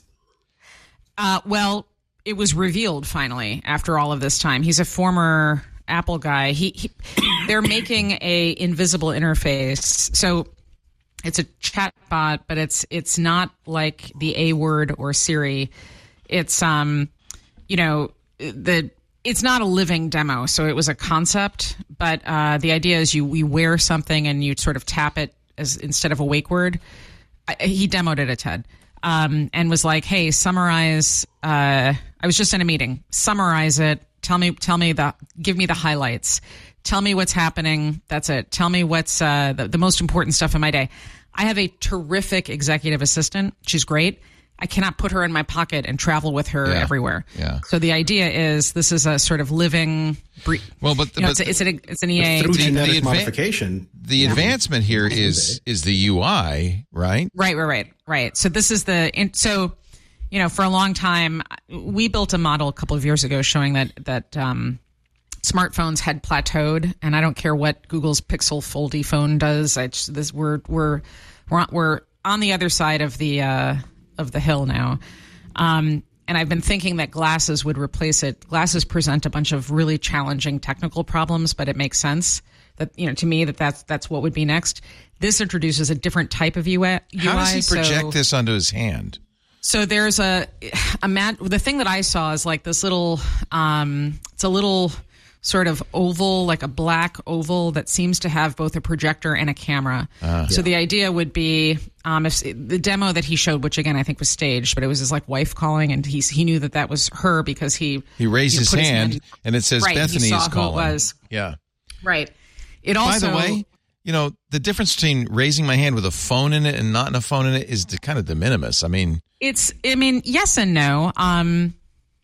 Uh, well, it was revealed finally after all of this time. He's a former Apple guy. He, he they're making a invisible interface. So it's a chat bot, but it's it's not like the A word or Siri. It's um, you know, the it's not a living demo. So it was a concept, but uh, the idea is you we wear something and you sort of tap it as instead of a wake word. I, he demoed it at TED. Um, and was like, "Hey, summarize." Uh, I was just in a meeting. Summarize it. Tell me, tell me the, give me the highlights. Tell me what's happening. That's it. Tell me what's uh, the, the most important stuff in my day. I have a terrific executive assistant. She's great. I cannot put her in my pocket and travel with her Yeah. everywhere. Yeah. So the idea is this is a sort of living. Bre- Well, but, you know, but it's, a, it's, an, it's an E A. through the- genetic the adva- modification. the advancement here is is the U I, right? Right, right, right, right. So this is the in, so, you know, for a long time, we built a model a couple of years ago showing that that um, smartphones had plateaued, and I don't care what Google's Pixel Foldy phone does. I just, this we're we're we're on, we're on the other side of the uh, of the hill now. Um, and I've been thinking that glasses would replace it. Glasses present a bunch of really challenging technical problems, but it makes sense that, you know, to me that that's, that's what would be next. This introduces a different type of U I. How does he project so, this onto his hand? So there's a, a mat, the thing that I saw is like this little, um, it's a little sort of oval, like a black oval that seems to have both a projector and a camera. Uh, so yeah. The idea would be, um, if the demo that he showed, which again I think was staged, but it was his like wife calling, and he he knew that that was her because he he raised his, his hand, hand and it says right, Bethany he saw is calling. Who it was. Yeah. Right. It also. By the way, you know, the difference between raising my hand with a phone in it and not in a phone in it is the, kind of de minimis. I mean, it's. I mean, yes and no. Um.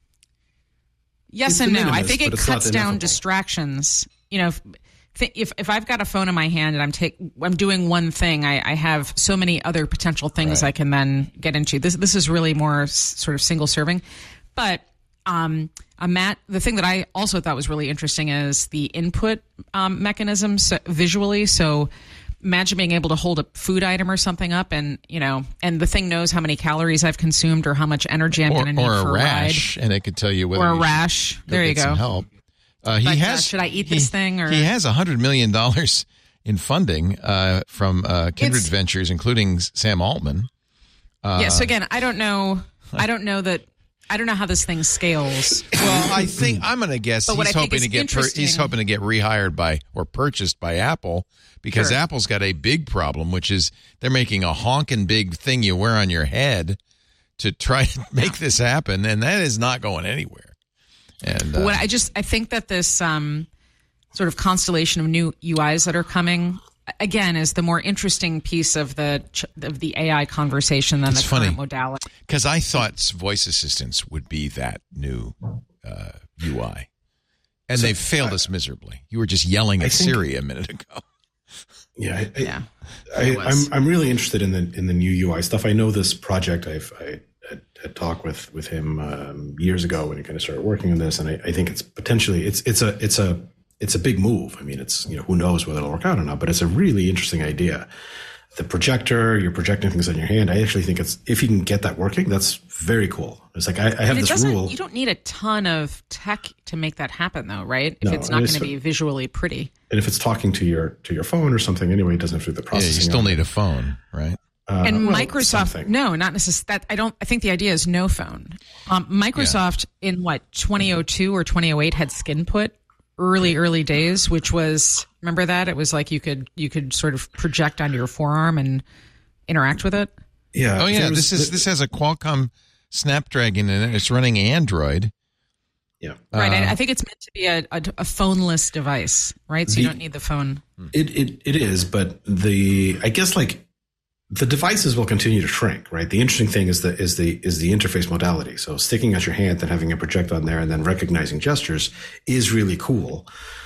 Yes It's and no. minimus, I think it but it's cuts not down ineffable. distractions. You know, if, if if I've got a phone in my hand and I'm take I'm doing one thing, I, I have so many other potential things Right. I can then get into. This this is really more s- sort of single serving, but um, a mat. The thing that I also thought was really interesting is the input um, mechanism so, visually. So. Imagine being able to hold a food item or something up, and you know, and the thing knows how many calories I've consumed or how much energy I'm or, going to need or a for rash, a ride. and it could tell you whether Or a you rash. should There you get go. some help. Uh, he But, uh, has. should I eat he- this thing, or- he has a hundred million dollars in funding uh, from uh, Kindred It's- Ventures, including Sam Altman. Uh, yeah. So again, I don't know. I don't know that. I don't know how this thing scales. Well, I think I'm going to guess But what he's I think hoping is to get per, he's interesting- hoping to get rehired by or purchased by Apple because Sure. Apple's got a big problem, which is they're making a honking big thing you wear on your head to try to make this happen, and that is not going anywhere. And uh, What I just I think that this um, sort of constellation of new U Is that are coming again is the more interesting piece of the ch- of the A I conversation than It's the funny. current modality. because I thought voice assistants would be that new uh, U I, and they've failed us miserably. You were just yelling at think- Siri a minute ago. Yeah, I, I, Yeah. I, It was. I'm I'm really interested in the in the new U I stuff. I know this project. I've I had, had talked with with him um, years ago when he kind of started working on this, and I, I think it's potentially it's it's a it's a it's a big move. I mean, it's you know who knows whether it'll work out or not, but it's a really interesting idea. The projector, you're projecting things on your hand. I actually think it's if you can get that working, that's very cool. It's like I, I have And it this doesn't. rule. You don't need a ton of tech to make that happen, though, right? If No, it's not it's- going to be visually pretty. And if it's talking to your to your phone or something, anyway, it doesn't have to do the Yeah, processing. you still of it. need a phone, right? Uh, And well, Microsoft, something. no, not necessarily. That I don't. I think the idea is no phone. Um, Microsoft in what twenty oh two or twenty oh eight had Skinput, early early days, which was remember that it was like you could you could sort of project onto your forearm and interact with it. Yeah. Oh yeah, there was- this is this has a Qualcomm Snapdragon in it. It's running Android. Yeah. Right. Uh, I, I think it's meant to be a, a, a phoneless device, right? So you The- don't need the phone. It, it it is, but the I guess like the devices will continue to shrink, right? The interesting thing is the is the is the interface modality. So sticking out your hand and having a project on there and then recognizing gestures is really cool.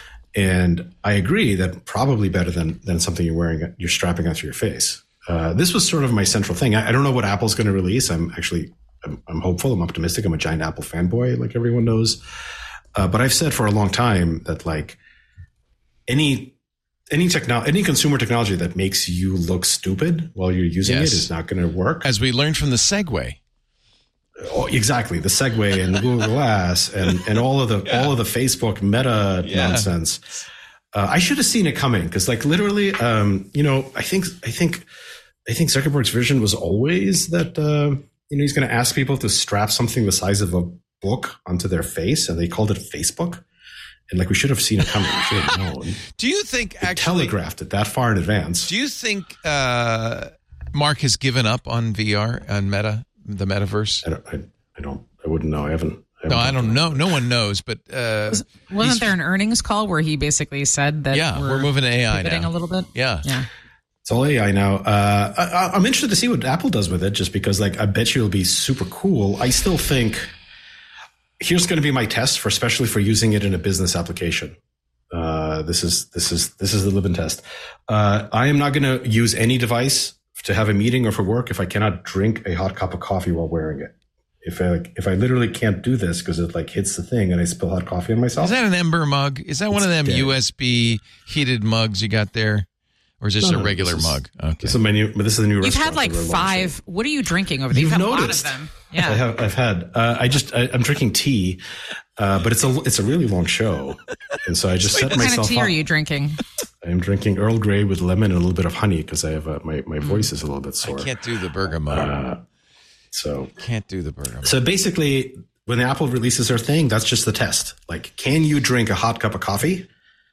And I agree that probably better than than something you're wearing you're strapping onto your face. Uh, this was sort of my central thing. I, I don't know what Apple's going to release. I'm actually I'm, I'm hopeful. I'm optimistic. I'm a giant Apple fanboy, like everyone knows. Uh, but I've said for a long time that like any any techno- any consumer technology that makes you look stupid while you're using Yes. it is not going to work. As we learned from the Segway. Oh, exactly. The Segway and the Google Glass and, and all of the all of the Facebook Meta Yeah. nonsense. Uh, I should have seen it coming because, like, literally, um, you know, I think I think I think Zuckerberg's vision was always that uh, you know he's going to ask people to strap something the size of a book onto their face, and they called it Facebook. And like we should have seen it coming. We should have known. Do you think They actually? telegraphed it that far in advance. Do you think uh, Mark has given up on V R on Meta, the metaverse? I don't. I, I don't. I wouldn't know. I haven't. I No, haven't I talked don't to know. him. No one knows, but uh, Wasn't he's- there an earnings call where he basically said that Yeah, we're, we're moving to A I pivoting now. a little bit? Yeah. Yeah. It's all A I now. Uh, I, I'm interested to see what Apple does with it, just because, like, I bet you it'll be super cool. I still think here's going to be my test for, especially for using it in a business application. Uh, this is this is this is the Libin test. Uh, I am not going to use any device to have a meeting or for work if I cannot drink a hot cup of coffee while wearing it. If I like, if I literally can't do this because it like hits the thing and I spill hot coffee on myself. Is that an Ember mug? Is that one It's of them dead. U S B heated mugs you got there? Or is this No, a no, regular this is- mug? Okay. This is a menu, but this is a new You've restaurant. had like that we're launching. five. What are you drinking over there? You've You've had noticed. a lot of them. Yeah. I have. I've had. Uh, I just. I, I'm drinking tea, uh, but it's a. It's a really long show, and so I just set What kind of myself tea up. are you drinking? I'm drinking Earl Grey with lemon and a little bit of honey because I have a, my my voice is a little bit I sore. can't do the burger mug. Uh, so can't do the burger mug. so basically, when Apple releases their thing, that's just the test. Like, can you drink a hot cup of coffee?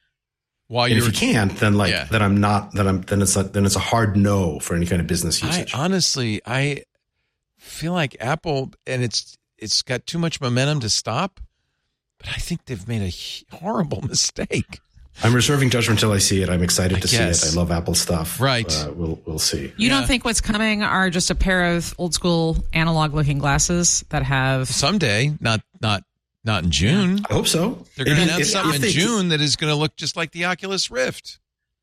While And if you're, you can't, then like Yeah. then I'm not. Then I'm. Then it's a, then it's a hard no for any kind of business I usage. honestly, I feel like Apple, and it's it's got too much momentum to stop, but I think they've made a horrible mistake. I'm reserving judgment until I see it. I'm excited I to guess. see it. I love Apple stuff. Right. Uh, we'll we'll see. You Yeah. don't think what's coming are just a pair of old school analog looking glasses that have Someday, not not not in June. I hope so. They're going to If- announce if- something if in they- June that is going to look just like the Oculus Rift.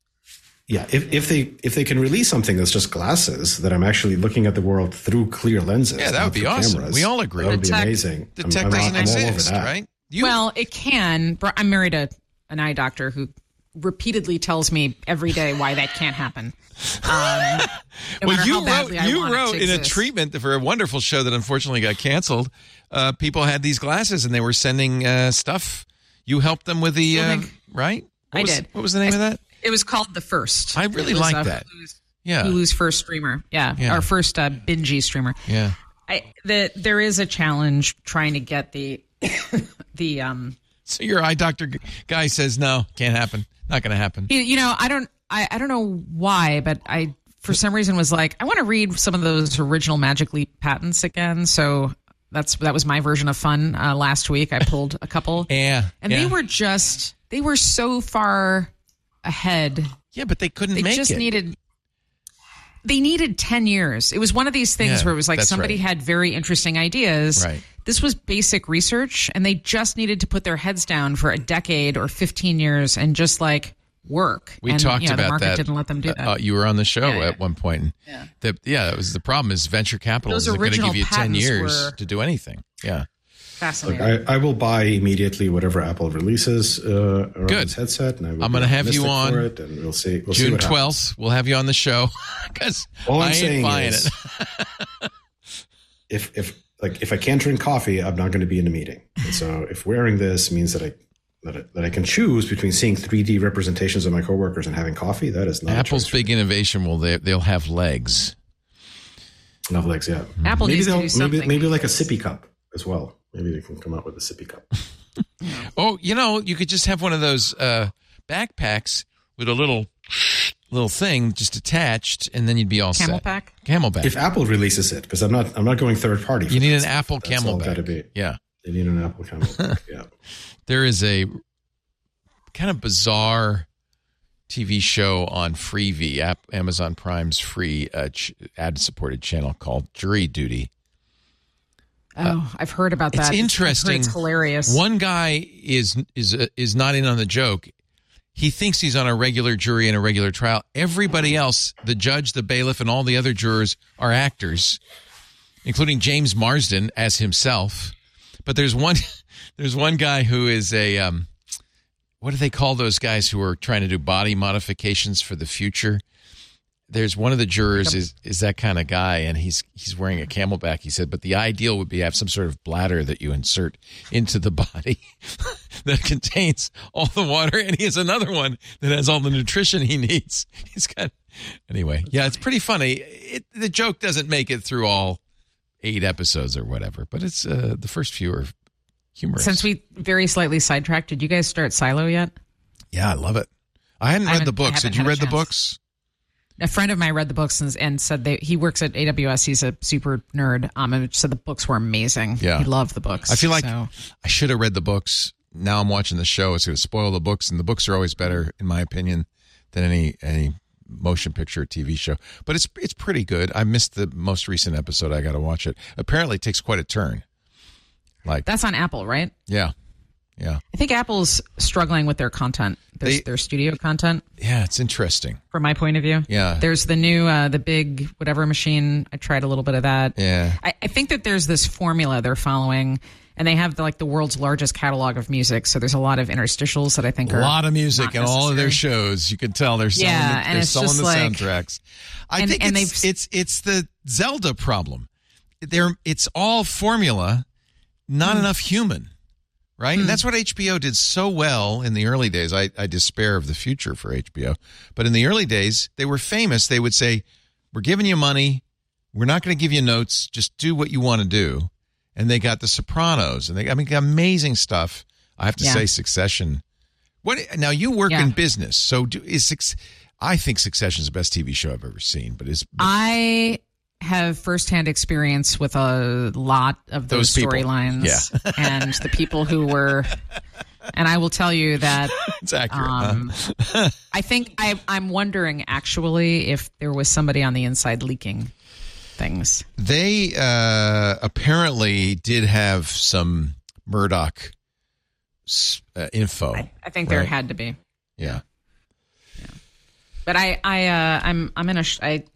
Yeah, if, if they if they can release something that's just glasses that I'm actually looking at the world through clear lenses, Yeah, that not would be through awesome. cameras, We all agree. That would The be tech- amazing. The I'm- tech I'm, doesn't I'm all over exist, that. right? You, well, it can. Br- I'm married to an eye doctor who repeatedly tells me every day why that can't happen. Um, no well, matter you how wrote badly I you want it wrote to in a exist. treatment for a wonderful show that unfortunately got canceled. Uh, people had these glasses and they were sending uh, stuff. You helped them with the Well, uh, thank- right? What I was, did. What was the name of that? It was called The First. I really It was, like uh, that. Hulu's, Yeah, Hulu's first streamer. Yeah, Yeah. our first uh, Bingy streamer. yeah. I, the there is a challenge trying to get the the um. So your eye doctor g- guy says no, can't happen, not going to happen. You, you know, I don't, I, I don't know why, but I, for some reason, was like, I want to read some of those original Magic Leap patents again. So that's that was my version of fun. Uh, last week, I pulled a couple, Yeah, and yeah. they were just, they were so far ahead. yeah, but they couldn't They make just it. needed. They needed ten years. It was one of these things Yeah, where it was like that's somebody right. had very interesting ideas. Right. This was basic research, and they just needed to put their heads down for a decade or fifteen years and just like work. We and, talked you know, about the market that. didn't let them do that. Uh, you were on the show Yeah, yeah. at one point. And Yeah. The, yeah, that was the problem. Is venture capital Those isn't going to original give you ten patents years were- to do anything. Yeah. Fascinating. I, I will buy immediately whatever Apple releases uh, around Good. this headset, and I will I'm be going to have you optimistic on for it, and we'll see. We'll see June what happens. twelfth. We'll have you on the show because All I'm I ain't saying buying is, it. if if like if I can't drink coffee, I'm not going to be in a meeting. And so if wearing this means that I that I, that I can choose between seeing three D representations of my coworkers and having coffee, that is not a Apple's choice for big innovation will they, they'll have legs. me. Enough legs, yeah. Apple maybe needs to they'll- do something. maybe maybe like a sippy cup as well. Maybe they can come out with a sippy cup. Oh, you know, you could just have one of those uh, backpacks with a little little thing just attached, and then you'd be all Camel set. pack? Camelback. If Apple releases it, because I'm not I'm not going third party. for You need that an stuff. Apple That's all gotta Camelback. be. Yeah. They need an Apple Camelback. Yeah. There is a kind of bizarre T V show on Freevee, app, Amazon Prime's free uh, ch- ad-supported channel called Jury Duty. Oh, I've heard about It's that. I've heard interesting. It's hilarious. One guy is is uh, is not in on the joke. He thinks he's on a regular jury in a regular trial. Everybody else, the judge, the bailiff, and all the other jurors are actors, including James Marsden as himself. But there's one there's one guy who is a um, what do they call those guys who are trying to do body modifications for the future? There's one of the jurors is is that kind of guy, and he's he's wearing a Camelback. He said, but the ideal would be have some sort of bladder that you insert into the body that contains all the water, and he has another one that has all the nutrition he needs. He's got anyway. Yeah, it's pretty funny. It, the joke doesn't make it through all eight episodes or whatever, but it's uh, the first few are humorous. Since we very slightly sidetracked, did you guys start Silo yet? Yeah, I love it. I hadn't I read haven't- the books. I Did haven't you had a read the chance. books? A friend of mine read the books and, and said that he works at A W S. He's a super nerd. Um, and said the books were amazing. Yeah. He loved the books. I feel like so. I should have read the books. Now I'm watching the show. It's going to spoil the books, and the books are always better, in my opinion, than any any motion picture or T V show. But it's it's pretty good. I missed the most recent episode. I got to watch it. Apparently, it takes quite a turn. Like That's on Apple, right? yeah, yeah, I think Apple's struggling with their content, their, They- their studio content, yeah. It's interesting. from my point of view. Yeah. There's the new, uh, the big whatever machine. I tried a little bit of that. Yeah. I, I think that there's this formula they're following, and they have the, like the world's largest catalog of music. So there's a lot of interstitials that I think A are lot of music not in all of their necessary. shows. You can tell they're selling. Yeah, the, and they're it's selling just the like- soundtracks. I and- think and it's, they've- it's it's the Zelda problem. They're it's all formula, not Hmm. enough human. Right? And that's what H B O did so well in the early days. I, I despair of the future for H B O. But in the early days, they were famous. They would say, we're giving you money. We're not going to give you notes. Just do what you want to do. And they got The Sopranos. And they got, I mean, got amazing stuff. I have to Yeah. say Succession. What Now, you work Yeah. in business. So do, is Suc- I think Succession is the best T V show I've ever seen. But is I have firsthand experience with a lot of those, Those people. storylines Yeah. and the people who were, and I will tell you that it's accurate. huh? um, I think I, I'm wondering actually if there was somebody on the inside leaking things. They uh, apparently did have some Murdoch uh, info. I, I think there right? had to be, Yeah. but I, I, uh, I'm, I'm in a, sh- I,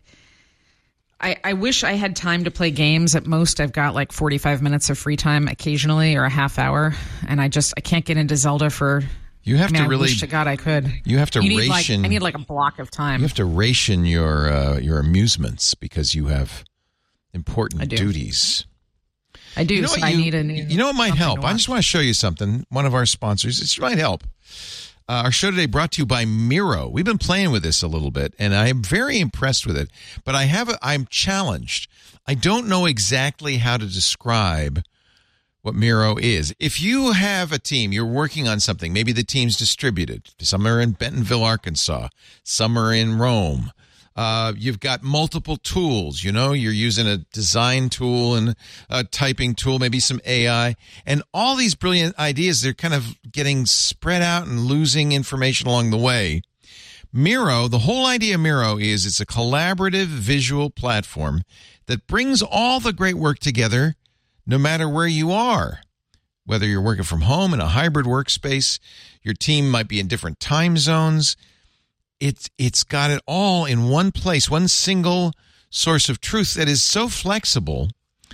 I, I wish I had time to play games. At most, I've got like forty-five minutes of free time occasionally, or a half hour, and I just I can't get into Zelda for. You have I mean, to really. I wish to God I could. You have to You need like, ration. I need like a block of time. You have to ration your uh, your amusements because you have important I do. duties. I do. You know so what I you, need a new. You know what might something help? to I watch. just want to show you something. One of our sponsors. This might help. Uh, our show today brought to you by Miro. We've been playing with this a little bit, and I am very impressed with it. But I have, a, I'm challenged. I don't know exactly how to describe what Miro is. If you have a team, you're working on something. Maybe the team's distributed. Some are in Bentonville, Arkansas. Some are in Rome. Uh, you've got multiple tools, you know, you're using a design tool and a typing tool, maybe some A I, and all these brilliant ideas, they're kind of getting spread out and losing information along the way. Miro, the whole idea of Miro is it's a collaborative visual platform that brings all the great work together no matter where you are. Whether you're working from home in a hybrid workspace, your team might be in different time zones. It's it's got it all in one place, one single source of truth that is so flexible,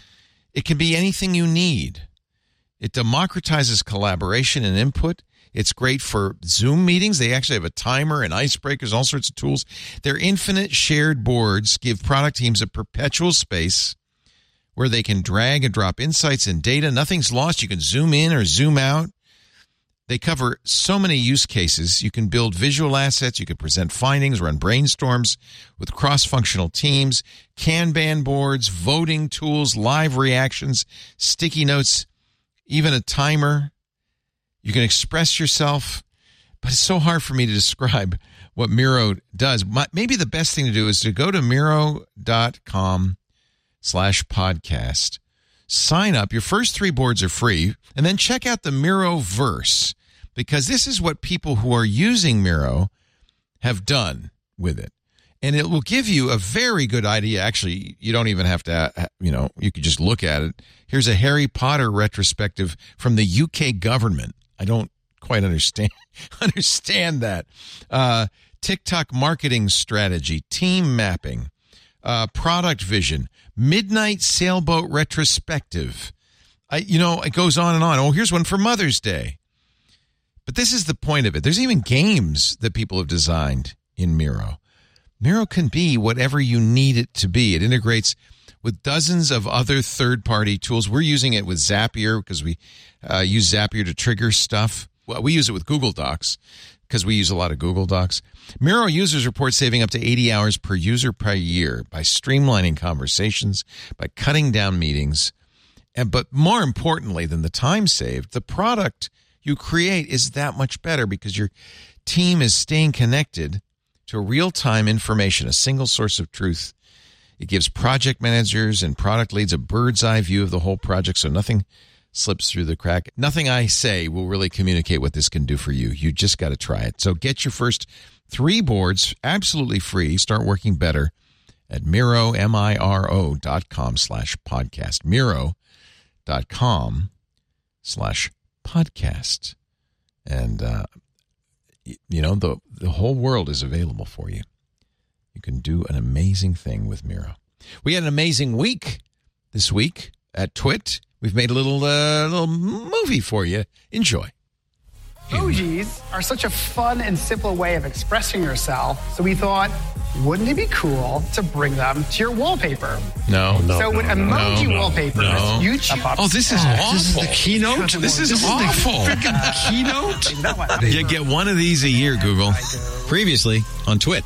it can be anything you need. It democratizes collaboration and input. It's great for Zoom meetings. They actually have a timer and icebreakers, all sorts of tools. Their infinite shared boards give product teams a perpetual space where they can drag and drop insights and data. Nothing's lost. You can zoom in or zoom out. They cover so many use cases. You can build visual assets. You can present findings, run brainstorms with cross-functional teams, Kanban boards, voting tools, live reactions, sticky notes, even a timer. You can express yourself, but it's so hard for me to describe what Miro does. Maybe the best thing to do is to go to Miro.com slash podcast. Sign up. Your first three boards are free. And then check out the Miroverse, because this is what people who are using Miro have done with it. And it will give you a very good idea. Actually, you don't even have to, you know, you could just look at it. Here's a Harry Potter retrospective from the U K government. I don't quite understand understand that. Uh, TikTok marketing strategy, team mapping, uh, product vision, midnight sailboat retrospective. I, you know, it goes on and on. Oh, here's one for Mother's Day. But this is the point of it. There's even games that people have designed in Miro. Miro can be whatever you need it to be. It integrates with dozens of other third-party tools. We're using it with Zapier because we uh, use Zapier to trigger stuff. Well, we use it with Google Docs because we use a lot of Google Docs. Miro users report saving up to eighty hours per user per year by streamlining conversations, by cutting down meetings. And but more importantly than the time saved, the product you create is that much better because your team is staying connected to real-time information, a single source of truth. It gives project managers and product leads a bird's eye view of the whole project so nothing slips through the crack. Nothing I say will really communicate what this can do for you. You just got to try it. So get your first three boards absolutely free. Start working better at Miro, M I R O dot com slash podcast. Miro dot com slash podcast. And, uh, you know, the, the whole world is available for you. You can do an amazing thing with Miro. We had an amazing week this week at Twit. We've made a little uh, little movie for you. Enjoy. Emojis are such a fun and simple way of expressing yourself. So we thought, wouldn't it be cool to bring them to your wallpaper? No, no. So no, with no, emoji no, wallpapers, no. you choose. Oh, this is awful. This is the keynote? This is this awful. Is the freaking keynote? You get one of these a year, Google. Previously on Twit.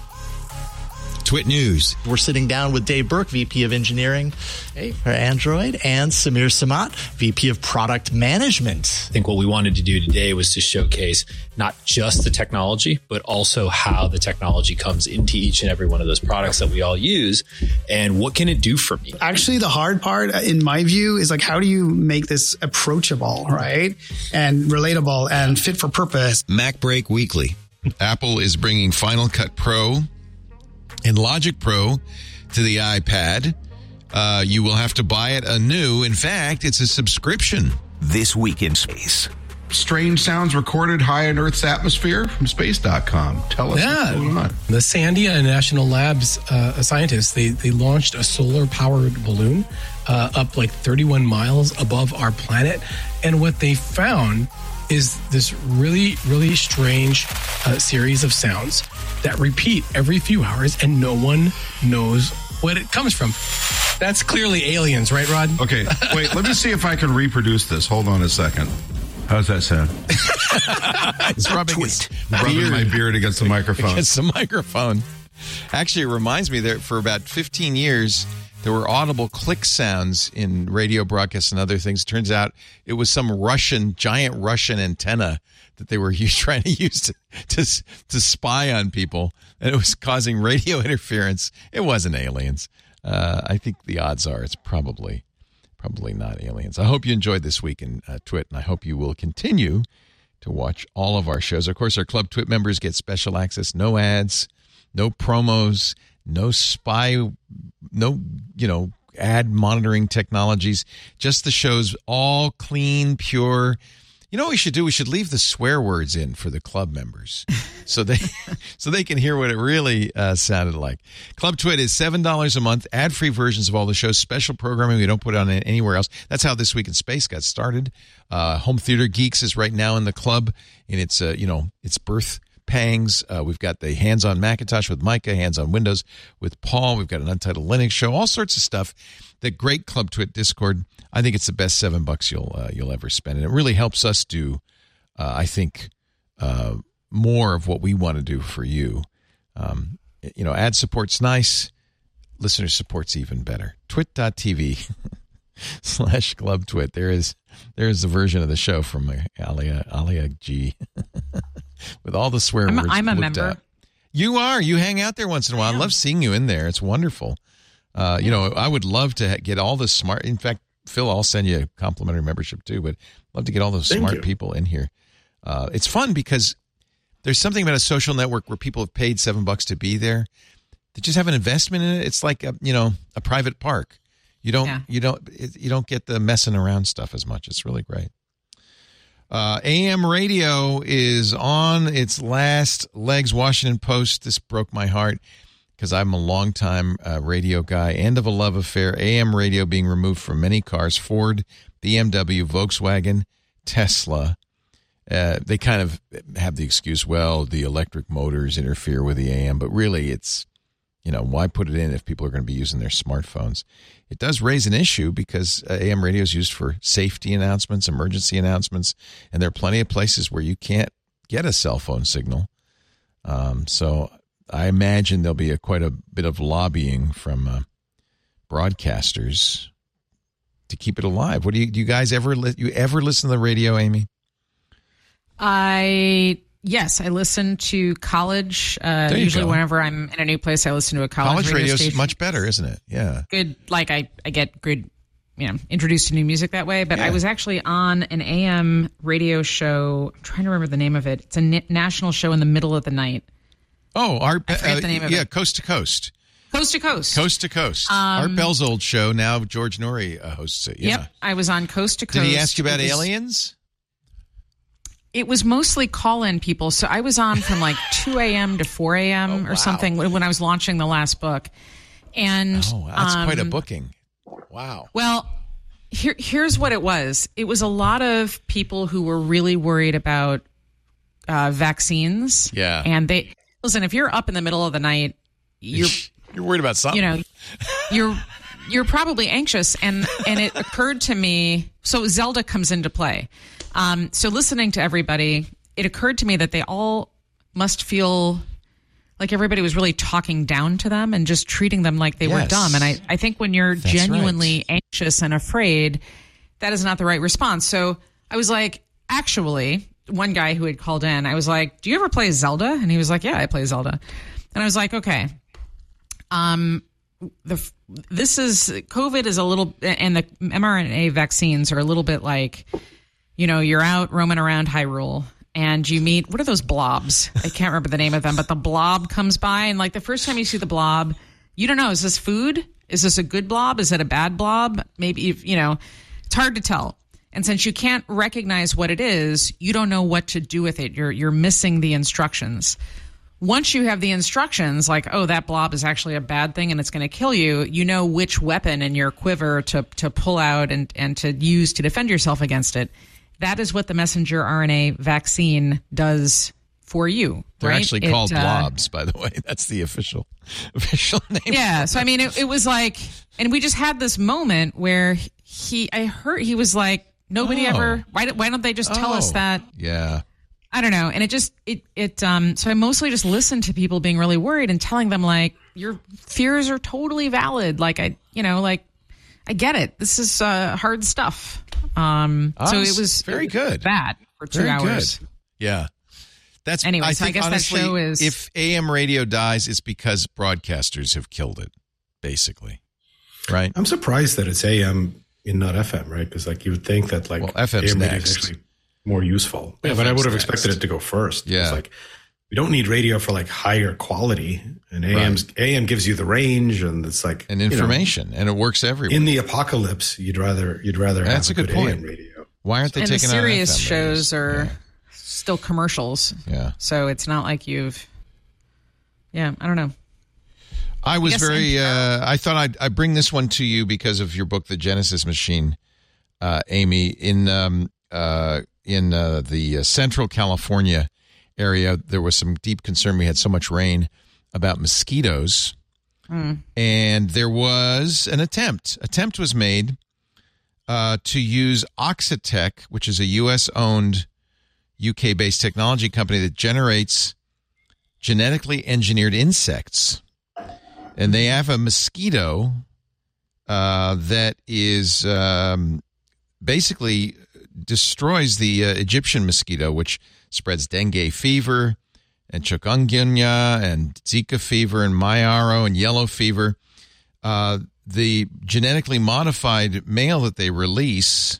Twit News. We're sitting down with Dave Burke, V P of Engineering for Android, and Samir Samat, V P of Product Management. I think what we wanted to do today was to showcase not just the technology, but also how the technology comes into each and every one of those products that we all use, and what can it do for me? Actually, the hard part, in my view, is like, how do you make this approachable, right? And relatable and fit for purpose? Mac Break Weekly. Apple is bringing Final Cut Pro and Logic Pro to the iPad. Uh, you will have to buy it anew. In fact, it's a subscription. This Week in Space. Strange sounds recorded high in Earth's atmosphere from space dot com. Tell us yeah. what's going on. The Sandia National Labs uh, scientists, they, they launched a solar-powered balloon uh, up like thirty-one miles above our planet. And what they found is this really, really strange uh, series of sounds that repeat every few hours, and no one knows what it comes from. That's clearly aliens, right, Rod? Okay, wait, let me see if I can reproduce this. Hold on a second. How's that sound? It's rubbing, his rubbing beard my beard against the microphone. Against the microphone. Actually, it reminds me that for about fifteen years, there were audible click sounds in radio broadcasts and other things. Turns out it was some Russian, giant Russian antenna that they were trying to use to, to, to spy on people, and it was causing radio interference. It wasn't aliens. Uh, I think the odds are it's probably probably not aliens. I hope you enjoyed this week in uh, Twit, and I hope you will continue to watch all of our shows. Of course, our Club Twit members get special access, no ads, no promos, no spy, no, you know, ad monitoring technologies, just the shows all clean, pure. You know what we should do? We should leave the swear words in for the club members so they so they can hear what it really uh, sounded like. Club Twit is seven dollars a month, ad-free versions of all the shows, special programming we don't put on anywhere else. That's how This Week in Space got started. Uh, Home Theater Geeks is right now in the club in its, uh, you know, its birth pangs. Uh, we've got the Hands on Macintosh with Micah, Hands on Windows with Paul. We've got an Untitled Linux show, all sorts of stuff. The great Club Twit Discord. I think it's the best seven bucks you'll uh, you'll ever spend, and it really helps us do, uh, I think, uh, more of what we want to do for you. Um, you know, ad support's nice, listener support's even better. Twit.tv slash Club Twit. There is there is a version of the show from Alia Alia G with all the swear I'm, words. I'm a looked member. Up. You are. You hang out there once in a while. I, I love seeing you in there. It's wonderful. Uh, you know, I would love to get all the smart. In fact, Phil, I'll send you a complimentary membership too, but I'd love to get all those Thank smart you. people in here. Uh, it's fun because there's something about a social network where people have paid seven bucks to be there. They just have an investment in it. It's like a, you know, a private park. You don't, yeah. you don't, you don't get the messing around stuff as much. It's really great. Uh, A M radio is on its last legs. Washington Post. This broke my heart because I'm a longtime uh, radio guy. End of a love affair. A M radio being removed from many cars. Ford, B M W, Volkswagen, Tesla. uh, they kind of have the excuse, well, the electric motors interfere with the A M, but really it's, you know, why put it in if people are going to be using their smartphones? It does raise an issue because A M radio is used for safety announcements, emergency announcements, and there are plenty of places where you can't get a cell phone signal. Um, so I imagine there'll be a, quite a bit of lobbying from uh, broadcasters to keep it alive. What do you, do you guys ever li- you ever listen to the radio, Amy? I yes, I listen to college. Uh, usually, go. whenever I'm in a new place, I listen to a college, college radio radio station. is much better, isn't it? Yeah, good. Like I, I get good, you know, introduced to new music that way. But yeah. I was actually on an A M radio show. I'm trying to remember the name of it. It's a na- national show in the middle of the night. Oh, Art, I forget uh, the name of yeah, it. Coast to Coast. Coast to Coast. Coast to Coast. Um, Art Bell's old show. Now George Norrie uh, hosts it. Yeah. Yep, I was on Coast to Coast. Did he ask you about it was, aliens? It was mostly call-in people. So I was on from like two a.m. to four a.m. Oh, or wow. something when I was launching the last book. And oh, that's um, quite a booking. Wow. Well, here, here's what it was. It was a lot of people who were really worried about uh, vaccines. Yeah. And they listen. If you're up in the middle of the night, you're you're worried about something. You know, you're you're probably anxious. And and it occurred to me. So Zelda comes into play. Um, so listening to everybody, it occurred to me that they all must feel like everybody was really talking down to them and just treating them like they yes. were dumb. And I, I think when you're That's genuinely right. anxious and afraid, that is not the right response. So I was like, actually, one guy who had called in, I was like, do you ever play Zelda? And he was like, yeah, I play Zelda. And I was like, okay. Um, the this is COVID is a little, and the mRNA vaccines are a little bit like, you know, you're out roaming around Hyrule and you meet, what are those blobs? I can't remember the name of them, but the blob comes by and like the first time you see the blob, you don't know, is this food? Is this a good blob? Is it a bad blob? Maybe, if, you know, it's hard to tell. And since you can't recognize what it is, you don't know what to do with it. You're, you're missing the instructions. Once you have the instructions, like, oh, that blob is actually a bad thing and it's going to kill you, you know which weapon in your quiver to, to pull out and, and to use to defend yourself against it. That is what the messenger R N A vaccine does for you. They're right? actually it, called uh, blobs, by the way. That's the official official name. Yeah. So, I mean, it, it was like, and we just had this moment where he, I heard, he was like, nobody oh. ever, why, why don't they just tell oh. us that? Yeah. I don't know. And it just, it, it, um, so I mostly just listened to people being really worried and telling them, like, your fears are totally valid. Like, I, you know, like, I get it. This is uh, hard stuff. Um, oh, so it was very good. That for two very hours. Good. Yeah. That's anyway. I So think, I guess honestly, that show is. If A M radio dies, it's because broadcasters have killed it, basically. Right? I'm surprised that it's A M and not F M, right? Because like you would think that like well, F M's A M radio next. is actually more useful. Yeah, but I would have expected it to go first. Yeah. It's like we don't need radio for like higher quality, and A M's right. A M gives you the range, and it's like and information, you know, and it works everywhere. In the apocalypse, you'd rather you'd rather That's have a a good, good point. A M radio. Why aren't they and taking the serious on F M shows radios? are yeah. still commercials? Yeah. So it's not like you've. Yeah, I don't know. I was I very. Uh, I thought I'd I bring this one to you because of your book, The Genesis Machine, uh, Amy. In um, uh, in uh, the uh, Central California area, there was some deep concern. We had so much rain about mosquitoes, mm. and there was an attempt. Attempt was made uh, to use Oxitec, which is a U S owned, U K based technology company that generates genetically engineered insects. And they have a mosquito uh, that is um, basically destroys the uh, Egyptian mosquito, which spreads dengue fever and chikungunya and Zika fever and Mayaro and yellow fever. Uh, the genetically modified male that they release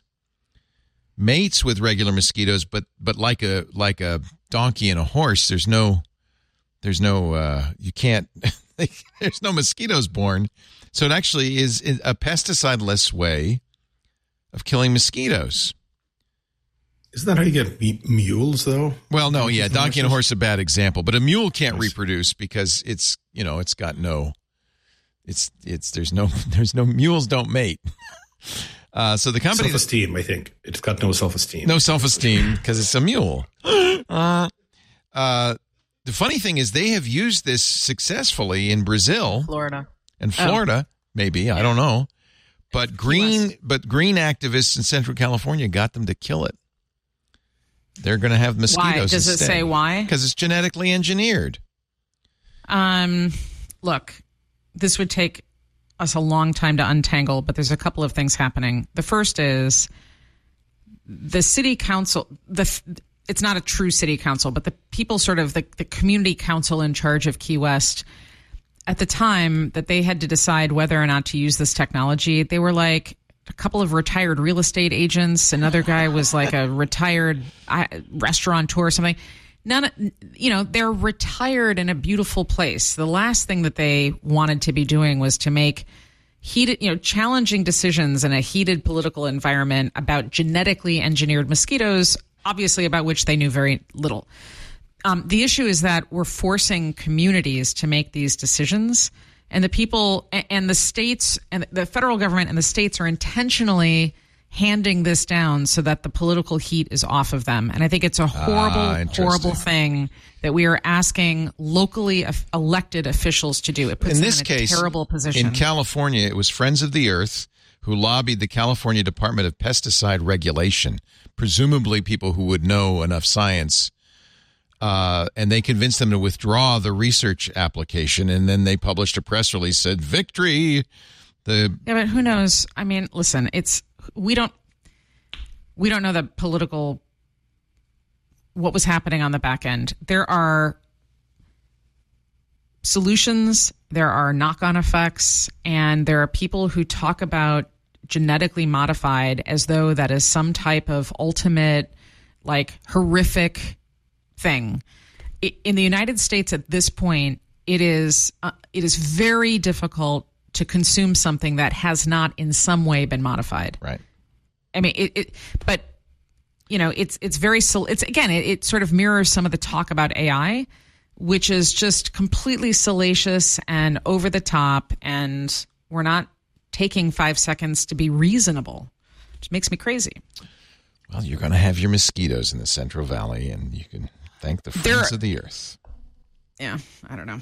mates with regular mosquitoes, but but like a like a donkey and a horse, there's no there's no uh, you can't. There's no mosquitoes born. So it actually is a pesticide-less way of killing mosquitoes. Isn't that how you get m- mules, though? Well, no, yeah, donkey and a horse is a bad example. But a mule can't reproduce because it's, you know, it's got no, it's, it's, there's no, there's no, mules don't mate. Uh, so the company self-esteem, I think it's got no self-esteem. No self-esteem because it's a mule. Uh, uh, the funny thing is they have used this successfully in Brazil, Florida, and Florida, oh. maybe I don't know, but green, but green activists in Central California got them to kill it. They're going to have mosquitoes. Why? Does instead. it say why? Because it's genetically engineered. Um, look, this would take us a long time to untangle, but there's a couple of things happening. The first is the city council, the it's not a true city council, but the people sort of the, the community council in charge of Key West at the time that they had to decide whether or not to use this technology, they were like a couple of retired real estate agents. Another guy was like a retired restaurateur or something. None, you know, they're retired in a beautiful place. The last thing that they wanted to be doing was to make heated, you know, challenging decisions in a heated political environment about genetically engineered mosquitoes, obviously about which they knew very little. Um, the issue is that we're forcing communities to make these decisions, and the people and the states and the federal government and the states are intentionally handing this down so that the political heat is off of them. And I think it's a horrible, ah, horrible thing that we are asking locally elected officials to do. It puts in them this in a case, terrible position. In California, it was Friends of the Earth who lobbied the California Department of Pesticide Regulation, presumably people who would know enough science. Uh, and they convinced them to withdraw the research application. And then they published a press release said, victory. The yeah, but who knows? I mean, listen, it's we don't we don't know the political what was happening on the back end. There are solutions, there are knock-on effects, and there are people who talk about genetically modified as though that is some type of ultimate, like, horrific thing. In the United States at this point, it is uh, it is very difficult to consume something that has not in some way been modified. Right. I mean, it, it but, you know, it's it's very, it's again, it, it sort of mirrors some of the talk about A I, which is just completely salacious and over the top, and we're not taking five seconds to be reasonable, which makes me crazy. Well, you're going to have your mosquitoes in the Central Valley, and you can thank the Friends They're, of the Earth. Yeah, I don't know.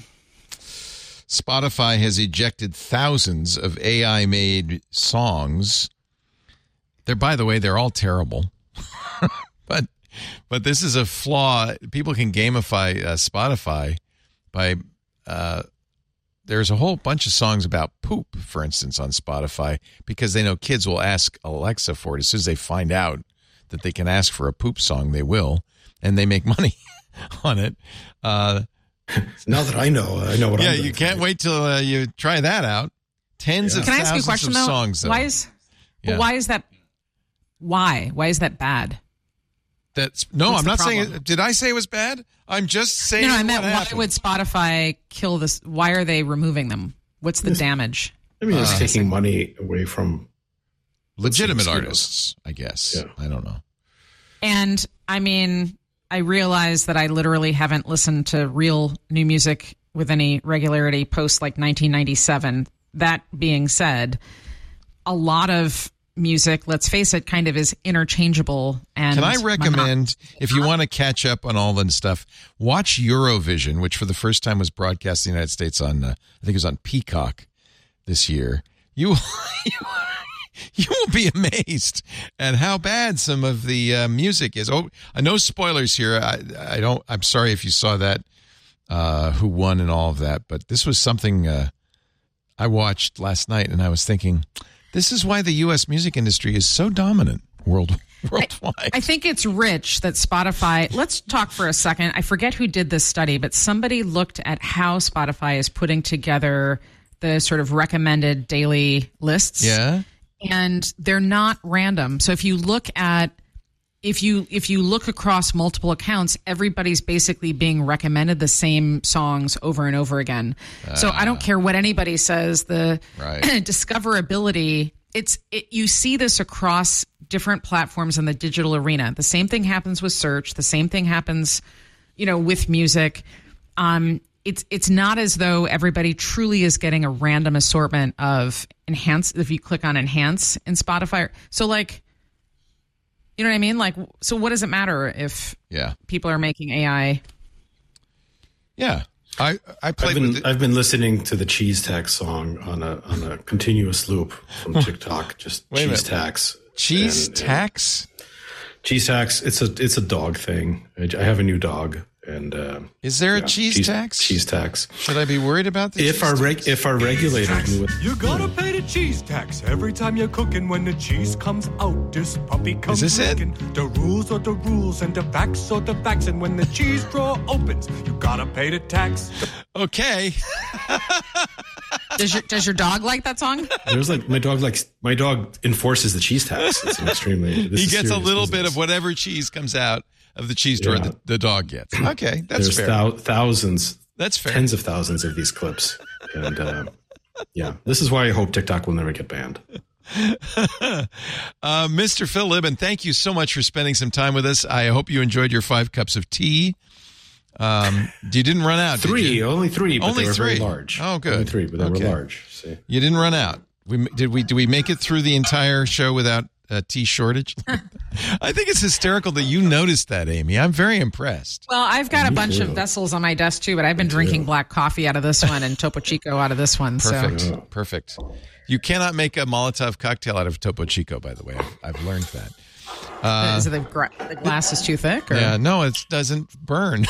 Spotify has ejected thousands of A I-made songs. They're, by the way, they're all terrible. but but this is a flaw. People can gamify uh, Spotify by uh, there's a whole bunch of songs about poop, for instance, on Spotify, because they know kids will ask Alexa for it. As soon as they find out that they can ask for a poop song, they will, and they make money on it. Uh Now that I know, I know what yeah, I'm doing. you can't wait till uh, you try that out. Tens Yeah. of Can I thousands ask you a question, of though? songs, though. Why is, Yeah. but why is that, why? Why is that bad? That's no, What's I'm the not saying problem? it. Did I say it was bad? I'm just saying No, no, I what meant why happened. would Spotify kill this? Why are they removing them? What's the Yes. damage? I mean, it's Uh, taking money away from legitimate mosquitoes. artists, I guess. Yeah. I don't know. And I mean, I realize that I literally haven't listened to real new music with any regularity post like nineteen ninety-seven. That being said, a lot of music, let's face it, kind of is interchangeable. And Can I recommend, if you want to catch up on all the stuff, watch Eurovision, which for the first time was broadcast in the United States on, uh, I think it was on Peacock this year. You, you, you will be amazed at how bad some of the uh, music is. Oh, no spoilers here. I, I don't. I'm sorry if you saw that, uh, who won and all of that, but this was something uh, I watched last night, and I was thinking, this is why the U S music industry is so dominant world, worldwide. I, I think it's rich that Spotify, let's talk for a second. I forget who did this study, but somebody looked at how Spotify is putting together the sort of recommended daily lists. Yeah. And they're not random. So if you look at, if you if you look across multiple accounts, everybody's basically being recommended the same songs over and over again. Uh, so I don't care what anybody says, the right. discoverability, it's it, you see this across different platforms in the digital arena. The same thing happens with search. The same thing happens, you know, with music. Um, it's it's not as though everybody truly is getting a random assortment of enhance. If you click on enhance in Spotify, so like, you know what I mean? Like, so what does it matter if yeah. people are making A I? Yeah. I, I played I've been, with it. I've been listening to the cheese tax song on a on a continuous loop from TikTok. Just Wait a cheese minute. tax. Cheese and, tax? And cheese tax. It's a it's a dog thing. I, I have a new dog, and uh, is there yeah, a cheese, cheese tax? Cheese tax. Should I be worried about the if cheese our tax? reg, if our regulators knew it? You gotta pay the cheese tax every time you're cooking. When the cheese comes out, this puppy comes Is this it? licking. The rules are the rules and the facts are the facts. And when the cheese drawer opens, you gotta pay the tax. Okay. Does your does your dog like that song? There's like my dog likes my dog enforces the cheese tax. It's an extremely. This He is gets a serious little business. bit of whatever cheese comes out of the cheese drawer Yeah. that the dog gets. Okay, that's There's fair. thou- thousands. That's fair. Tens of thousands of these clips, and uh, yeah, this is why I hope TikTok will never get banned. uh, Mister Phil Libin, thank you so much for spending some time with us. I hope you enjoyed your five cups of tea. Um, you didn't run out. Three, did you? only three, but Only they were three. very large. Oh, good. Only three, but they Okay. were large. See? You didn't run out. We did we do we make it through the entire show without a tea shortage? I think it's hysterical that you noticed that, Amy. I'm very impressed. Well, I've got a Me bunch too. of vessels on my desk too, but I've been drinking black coffee out of this one and Topo Chico out of this one. Perfect. So Perfect. You cannot make a Molotov cocktail out of Topo Chico, by the way. I've, I've learned that. Uh, is it the, gra- the glass is too thick? Or? yeah, no, it doesn't burn.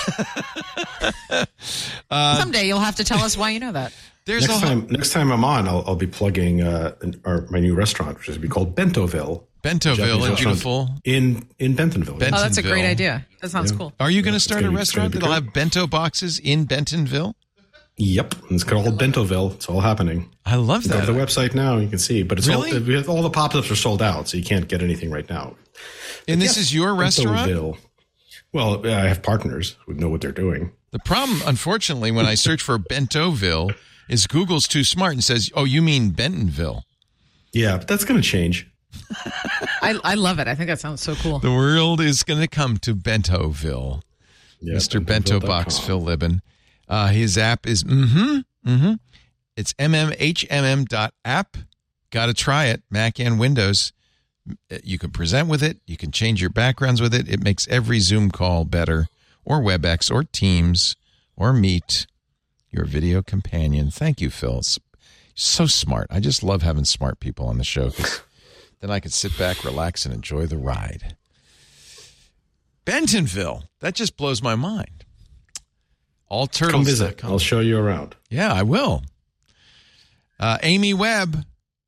uh, Someday you'll have to tell us why you know that. There's Next a time, next time I'm on, I'll, I'll be plugging uh, our, my new restaurant, which is be called Bentoville. Bentoville Japanese in restaurant beautiful in in Bentonville. Bentonville. Oh, that's a great idea. That sounds cool. Are you going to It's start gonna a be- it's restaurant gonna be that'll good. have bento boxes in Bentonville? Yep, it's called Bentoville. It's all happening. I love Go that. to the website now. You can see, but it's Really? all we have- all the pop-ups are sold out, so you can't get anything right now. And this is your restaurant? Bentoville. Well, I have partners who know what they're doing. The problem, unfortunately, when I search for Bentoville, is Google's too smart and says, "Oh, you mean Bentonville?" Yeah, but that's going to change. I, I love it. I think that sounds so cool. The world is going to come to Bentoville. Yeah, Mister Bento Box, bentoville dot com. Phil Libin. Uh, his app is mm-hmm, mm-hmm. It's M M H M M dot app. Got to try it, Mac and Windows. You can present with it. You can change your backgrounds with it. It makes every Zoom call better, or WebEx, or Teams, or Meet, your video companion. Thank you, Phil. It's so smart. I just love having smart people on the show because then I can sit back, relax, and enjoy the ride. Bentonville. That just blows my mind. All turtles. Come visit. I'll show you around. Yeah, I will. Uh, Amy Webb.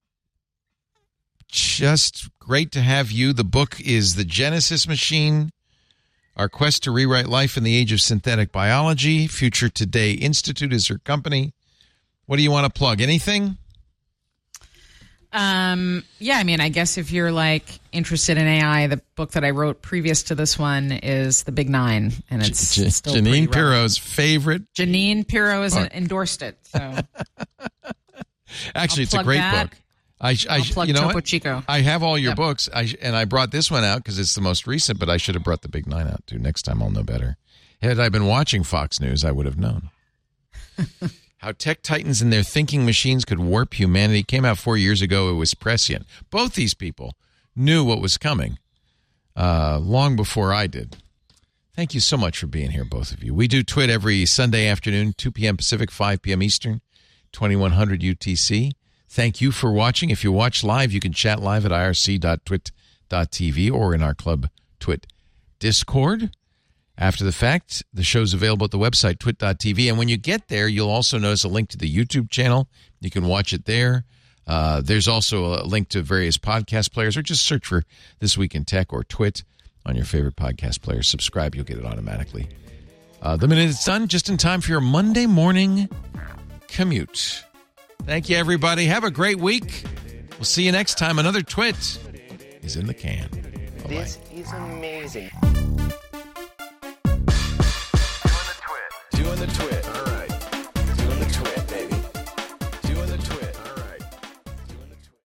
Just great to have you. The book is The Genesis Machine, Our Quest to Rewrite Life in the Age of Synthetic Biology. Future Today Institute is her company. What do you want to plug? Anything? Um, yeah, I mean, I guess if you're like interested in A I, the book that I wrote previous to this one is The Big Nine, and it's J- still Janine pretty Pirro's relevant. favorite. Janine Pirro has book. endorsed it. So Actually, I'll it's a plug great that. book. I, I, I'll plug you know Topo what? Chico. I have all your Yep. books, I, and I brought this one out because it's the most recent, but I should have brought The Big Nine out too. Next time I'll know better. Had I been watching Fox News, I would have known. How tech titans and their thinking machines could warp humanity came out four years ago. It was prescient. Both these people knew what was coming uh, long before I did. Thank you so much for being here, both of you. We do Twit every Sunday afternoon, two p.m. Pacific, five p.m. Eastern, twenty-one hundred U T C. Thank you for watching. If you watch live, you can chat live at I R C dot twit dot t v or in our Club Twit Discord. After the fact, the show's available at the website, twit dot t v. And when you get there, you'll also notice a link to the YouTube channel. You can watch it there. Uh, there's also a link to various podcast players, or just search for This Week in Tech or Twit on your favorite podcast player. Subscribe, you'll get it automatically. Uh, the minute it's done, just in time for your Monday morning commute. Thank you, everybody. Have a great week. We'll see you next time. Another Twit is in the can. Bye-bye. This is amazing.